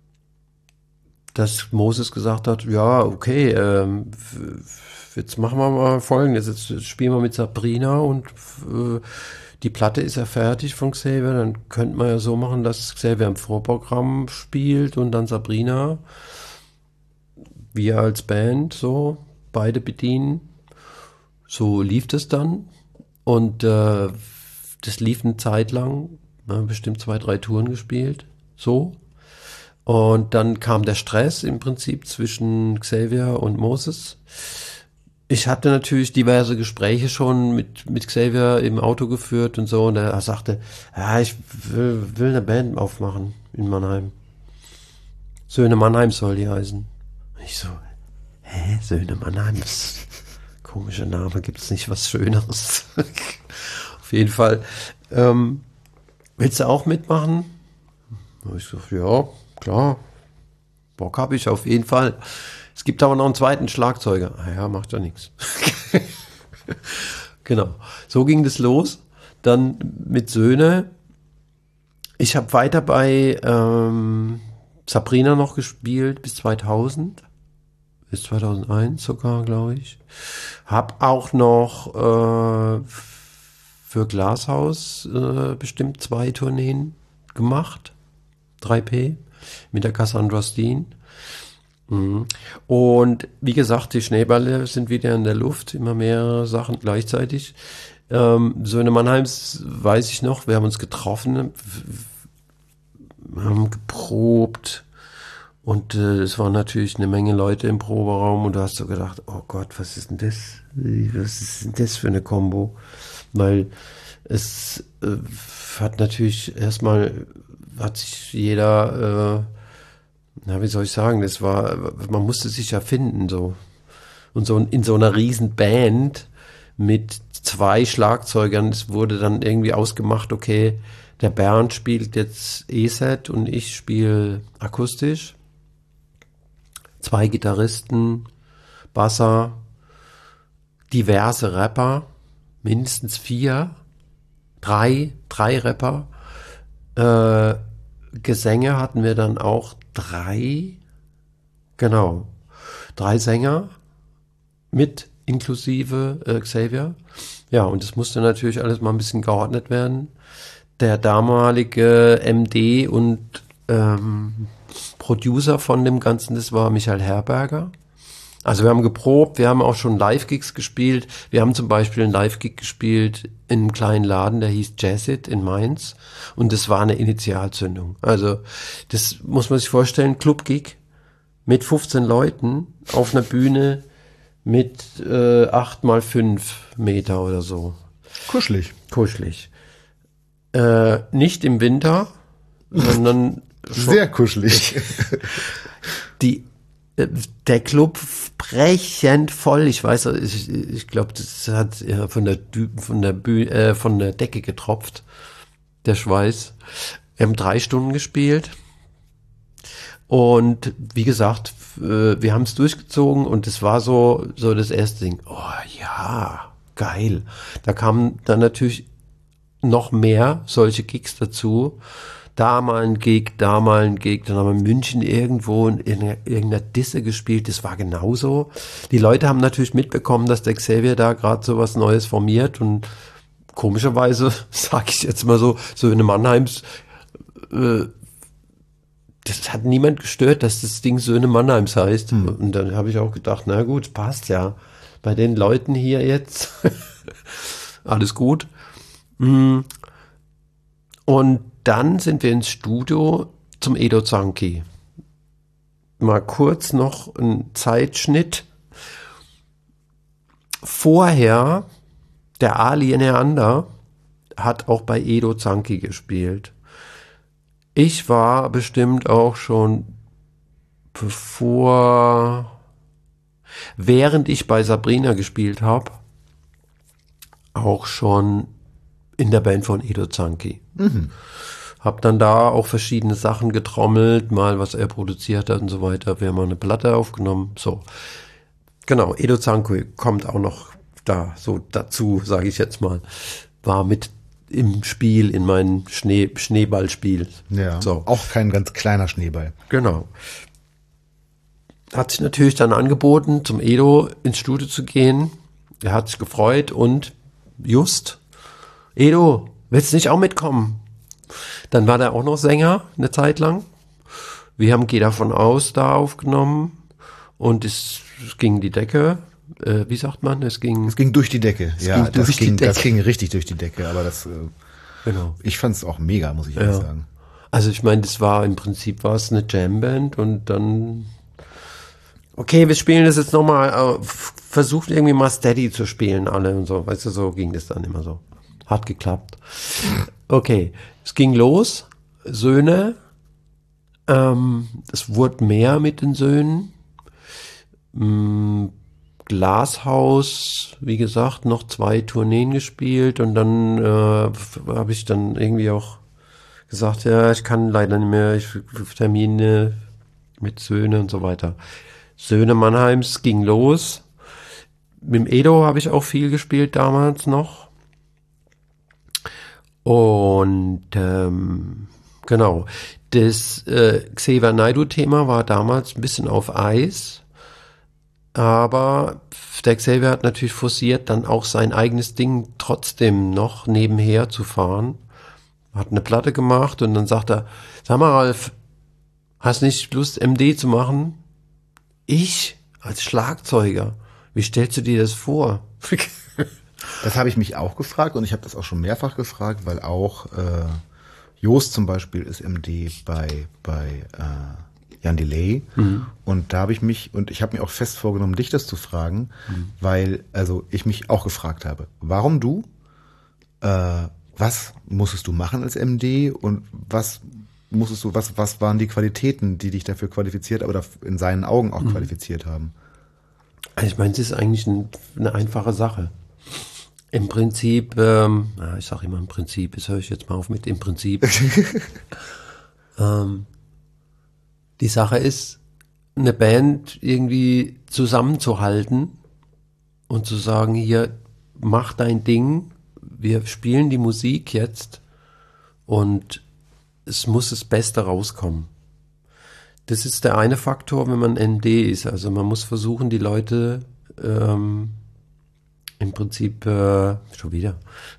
dass Moses gesagt hat, ja, okay, ähm, jetzt machen wir mal Folgendes, jetzt spielen wir mit Sabrina und äh, die Platte ist ja fertig von Xavier, dann könnte man ja so machen, dass Xavier im Vorprogramm spielt und dann Sabrina, wir als Band so, beide bedienen. So lief das dann und äh, das lief eine Zeit lang, wir haben bestimmt zwei, drei Touren gespielt, so. Und dann kam der Stress im Prinzip zwischen Xavier und Moses. Ich hatte natürlich diverse Gespräche schon mit, mit Xavier im Auto geführt und so. Und er sagte, ja, ich will, will eine Band aufmachen in Mannheim. Söhne Mannheim soll die heißen. Und ich so, hä, Söhne Mannheim? Das komischer Name, gibt's nicht was Schöneres. Auf jeden Fall. Ähm, willst du auch mitmachen? Und ich so, ja, klar. Bock habe ich auf jeden Fall. Es gibt aber noch einen zweiten Schlagzeuger. Ah ja, macht ja nichts. Genau. So ging das los. Dann mit Söhne. Ich habe weiter bei ähm, Sabrina noch gespielt bis zweitausend. Bis zweitausendeins sogar, glaube ich. Hab auch noch äh, für Glashaus äh, bestimmt zwei Tourneen gemacht. drei P mit der Cassandra Steen. Mhm. Und wie gesagt, die Schneebälle sind wieder in der Luft, immer mehrere Sachen gleichzeitig. Ähm, Söhne Mannheims weiß ich noch, wir haben uns getroffen, wir haben geprobt und äh, es waren natürlich eine Menge Leute im Proberaum und du hast so gedacht, oh Gott, was ist denn das? Was ist denn das für eine Kombo? Weil es äh, hat natürlich erstmal, hat sich jeder, äh, na, wie soll ich sagen, das war, man musste sich ja finden, so. Und so in so einer riesen Band mit zwei Schlagzeugern, es wurde dann irgendwie ausgemacht, okay, der Bernd spielt jetzt E-Set und ich spiele akustisch. Zwei Gitarristen, Basser, diverse Rapper, mindestens vier, drei, drei Rapper. Äh, Gesänge hatten wir dann auch drei, Genau. Drei Sänger mit inklusive äh, Xavier. Ja, und es musste natürlich alles mal ein bisschen geordnet werden. Der damalige M D und ähm, Producer von dem Ganzen, das war Michael Herberger. Also wir haben geprobt, wir haben auch schon Live-Gigs gespielt. Wir haben zum Beispiel einen Live-Gig gespielt in einem kleinen Laden, der hieß Jazzit in Mainz. Und das war eine Initialzündung. Also das muss man sich vorstellen, Club-Gig mit fünfzehn Leuten auf einer Bühne mit äh, acht mal fünf Meter oder so. Kuschelig. Kuschelig. Äh, nicht im Winter, sondern sehr kuschelig. Die, äh, der Club brechend voll. Ich weiß, ich, ich glaube, das hat ja von der von der Büh, äh, von der Decke getropft, der Schweiß. Wir haben drei Stunden gespielt und wie gesagt, äh, wir haben es durchgezogen und es war so so das erste Ding. Oh ja, geil. Da kamen dann natürlich noch mehr solche Gigs dazu. Da mal ein Gig, da mal ein Gig, dann haben wir in München irgendwo in irgendeiner Disse gespielt, das war genauso. Die Leute haben natürlich mitbekommen, dass der Xavier da gerade so was Neues formiert und komischerweise, sag ich jetzt mal so, so in einem Mannheims, äh, das hat niemand gestört, dass das Ding Söhne Mannheims heißt. Hm. Und dann habe ich auch gedacht, na gut, passt ja. Bei den Leuten hier jetzt, alles gut. Und dann sind wir ins Studio zum Edo Zanki. Mal kurz noch ein Zeitschnitt. Vorher, der Ali Neander hat auch bei Edo Zanki gespielt. Ich war bestimmt auch schon bevor, während ich bei Sabrina gespielt habe, auch schon in der Band von Edo Zanki. Mhm. Hab dann da auch verschiedene Sachen getrommelt, mal was er produziert hat und so weiter. Wir haben mal eine Platte aufgenommen. So, genau, Edo Zanki kommt auch noch da so dazu, sage ich jetzt mal. War mit im Spiel, in meinem Schnee, Schneeballspiel. Ja, so. Auch kein ganz kleiner Schneeball. Genau. Hat sich natürlich dann angeboten, zum Edo ins Studio zu gehen. Er hat sich gefreut und just, Edo, willst du nicht auch mitkommen? Dann war der auch noch Sänger eine Zeit lang. Wir haben Geh davon aus da aufgenommen und es, es ging die Decke. Äh, wie sagt man? Es ging, es ging durch die Decke. Es ja, ging das, durch ging, die Decke. das ging richtig durch die Decke. Aber das, äh, genau. Ich fand es auch mega, muss ich ehrlich ja. sagen. Also ich meine, das war im Prinzip war es eine Jamband und dann okay, wir spielen das jetzt nochmal, versucht irgendwie mal steady zu spielen alle und so, weißt du, so ging das dann immer so. Hat geklappt. Okay, es ging los, Söhne, ähm, es wurde mehr mit den Söhnen, ähm, Glashaus, wie gesagt, noch zwei Tourneen gespielt und dann äh, habe ich dann irgendwie auch gesagt, ja, ich kann leider nicht mehr, ich Termine mit Söhne und so weiter. Söhne Mannheims ging los. Mit dem Edo habe ich auch viel gespielt damals noch. Und ähm, genau, das äh, Xavier Naidoo-Thema war damals ein bisschen auf Eis. Aber der Xavier hat natürlich forciert, dann auch sein eigenes Ding trotzdem noch nebenher zu fahren. Hat eine Platte gemacht und dann sagt er, sag mal Ralf, hast nicht Lust M D zu machen? Ich als Schlagzeuger, wie stellst du dir das vor? Das habe ich mich auch gefragt und ich habe das auch schon mehrfach gefragt, weil auch äh, Jost zum Beispiel ist M D bei bei äh, Jan Delay mhm. und da habe ich mich und ich habe mir auch fest vorgenommen, dich das zu fragen, mhm. weil also ich mich auch gefragt habe, warum du, äh, was musstest du machen als M D und was musstest du, was, was waren die Qualitäten, die dich dafür qualifiziert, aber in seinen Augen auch mhm. qualifiziert haben? Ich meine, es ist eigentlich ein, eine einfache Sache. Im Prinzip, ähm, ich sage immer im Prinzip, das höre ich jetzt mal auf mit im Prinzip. ähm, die Sache ist, eine Band irgendwie zusammenzuhalten und zu sagen, hier, mach dein Ding, wir spielen die Musik jetzt und es muss das Beste rauskommen. Das ist der eine Faktor, wenn man M D ist. Also man muss versuchen, die Leute ähm, im Prinzip äh, schon wieder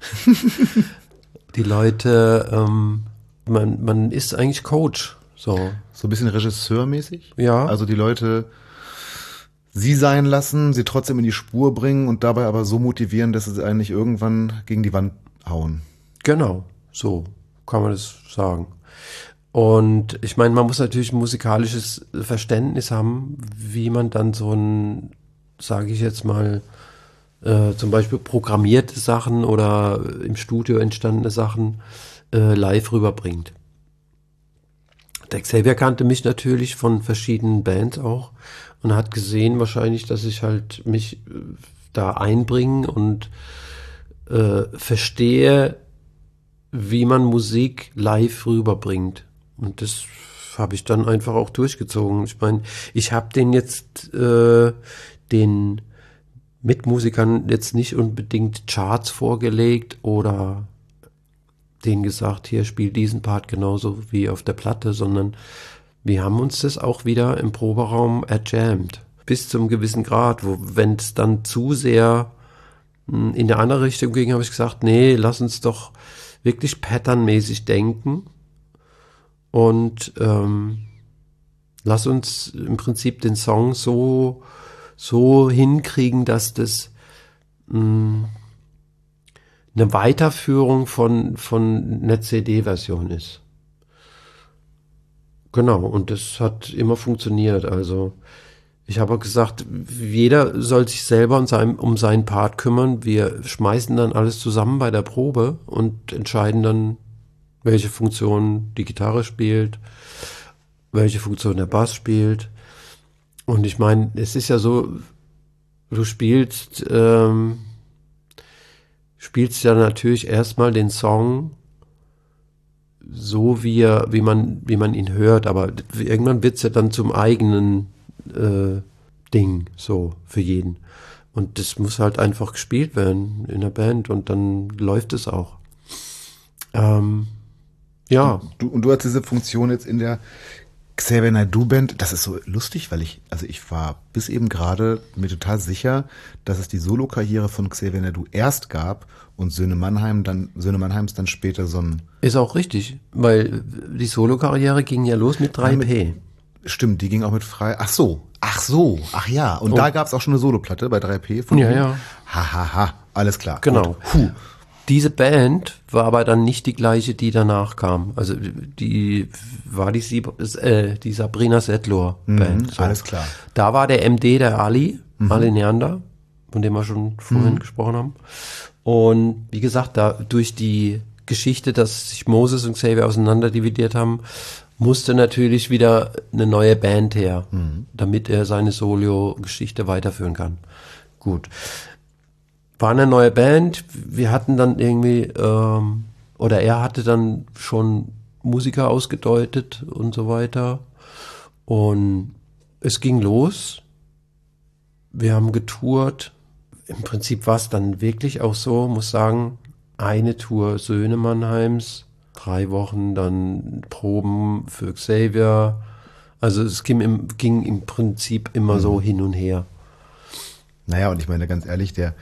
die Leute, ähm, man, man ist eigentlich Coach. So. So ein bisschen regisseurmäßig? Ja. Also die Leute sie sein lassen, sie trotzdem in die Spur bringen und dabei aber so motivieren, dass sie eigentlich irgendwann gegen die Wand hauen. Genau, so kann man das sagen. Und ich meine, man muss natürlich ein musikalisches Verständnis haben, wie man dann so ein, sage ich jetzt mal, äh, zum Beispiel programmierte Sachen oder im Studio entstandene Sachen äh, live rüberbringt. Der Xavier kannte mich natürlich von verschiedenen Bands auch und hat gesehen wahrscheinlich, dass ich halt mich äh, da einbringe und äh, verstehe, wie man Musik live rüberbringt. Und das habe ich dann einfach auch durchgezogen. Ich meine, ich habe den jetzt, äh, den Mitmusikern jetzt nicht unbedingt Charts vorgelegt oder denen gesagt, hier spiel diesen Part genauso wie auf der Platte, sondern wir haben uns das auch wieder im Proberaum erjammt. Bis zum gewissen Grad, wo, wenn es dann zu sehr mh, in der andere Richtung ging, habe ich gesagt, nee, lass uns doch wirklich patternmäßig denken. Und ähm, lass uns im Prinzip den Song so, so hinkriegen, dass das mh, eine Weiterführung von, von einer C D-Version ist. Genau, und das hat immer funktioniert. Also ich habe gesagt, jeder soll sich selber um seinen, um seinen Part kümmern. Wir schmeißen dann alles zusammen bei der Probe und entscheiden dann, welche Funktion die Gitarre spielt, welche Funktion der Bass spielt. Und ich meine, es ist ja so, du spielst, ähm, spielst ja natürlich erstmal den Song so, wie er, wie man, wie man ihn hört, aber irgendwann wird's ja dann zum eigenen äh, Ding, so für jeden. Und das muss halt einfach gespielt werden in der Band und dann läuft es auch. Ähm, Ja. Du, und du hast diese Funktion jetzt in der Xavier Naidoo Band. Das ist so lustig, weil ich, also ich war bis eben gerade mir total sicher, dass es die Solokarriere von Xavier Naidoo erst gab und Söhne Mannheim dann, Söhne Mannheims dann später so ein. Ist auch richtig, weil die Solokarriere ging ja los mit drei P. Ja, mit, stimmt, die ging auch mit frei. Ach so, ach so, ach ja. Und oh. da gab es auch schon eine Soloplatte bei drei P von Ja, ihm. ja. Ha, ha, ha, alles klar. Genau. Puh. Diese Band war aber dann nicht die gleiche, die danach kam. Also die war die, Sieb- äh, die Sabrina Settler Band. Mhm, so. Alles klar. Da war der M D, der Ali, mhm. Ali Neander, von dem wir schon vorhin mhm. gesprochen haben. Und wie gesagt, da durch die Geschichte, dass sich Moses und Xavier auseinanderdividiert haben, musste natürlich wieder eine neue Band her, mhm. damit er seine Solo-Geschichte weiterführen kann. Gut. War eine neue Band, wir hatten dann irgendwie, ähm, oder er hatte dann schon Musiker ausgedeutet und so weiter. Und es ging los. Wir haben getourt. Im Prinzip war es dann wirklich auch so, muss sagen, eine Tour Söhne Mannheims, drei Wochen dann Proben für Xavier. Also es ging im, ging im Prinzip immer mhm. so hin und her. Naja, und ich meine ganz ehrlich, der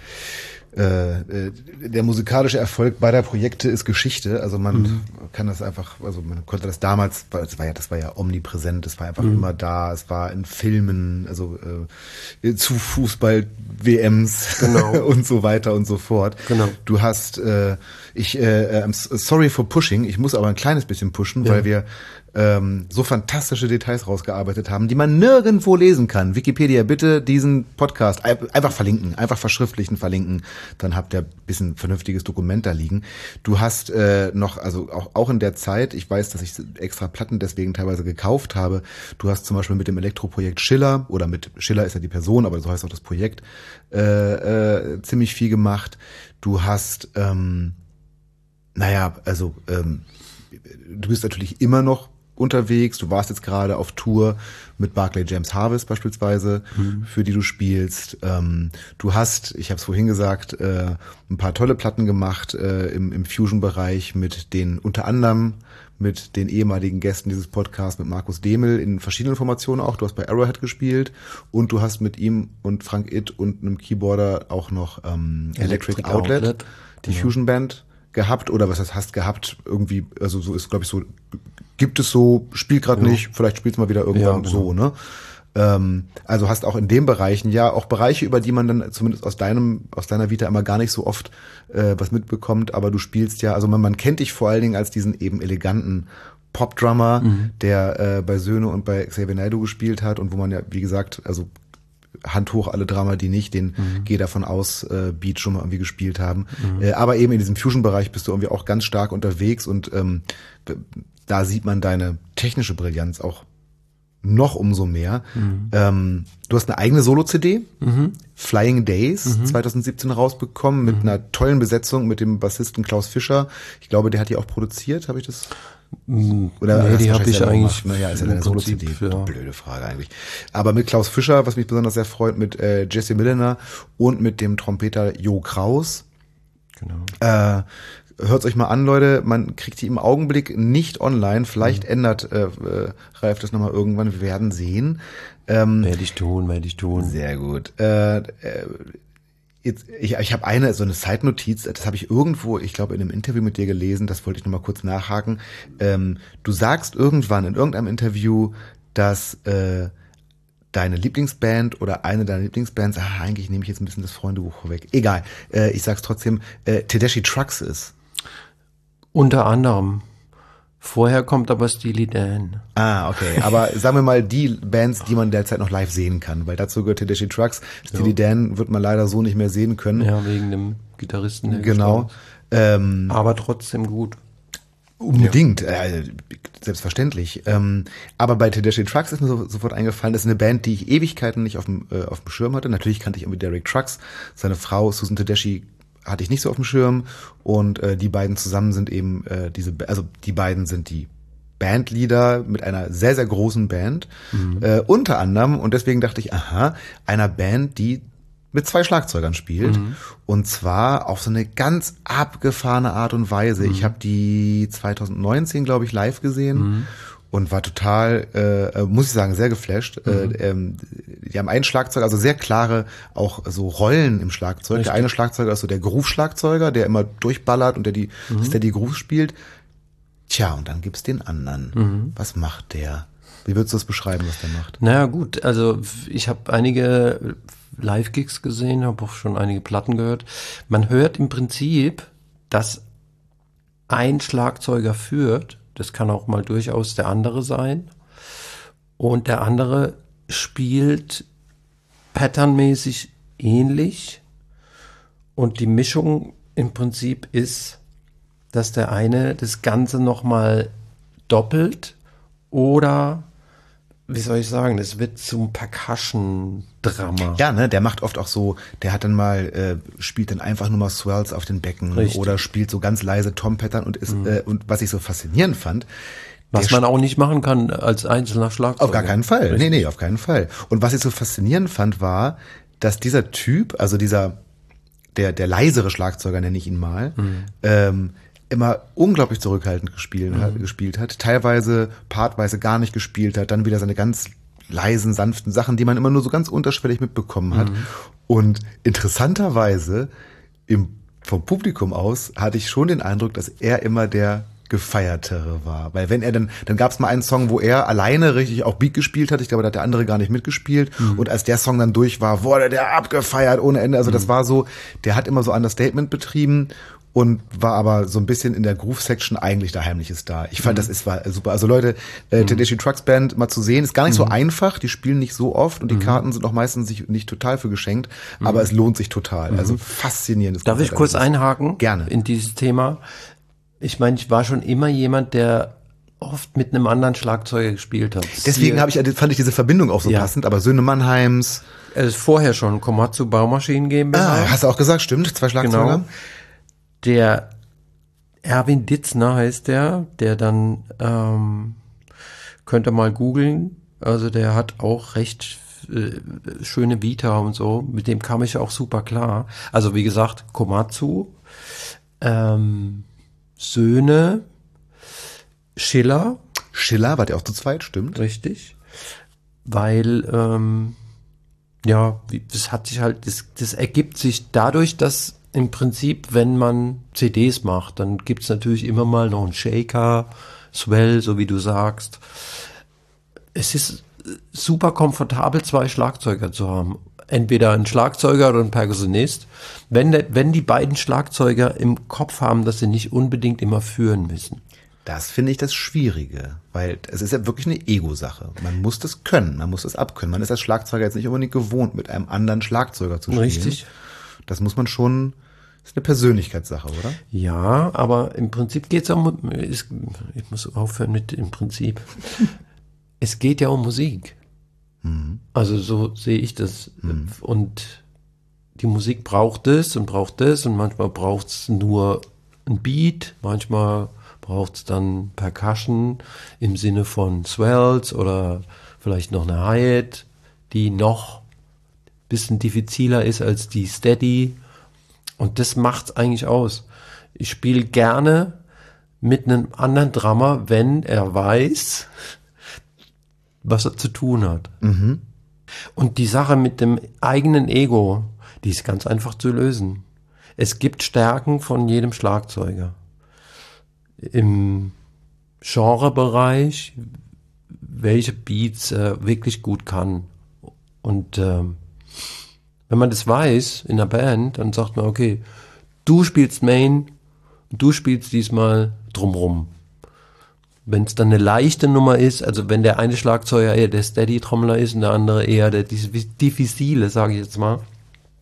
äh, der musikalische Erfolg beider Projekte ist Geschichte. Also man mhm. kann das einfach, also man konnte das damals, das war ja, das war ja omnipräsent, das war einfach mhm. immer da, es war in Filmen, also äh, zu Fußball-W Ms genau. und so weiter und so fort. Genau. Du hast, äh, ich, äh, I'm sorry for pushing, ich muss aber ein kleines bisschen pushen, ja. weil wir ähm, so fantastische Details rausgearbeitet haben, die man nirgendwo lesen kann. Wikipedia, bitte diesen Podcast einfach verlinken, einfach verschriftlichen, verlinken, dann habt ihr ein bisschen vernünftiges Dokument da liegen. Du hast äh, noch, also auch, auch in der Zeit, ich weiß, dass ich extra Platten deswegen teilweise gekauft habe, du hast zum Beispiel mit dem Elektroprojekt Schiller, oder mit Schiller ist ja die Person, aber so heißt auch das Projekt, äh, äh, ziemlich viel gemacht. Du hast, ähm, naja, also ähm, du bist natürlich immer noch unterwegs. Du warst jetzt gerade auf Tour mit Barclay James Harvest beispielsweise, mhm. für die du spielst. Ähm, du hast, ich habe es vorhin gesagt, äh, ein paar tolle Platten gemacht äh, im, im Fusion-Bereich mit den unter anderem mit den ehemaligen Gästen dieses Podcasts, mit Markus Demel in verschiedenen Formationen auch. Du hast bei Arrowhead gespielt und du hast mit ihm und Frank Itt und einem Keyboarder auch noch ähm, Electric, Electric Outlet, Outlet, die genau. Fusion Band gehabt oder was heißt hast gehabt irgendwie, also so ist glaube ich so, gibt es so, spielt gerade ja. nicht, vielleicht spielt's mal wieder irgendwann ja, so, ne? Ähm, also hast auch in den Bereichen ja auch Bereiche, über die man dann zumindest aus deinem, aus deiner Vita immer gar nicht so oft äh, was mitbekommt, aber du spielst ja, also man, man kennt dich vor allen Dingen als diesen eben eleganten Pop-Drummer, mhm. der äh, bei Söhne und bei Xavier Naidoo gespielt hat und wo man ja, wie gesagt, also Hand hoch alle Drummer, die nicht den mhm. Geh davon aus äh, Beat schon mal irgendwie gespielt haben. Mhm. Äh, aber eben in diesem Fusion-Bereich bist du irgendwie auch ganz stark unterwegs und ähm, da sieht man deine technische Brillanz auch noch umso mehr. Mhm. Ähm, du hast eine eigene Solo-C D, mhm. Flying Days, mhm. zwanzig siebzehn rausbekommen, mit mhm. einer tollen Besetzung mit dem Bassisten Klaus Fischer. Ich glaube, der hat die auch produziert, habe ich das? Oder nee, die habe ich eigentlich. Naja, ist ja eine Solo-C D. Ja. Blöde Frage eigentlich. Aber mit Klaus Fischer, was mich besonders sehr freut, mit äh, Jesse Milliner und mit dem Trompeter Jo Kraus. Genau. Äh, Hört's euch mal an, Leute, man kriegt die im Augenblick nicht online. Vielleicht mhm. ändert äh, äh, Ralf das nochmal irgendwann, wir werden sehen. Ähm, werde ich tun, werde ich tun. Sehr gut. Äh, äh, jetzt, ich ich habe eine, so eine Zeitnotiz, das habe ich irgendwo, ich glaube in einem Interview mit dir gelesen, das wollte ich nochmal kurz nachhaken. Ähm, du sagst irgendwann in irgendeinem Interview, dass äh, deine Lieblingsband oder eine deiner Lieblingsbands, ah, eigentlich nehme ich jetzt ein bisschen das Freundebuch vorweg, egal, äh, ich sag's trotzdem, äh, Tedeschi Trucks ist. Unter anderem. Vorher kommt aber Steely Dan. Ah, okay. Aber sagen wir mal die Bands, die man derzeit noch live sehen kann, weil dazu gehört Tedeschi Trucks. Steely ja. Dan wird man leider so nicht mehr sehen können. Ja, wegen dem Gitarristen. Der genau. Ähm, aber trotzdem gut. Unbedingt, ja. äh, selbstverständlich. Ähm, aber bei Tedeschi Trucks ist mir so, sofort eingefallen, das ist eine Band, die ich Ewigkeiten nicht auf dem, äh, auf dem Schirm hatte. Natürlich kannte ich irgendwie Derek Trucks, seine Frau Susan Tedeschi hatte ich nicht so auf dem Schirm und äh, die beiden zusammen sind eben äh, diese, also die beiden sind die Bandleader mit einer sehr, sehr großen Band, mhm. äh, unter anderem, und deswegen dachte ich, aha, einer Band, die mit zwei Schlagzeugern spielt, mhm. und zwar auf so eine ganz abgefahrene Art und Weise. Mhm. Ich habe die zwanzig neunzehn, glaube ich, live gesehen mhm. und war total, äh, muss ich sagen, sehr geflasht. Mhm. Äh, ähm, die haben einen Schlagzeuger, also sehr klare auch so Rollen im Schlagzeug. Richtig. Der eine Schlagzeuger ist so der Groove-Schlagzeuger, der immer durchballert und der die mhm. Steady Groove spielt. Tja, und dann gibt's den anderen. Mhm. Was macht der? Wie würdest du das beschreiben, was der macht? Naja, gut, also ich habe einige Live-Gigs gesehen, habe auch schon einige Platten gehört. Man hört im Prinzip, dass ein Schlagzeuger führt, das kann auch mal durchaus der andere sein, und der andere spielt patternmäßig ähnlich, und die Mischung im Prinzip ist, dass der eine das Ganze nochmal doppelt oder, wie soll ich sagen, das wird zum Percussion-Drama. Ja, ne, der macht oft auch so, der hat dann mal, äh, spielt dann einfach nur mal Swells auf den Becken. Richtig. Oder spielt so ganz leise Tom-Pattern und ist, mhm. äh, und was ich so faszinierend fand, was man auch nicht machen kann als einzelner Schlagzeuger. Auf gar keinen Fall. Richtig. Nee, nee, auf keinen Fall. Und was ich so faszinierend fand, war, dass dieser Typ, also dieser, der, der leisere Schlagzeuger, nenne ich ihn mal, mhm. ähm, immer unglaublich zurückhaltend gespielt, mhm. hat, gespielt hat, teilweise partweise gar nicht gespielt hat, dann wieder seine ganz leisen, sanften Sachen, die man immer nur so ganz unterschwellig mitbekommen hat. Mhm. Und interessanterweise im, vom Publikum aus hatte ich schon den Eindruck, dass er immer der gefeiertere war. Weil wenn er dann, dann gab es mal einen Song, wo er alleine richtig auch Beat gespielt hat. Ich glaube, da hat der andere gar nicht mitgespielt. Mhm. Und als der Song dann durch war, wurde der abgefeiert ohne Ende. Also mhm. das war so, der hat immer so Understatement betrieben und war aber so ein bisschen in der Groove-Section eigentlich der heimliche Star. Ich fand, mhm. das ist war super. Also Leute, äh, mhm. Tedeschi Trucks Band mal zu sehen, ist gar nicht mhm. so einfach. Die spielen nicht so oft und die mhm. Karten sind auch meistens nicht, nicht total für geschenkt, mhm. aber es lohnt sich total. Also faszinierend. Darf ich kurz einhaken? Gerne. In dieses Thema. Ich meine, ich war schon immer jemand, der oft mit einem anderen Schlagzeuger gespielt hat. Deswegen habe ich, fand ich diese Verbindung auch so ja. passend, aber Söhne Mannheims. Er ist vorher schon Komatsu Baumaschinen GmbH. Ah, hast du auch gesagt, stimmt, zwei Schlagzeuger. Genau. Der Erwin Ditzner heißt der, der dann ähm, Könnt ihr mal googeln. Also der hat auch recht äh, schöne Vita und so. Mit dem kam ich auch super klar. Also wie gesagt, Komatsu, ähm, Söhne, Schiller. Schiller, war der auch zu zweit, stimmt? Richtig. Weil, ähm, ja, wie- das hat sich halt, das, das ergibt sich dadurch, dass im Prinzip, wenn man C Ds macht, dann gibt's natürlich immer mal noch einen Shaker, Swell, so wie du sagst. Es ist super komfortabel, zwei Schlagzeuger zu haben. Entweder ein Schlagzeuger oder ein Perkussionist. Wenn, der, wenn die beiden Schlagzeuger im Kopf haben, dass sie nicht unbedingt immer führen müssen. Das finde ich das Schwierige, weil es ist ja wirklich eine Ego-Sache. Man muss das können, man muss das abkönnen. Man ist als Schlagzeuger jetzt nicht unbedingt gewohnt, mit einem anderen Schlagzeuger zu spielen. Richtig. Das muss man schon, das ist eine Persönlichkeitssache, oder? Ja, aber im Prinzip geht's um, es, ich muss aufhören mit im Prinzip. Es geht ja um Musik. Mhm. Also so sehe ich das. Und die Musik braucht es und braucht das und manchmal braucht es nur ein Beat, manchmal braucht es dann Percussion im Sinne von Swells oder vielleicht noch eine Hi-Hat, die noch ein bisschen diffiziler ist als die Steady. Und das macht's eigentlich aus. Ich spiele gerne mit einem anderen Drummer, wenn er weiß, was er zu tun hat. Mhm. Und die Sache mit dem eigenen Ego, die ist ganz einfach zu lösen. Es gibt Stärken von jedem Schlagzeuger. Im Genrebereich, welche Beats er wirklich gut kann. Und ähm, wenn man das weiß in einer Band, dann sagt man, okay, du spielst Main, du spielst diesmal drumrum. Wenn es dann eine leichte Nummer ist, also wenn der eine Schlagzeuger eher der Steady-Trommler ist und der andere eher der diffizile, sage ich jetzt mal,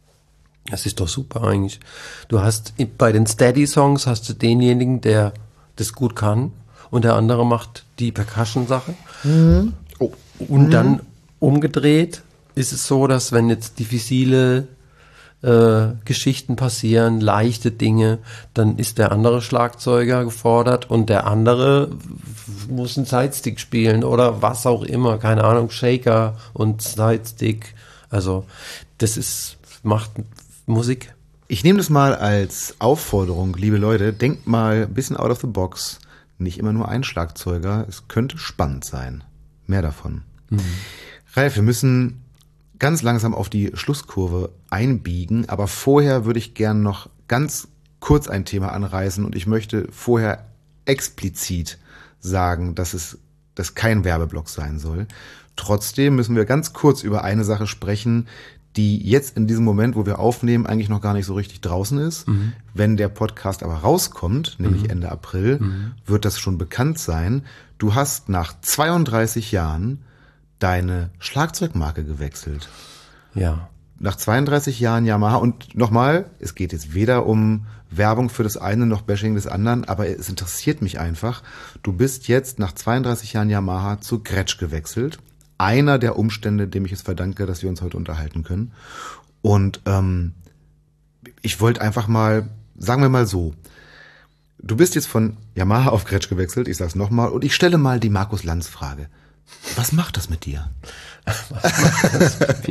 das ist doch super eigentlich. Du hast bei den Steady-Songs hast du denjenigen, der das gut kann und der andere macht die Percussion-Sache. Mhm. Oh. Und dann umgedreht ist es so, dass wenn jetzt diffizile äh, Geschichten passieren, leichte Dinge, dann ist der andere Schlagzeuger gefordert und der andere muss einen Sidestick spielen oder was auch immer, keine Ahnung, Shaker und Sidestick. Also das ist, macht Musik. Ich nehme das mal als Aufforderung, liebe Leute, denkt mal ein bisschen out of the box. Nicht immer nur ein Schlagzeuger, es könnte spannend sein. Mehr davon. Mhm. Ralf, wir müssen ganz langsam auf die Schlusskurve einbiegen, aber vorher würde ich gern noch ganz kurz ein Thema anreißen und ich möchte vorher explizit sagen, dass es dass kein Werbeblock sein soll. Trotzdem müssen wir ganz kurz über eine Sache sprechen, die jetzt in diesem Moment, wo wir aufnehmen, eigentlich noch gar nicht so richtig draußen ist. Mhm. Wenn der Podcast aber rauskommt, nämlich mhm. Ende April, mhm. wird das schon bekannt sein. Du hast nach zweiunddreißig Jahren deine Schlagzeugmarke gewechselt. Ja. Nach zweiunddreißig Jahren Yamaha und nochmal, es geht jetzt weder um Werbung für das eine noch Bashing des anderen, aber es interessiert mich einfach. Du bist jetzt nach zweiunddreißig Jahren Yamaha zu Gretsch gewechselt. Einer der Umstände, dem ich es verdanke, dass wir uns heute unterhalten können. Und ähm, ich wollte einfach mal, sagen wir mal so, du bist jetzt von Yamaha auf Gretsch gewechselt, ich sag's nochmal, und ich stelle mal die Markus-Lanz-Frage. Was macht das mit dir? Was macht das mit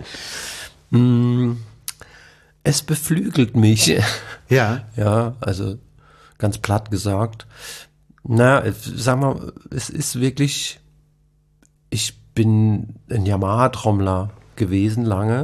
mir? Es beflügelt mich. Ja. Ja, also ganz platt gesagt. Na, sag mal, es ist wirklich, ich bin ein Yamaha-Trommler gewesen lange,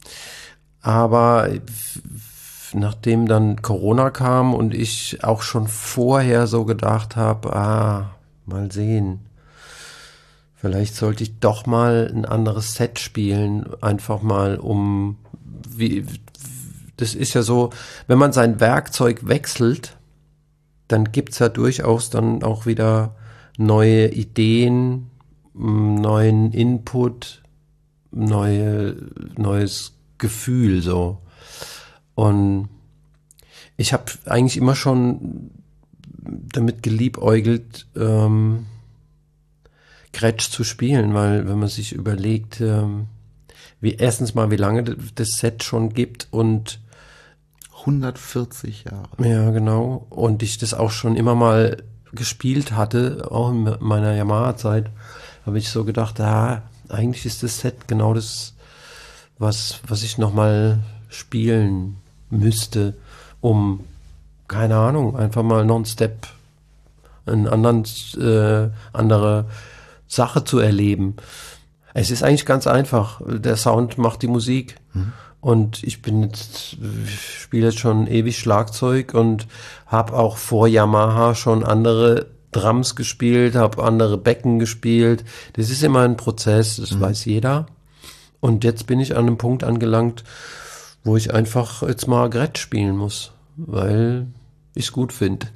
aber nachdem dann Corona kam und ich auch schon vorher so gedacht habe, ah, mal sehen, vielleicht sollte ich doch mal ein anderes Set spielen, einfach mal um, wie, das ist ja so, wenn man sein Werkzeug wechselt, dann gibt's ja durchaus dann auch wieder neue Ideen, neuen Input, neue, neues Gefühl so. Und ich habe eigentlich immer schon damit geliebäugelt, ähm, Gretsch zu spielen, weil wenn man sich überlegt, ähm, wie erstens mal, wie lange das Set schon gibt und hundertvierzig Jahre. Ja, genau. Und ich das auch schon immer mal gespielt hatte, auch in meiner Yamaha-Zeit, habe ich so gedacht, ah, eigentlich ist das Set genau das, was, was ich nochmal spielen müsste, um, keine Ahnung, einfach mal noch einen Step, einen anderen, äh, andere Sache zu erleben. Es ist eigentlich ganz einfach. Der Sound macht die Musik. Mhm. Und ich bin jetzt, ich spiele jetzt schon ewig Schlagzeug und habe auch vor Yamaha schon andere Drums gespielt, habe andere Becken gespielt. Das ist immer ein Prozess, das mhm. weiß jeder. Und jetzt bin ich an einem Punkt angelangt, wo ich einfach jetzt mal Gret spielen muss, weil ich es gut finde.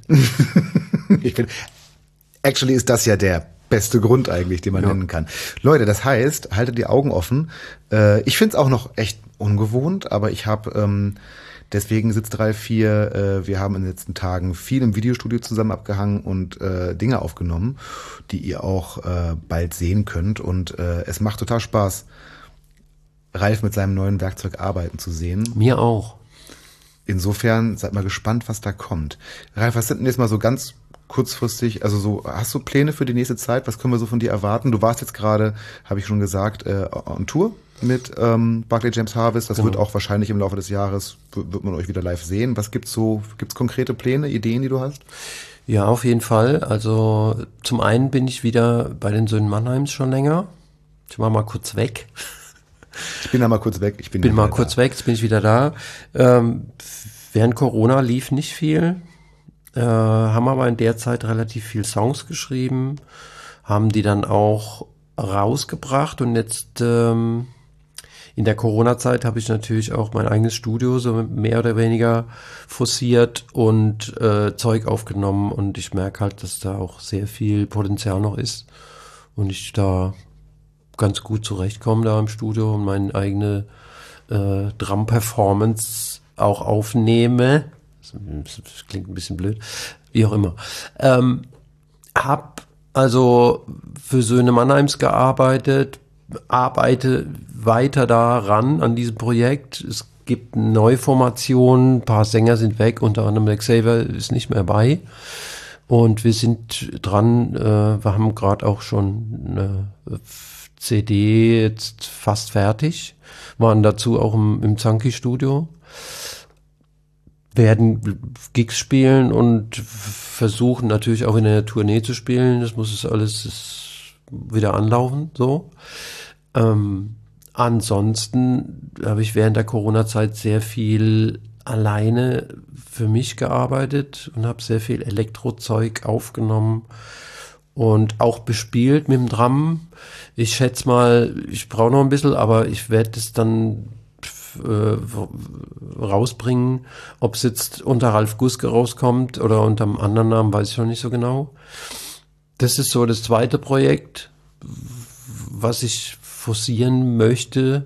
Ich finde, actually ist das ja der beste Grund eigentlich, den man ja. nennen kann. Leute, das heißt, haltet die Augen offen. Äh, ich finde es auch noch echt ungewohnt, aber ich habe, ähm, deswegen sitzt Ralf hier, äh, wir haben in den letzten Tagen viel im Videostudio zusammen abgehangen und äh, Dinge aufgenommen, die ihr auch äh, bald sehen könnt. Und äh, es macht total Spaß, Ralf mit seinem neuen Werkzeug arbeiten zu sehen. Mir auch. Insofern seid mal gespannt, was da kommt. Ralf, was sind denn jetzt mal so ganz kurzfristig, also so, hast du Pläne für die nächste Zeit? Was können wir so von dir erwarten? Du warst jetzt gerade, habe ich schon gesagt, äh, on Tour mit ähm, Barclay James Harvest. Das genau. wird auch wahrscheinlich im Laufe des Jahres, wird man euch wieder live sehen. Was gibt's so, gibt's konkrete Pläne, Ideen, die du hast? Ja, auf jeden Fall. Also zum einen bin ich wieder bei den Söhnen Mannheims schon länger. Ich war mal kurz weg. Ich bin da mal kurz weg. Ich bin, bin mal kurz da. weg, jetzt bin ich wieder da. Ähm, während Corona lief nicht viel. Äh, haben aber in der Zeit relativ viel Songs geschrieben, haben die dann auch rausgebracht und jetzt ähm, in der Corona-Zeit habe ich natürlich auch mein eigenes Studio so mehr oder weniger forciert und äh, Zeug aufgenommen und ich merke halt, dass da auch sehr viel Potenzial noch ist und ich da ganz gut zurechtkomme da im Studio und meine eigene äh, Drum-Performance auch aufnehme. Das klingt ein bisschen blöd, wie auch immer. Ähm, hab also für Söhne Mannheims gearbeitet, arbeite weiter daran an diesem Projekt. Es gibt eine Neuformation, ein paar Sänger sind weg, unter anderem der Xavier ist nicht mehr bei. Und wir sind dran, äh, wir haben gerade auch schon eine C D jetzt fast fertig, waren dazu auch im, im Zanki-Studio. Werden Gigs spielen und versuchen natürlich auch in der Tournee zu spielen. Das muss es alles wieder anlaufen, so. Ähm, ansonsten habe ich während der Corona-Zeit sehr viel alleine für mich gearbeitet und habe sehr viel Elektrozeug aufgenommen und auch bespielt mit dem Drum. Ich schätze mal, ich brauche noch ein bisschen, aber ich werde es dann rausbringen. Ob es jetzt unter Ralf Guske rauskommt oder unter einem anderen Namen, weiß ich noch nicht so genau. Das ist so das zweite Projekt, was ich forcieren möchte.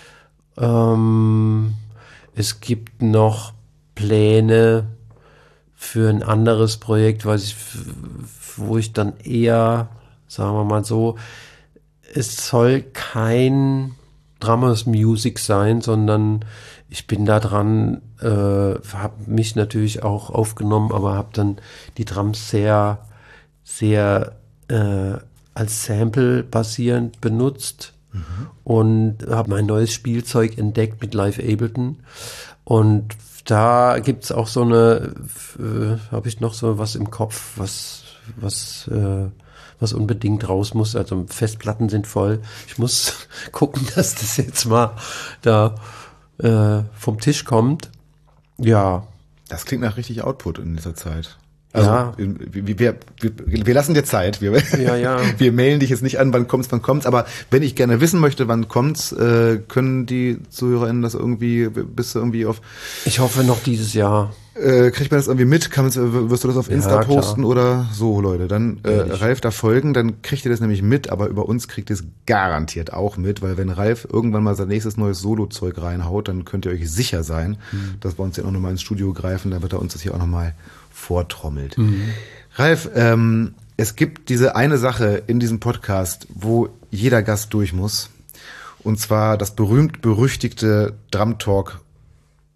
Ähm, es gibt noch Pläne für ein anderes Projekt, was ich, wo ich dann eher, sagen wir mal so, es soll kein Drummers Music sein, sondern ich bin da dran, äh, habe mich natürlich auch aufgenommen, aber habe dann die Drums sehr, sehr äh, als Sample basierend benutzt mhm. und habe mein neues Spielzeug entdeckt mit Live Ableton und da gibt's auch so eine, äh, habe ich noch so was im Kopf, was, was äh, was unbedingt raus muss. Also Festplatten sind voll. Ich muss gucken, dass das jetzt mal da äh, vom Tisch kommt. Ja. Das klingt nach richtig Output in dieser Zeit. Also ja. wir, wir, wir, wir lassen dir Zeit. Wir, ja, ja. wir mailen dich jetzt nicht an, wann kommt's, wann kommt's. Aber wenn ich gerne wissen möchte, wann kommt's, äh, können die ZuhörerInnen das irgendwie, bist du irgendwie auf... Ich hoffe noch dieses Jahr. Äh, kriegt man das irgendwie mit? Kann man, wirst du das auf Insta ja, posten oder so, Leute? Dann äh, Ralf da folgen, dann kriegt ihr das nämlich mit, aber über uns kriegt ihr es garantiert auch mit, weil wenn Ralf irgendwann mal sein nächstes neues Solo-Zeug reinhaut, dann könnt ihr euch sicher sein, mhm. dass wir uns ja auch nochmal ins Studio greifen, dann wird er uns das hier auch nochmal vortrommelt. Mhm. Ralf, ähm, es gibt diese eine Sache in diesem Podcast, wo jeder Gast durch muss, und zwar das berühmt-berüchtigte Drum Talk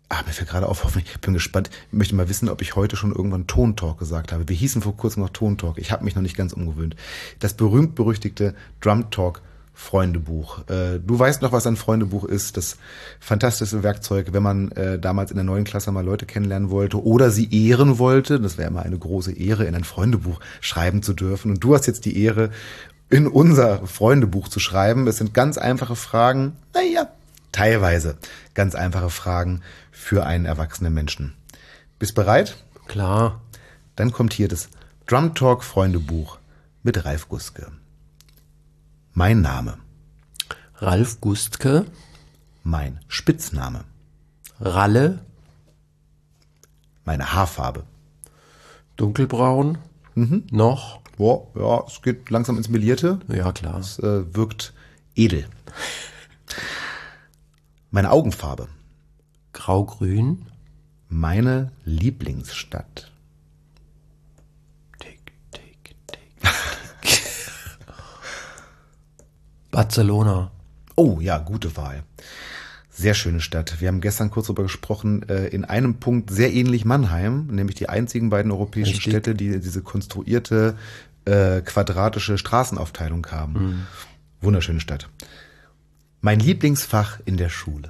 Ah, mir fällt gerade auf, hoffentlich, ich bin gespannt. Ich möchte mal wissen, ob ich heute schon irgendwann Tontalk gesagt habe. Wir hießen vor kurzem noch Tontalk. Ich habe mich noch nicht ganz umgewöhnt. Das berühmt-berüchtigte Drumtalk Freundebuch. Äh, du weißt noch, was ein Freundebuch ist. Das fantastische Werkzeug, wenn man äh, damals in der neuen Klasse mal Leute kennenlernen wollte oder sie ehren wollte. Das wäre immer eine große Ehre, in ein Freundebuch schreiben zu dürfen. Und du hast jetzt die Ehre, in unser Freundebuch zu schreiben. Es sind ganz einfache Fragen. Naja, teilweise ganz einfache Fragen für einen erwachsenen Menschen. Bist bereit? Klar. Dann kommt hier das Drumtalk Freundebuch mit Ralf Gustke. Mein Name. Ralf Gustke. Mein Spitzname. Ralle. Meine Haarfarbe. Dunkelbraun. Mhm. Noch. Boah, ja, es geht langsam ins Melierte. Ja, klar. Es äh, wirkt edel. Meine Augenfarbe. Grau-grün. Meine Lieblingsstadt. Tick, tick, tick, tick. Barcelona. Oh ja, gute Wahl. Sehr schöne Stadt. Wir haben gestern kurz darüber gesprochen, äh, in einem Punkt sehr ähnlich Mannheim, nämlich die einzigen beiden europäischen Richtig. Städte, die diese konstruierte äh, quadratische Straßenaufteilung haben. Mhm. Wunderschöne Stadt. Mein Lieblingsfach in der Schule.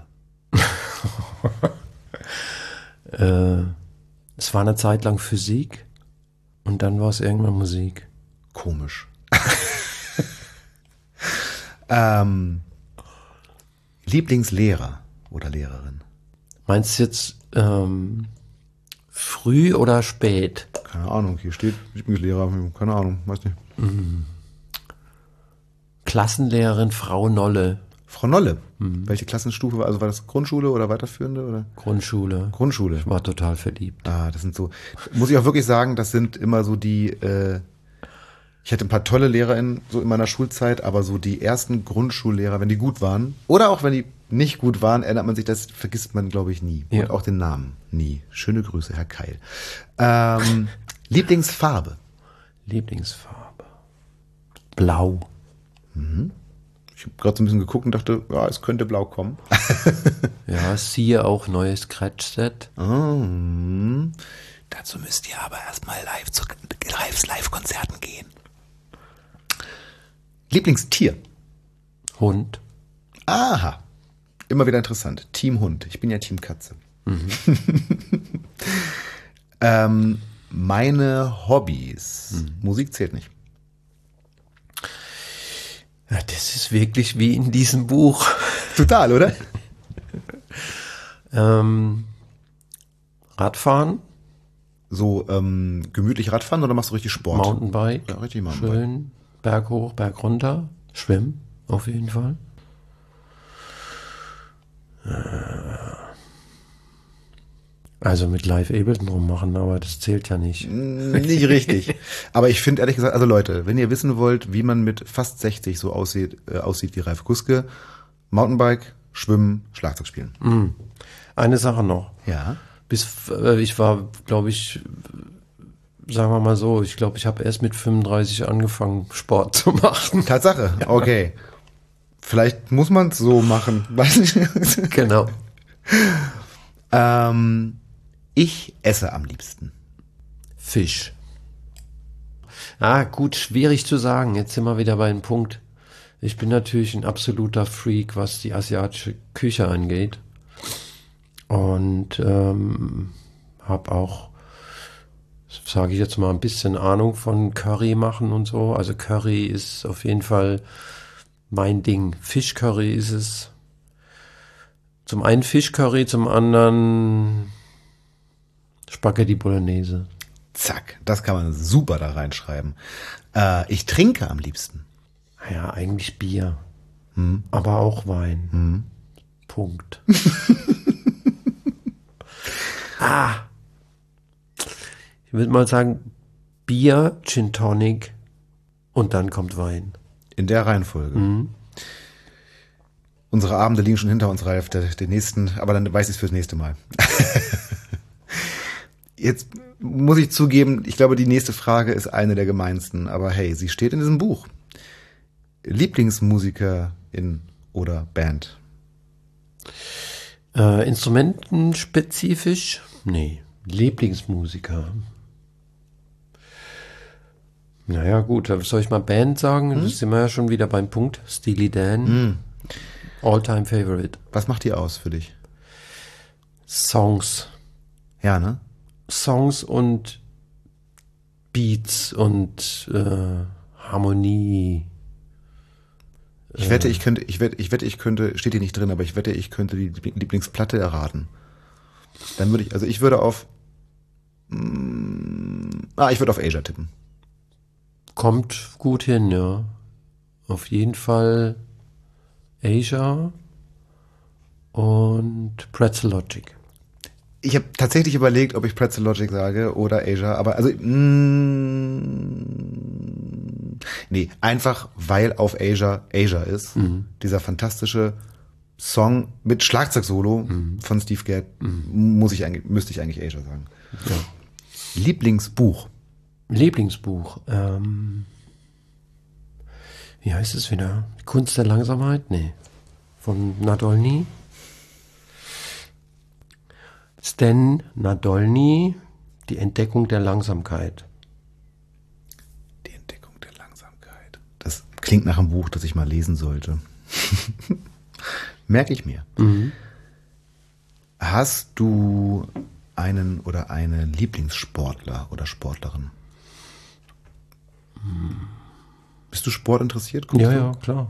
äh, es war eine Zeit lang Physik und dann war es irgendwann Musik. Komisch. ähm, Lieblingslehrer oder Lehrerin? Meinst du jetzt ähm, früh oder spät? Keine Ahnung, hier steht Lieblingslehrer, keine Ahnung, weiß nicht. Mhm. Klassenlehrerin Frau Nolle. Frau Nolle? Mhm. Welche Klassenstufe war, also war das Grundschule oder weiterführende oder? Grundschule. Grundschule. Ich war total verliebt. Ah, das sind so, muss ich auch wirklich sagen, das sind immer so die, äh, ich hatte ein paar tolle Lehrer in, so in meiner Schulzeit, aber so die ersten Grundschullehrer, wenn die gut waren, oder auch wenn die nicht gut waren, erinnert man sich, das vergisst man, glaube ich, nie. Ja. Und auch den Namen nie. Schöne Grüße, Herr Keil. Ähm, Lieblingsfarbe? Lieblingsfarbe. Blau. Mhm. Ich habe gerade so ein bisschen geguckt und dachte, ja, es könnte blau kommen. Ja, siehe auch neues Scratch-Set. Oh. Dazu müsst ihr aber erstmal live zu Lives Live-Konzerten gehen. Lieblingstier? Hund. Aha. Immer wieder interessant. Team Hund. Ich bin ja Team Katze. Mhm. ähm, meine Hobbys. Mhm. Musik zählt nicht. Ja, das ist wirklich wie in diesem Buch. Total, oder? ähm, Radfahren. So ähm, gemütlich Radfahren oder machst du richtig Sport? Mountainbike. Ja, richtig Mountainbike. Schön. Berg hoch, Berg runter. Schwimmen, auf jeden Fall. Also mit Live Ableton rummachen, aber das zählt ja nicht. Nicht richtig. Aber ich finde ehrlich gesagt, also Leute, wenn ihr wissen wollt, wie man mit fast sechzig so aussieht, äh, aussieht wie Ralf Gustke, Mountainbike, Schwimmen, Schlagzeug spielen. Mhm. Eine Sache noch. Ja. Bis äh, ich war, glaube ich, sagen wir mal so, ich glaube, ich habe erst mit fünfunddreißig angefangen, Sport zu machen. Tatsache, ja. Okay. Vielleicht muss man es so machen. Weiß nicht. Genau. ähm, ich esse am liebsten Fisch. Ah, gut, schwierig zu sagen. Jetzt sind wir wieder bei einem Punkt. Ich bin natürlich ein absoluter Freak, was die asiatische Küche angeht. Und ähm, habe auch, sage ich jetzt mal, ein bisschen Ahnung von Curry machen und so. Also Curry ist auf jeden Fall mein Ding. Fischcurry ist es. Zum einen Fischcurry, zum anderen Spaghetti Bolognese. Zack, das kann man super da reinschreiben. Äh, ich trinke am liebsten. Ja, eigentlich Bier. Hm. Aber auch Wein. Hm. Punkt. ah. Ich würde mal sagen, Bier, Gin Tonic und dann kommt Wein. In der Reihenfolge. Mhm. Unsere Abende liegen schon hinter uns, Ralf. Der, der nächsten, aber dann weiß ich es fürs nächste Mal. Jetzt muss ich zugeben, ich glaube, die nächste Frage ist eine der gemeinsten. Aber hey, sie steht in diesem Buch. Lieblingsmusikerin oder Band? Äh, instrumentenspezifisch? Nee. Lieblingsmusiker. Naja, gut, soll ich mal Band sagen? Hm? Das sind wir ja schon wieder beim Punkt. Steely Dan. Hm. All-time favorite. Was macht die aus für dich? Songs. Ja, ne? Songs und Beats und äh, Harmonie. Ich wette, ich könnte, ich wette, ich wette, ich könnte, steht hier nicht drin, aber ich wette, ich könnte die Lieblingsplatte erraten. Dann würde ich, also ich würde auf, mm, ah, ich würde auf Asia tippen. Kommt gut hin, ja. Auf jeden Fall Asia und Pretzel Logic. Ich habe tatsächlich überlegt, ob ich Pretzel Logic sage oder Asia, aber also mm, nee, einfach weil auf Asia Asia ist. Mhm. Dieser fantastische Song mit Schlagzeugsolo mhm. von Steve Gadd, mhm. muss ich eigentlich, müsste ich eigentlich Asia sagen. Ja. Lieblingsbuch. Lieblingsbuch. Ähm, wie heißt es wieder? Die Kunst der Langsamkeit? Nee. Von Nadolny. Stan Nadolny, die Entdeckung der Langsamkeit. Die Entdeckung der Langsamkeit. Das klingt nach einem Buch, das ich mal lesen sollte. Merke ich mir. Mhm. Hast du einen oder eine Lieblingssportler oder Sportlerin? Mhm. Bist du sportinteressiert? Ja, du? Ja, klar.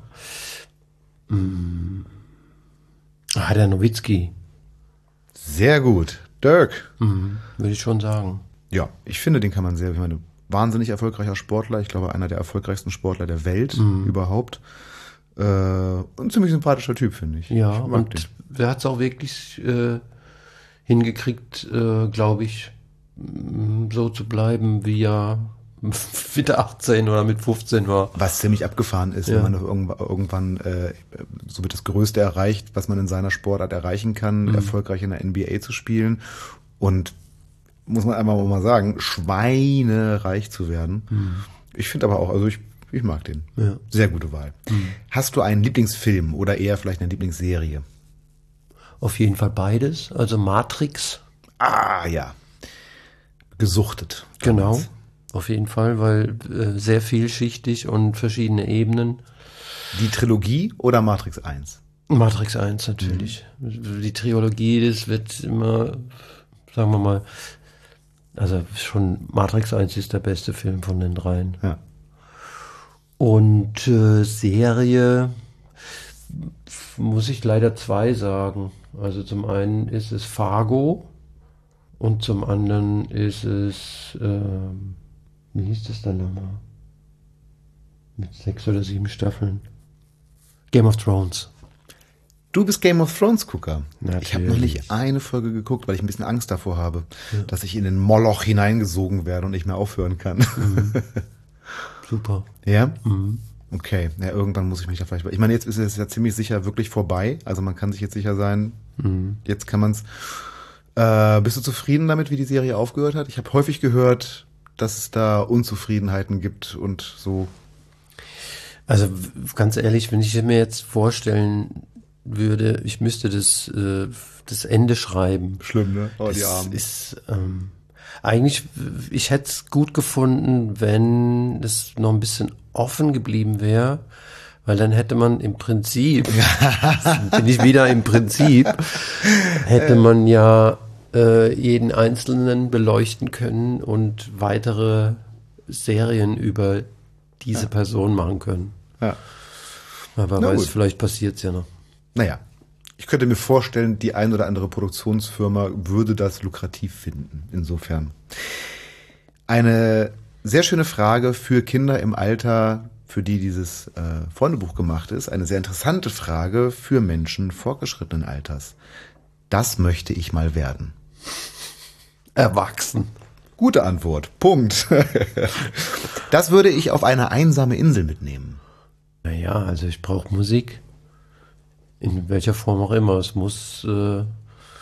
Mhm. Ah, der Nowitzki. Sehr gut. Dirk. Mhm, würde ich schon sagen. Ja, ich finde, den kann man sehr, ich meine, wahnsinnig erfolgreicher Sportler. Ich glaube, einer der erfolgreichsten Sportler der Welt mhm. überhaupt. Äh, ein ziemlich sympathischer Typ, finde ich. Ja, ich und den. Der hat es auch wirklich äh, hingekriegt, äh, glaube ich, so zu bleiben, wie er mit achtzehn oder mit fünfzehn war. Was ziemlich abgefahren ist, ja. Wenn man irgendwann, irgendwann äh, so wird das Größte erreicht, was man in seiner Sportart erreichen kann, mhm. erfolgreich in der N B A zu spielen und, muss man einmal mal sagen, schweinereich zu werden. Mhm. Ich finde aber auch, also ich, ich mag den. Ja. Sehr gute Wahl. Mhm. Hast du einen Lieblingsfilm oder eher vielleicht eine Lieblingsserie? Auf jeden Fall beides. Also Matrix. Ah, ja. Gesuchtet. Genau. Auf jeden Fall, weil äh, sehr vielschichtig und verschiedene Ebenen. Die Trilogie oder Matrix eins? Matrix eins natürlich. Mhm. Die Trilogie, das wird immer, sagen wir mal, also schon Matrix eins ist der beste Film von den dreien. Ja. Und äh, Serie muss ich leider zwei sagen. Also zum einen ist es Fargo und zum anderen ist es ähm, wie hieß das dann nochmal? Mit sechs oder sieben Staffeln. Game of Thrones. Du bist Game of Thrones Gucker. Natürlich. Ich habe neulich eine Folge geguckt, weil ich ein bisschen Angst davor habe, ja. dass ich in den Moloch hineingesogen werde und nicht mehr aufhören kann. Mhm. Super. Ja? Mhm. Okay, ja, irgendwann muss ich mich da vielleicht... Ich meine, jetzt ist es ja ziemlich sicher wirklich vorbei. Also man kann sich jetzt sicher sein, mhm. jetzt kann man es... Äh, bist du zufrieden damit, wie die Serie aufgehört hat? Ich habe häufig gehört, dass es da Unzufriedenheiten gibt und so. Also ganz ehrlich, wenn ich mir jetzt vorstellen würde, ich müsste das, äh, das Ende schreiben. Schlimm, ne? Oh, die Armen. Ist, ähm, eigentlich, ich hätte es gut gefunden, wenn es noch ein bisschen offen geblieben wäre, weil dann hätte man im Prinzip, bin ich wieder im Prinzip, hätte man ja jeden Einzelnen beleuchten können und weitere Serien über diese ja. Person machen können. Ja. Aber wer weiß, gut. Vielleicht passiert es ja noch. Naja, ich könnte mir vorstellen, die ein oder andere Produktionsfirma würde das lukrativ finden. Insofern. Eine sehr schöne Frage für Kinder im Alter, für die dieses äh, Freundebuch gemacht ist. Eine sehr interessante Frage für Menschen fortgeschrittenen Alters. Das möchte ich mal werden. Erwachsen. Gute Antwort. Punkt. Das würde ich auf eine einsame Insel mitnehmen. Naja, also ich brauche Musik. In welcher Form auch immer. Es muss, äh,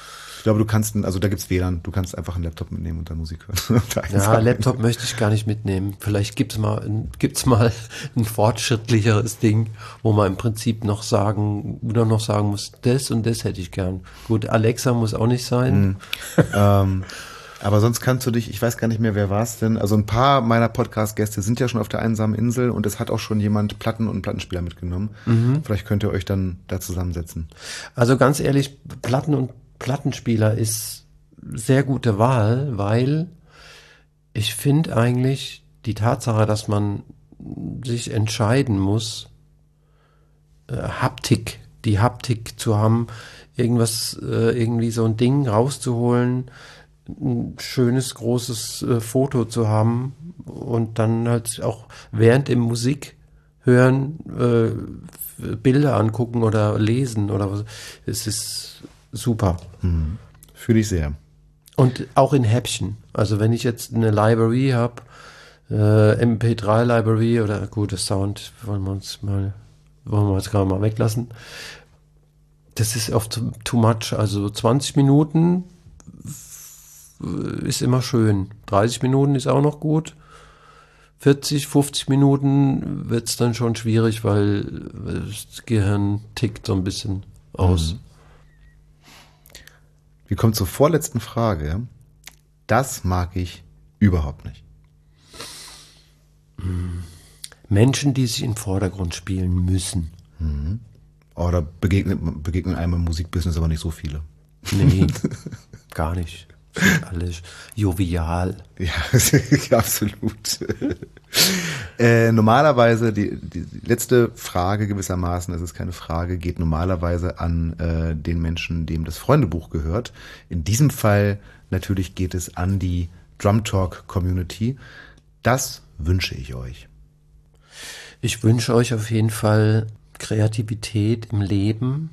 Ich glaube, du kannst, also da gibt's W L A N, du kannst einfach einen Laptop mitnehmen und dann Musik hören. Ja, Laptop möchte ich gar nicht mitnehmen. Vielleicht gibt's mal, ein, gibt's mal ein fortschrittlicheres Ding, wo man im Prinzip noch sagen, nur noch sagen muss, das und das hätte ich gern. Gut, Alexa muss auch nicht sein. Mhm. ähm, aber sonst kannst du dich, ich weiß gar nicht mehr, wer war es denn, also ein paar meiner Podcast-Gäste sind ja schon auf der einsamen Insel und es hat auch schon jemand Platten und Plattenspieler mitgenommen. Mhm. Vielleicht könnt ihr euch dann da zusammensetzen. Also ganz ehrlich, Platten und Plattenspieler ist sehr gute Wahl, weil ich finde eigentlich die Tatsache, dass man sich entscheiden muss, äh, Haptik, die Haptik zu haben, irgendwas, äh, irgendwie so ein Ding rauszuholen, ein schönes, großes äh, Foto zu haben und dann halt auch während dem Musik hören, äh, Bilder angucken oder lesen oder was. Es ist super. Mhm. Fühle ich sehr. Und auch in Häppchen. Also wenn ich jetzt eine Library habe, äh, M P drei Library oder gute Sound, wollen wir uns mal, wollen wir uns gerade mal weglassen. Das ist oft too much. Also zwanzig Minuten ist immer schön. dreißig Minuten ist auch noch gut. vierzig, fünfzig Minuten wird es dann schon schwierig, weil das Gehirn tickt so ein bisschen aus. Mhm. Wir kommen zur vorletzten Frage. Das mag ich überhaupt nicht. Menschen, die sich in den Vordergrund spielen müssen. Mhm. Oder begegnen, begegnen einem im Musikbusiness aber nicht so viele. Nee, gar nicht. Alles jovial. Ja, absolut. äh, normalerweise, die, die letzte Frage gewissermaßen, das ist keine Frage, geht normalerweise an äh, den Menschen, dem das Freundebuch gehört. In diesem Fall natürlich geht es an die Drum Talk Community. Das wünsche ich euch. Ich wünsche euch auf jeden Fall Kreativität im Leben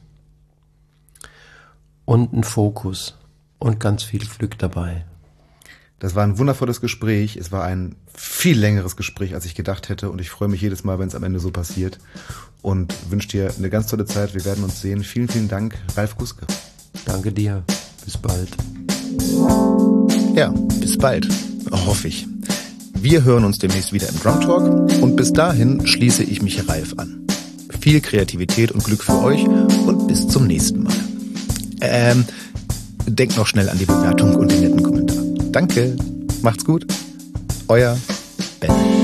und einen Fokus. Und ganz viel Glück dabei. Das war ein wundervolles Gespräch. Es war ein viel längeres Gespräch, als ich gedacht hätte. Und ich freue mich jedes Mal, wenn es am Ende so passiert. Und wünsche dir eine ganz tolle Zeit. Wir werden uns sehen. Vielen, vielen Dank, Ralf Guske. Danke dir. Bis bald. Ja, bis bald. Hoffe ich. Wir hören uns demnächst wieder im Drum Talk. Und bis dahin schließe ich mich Ralf an. Viel Kreativität und Glück für euch. Und bis zum nächsten Mal. Ähm... Denkt noch schnell an die Bewertung und den netten Kommentar. Danke, macht's gut. Euer Ben.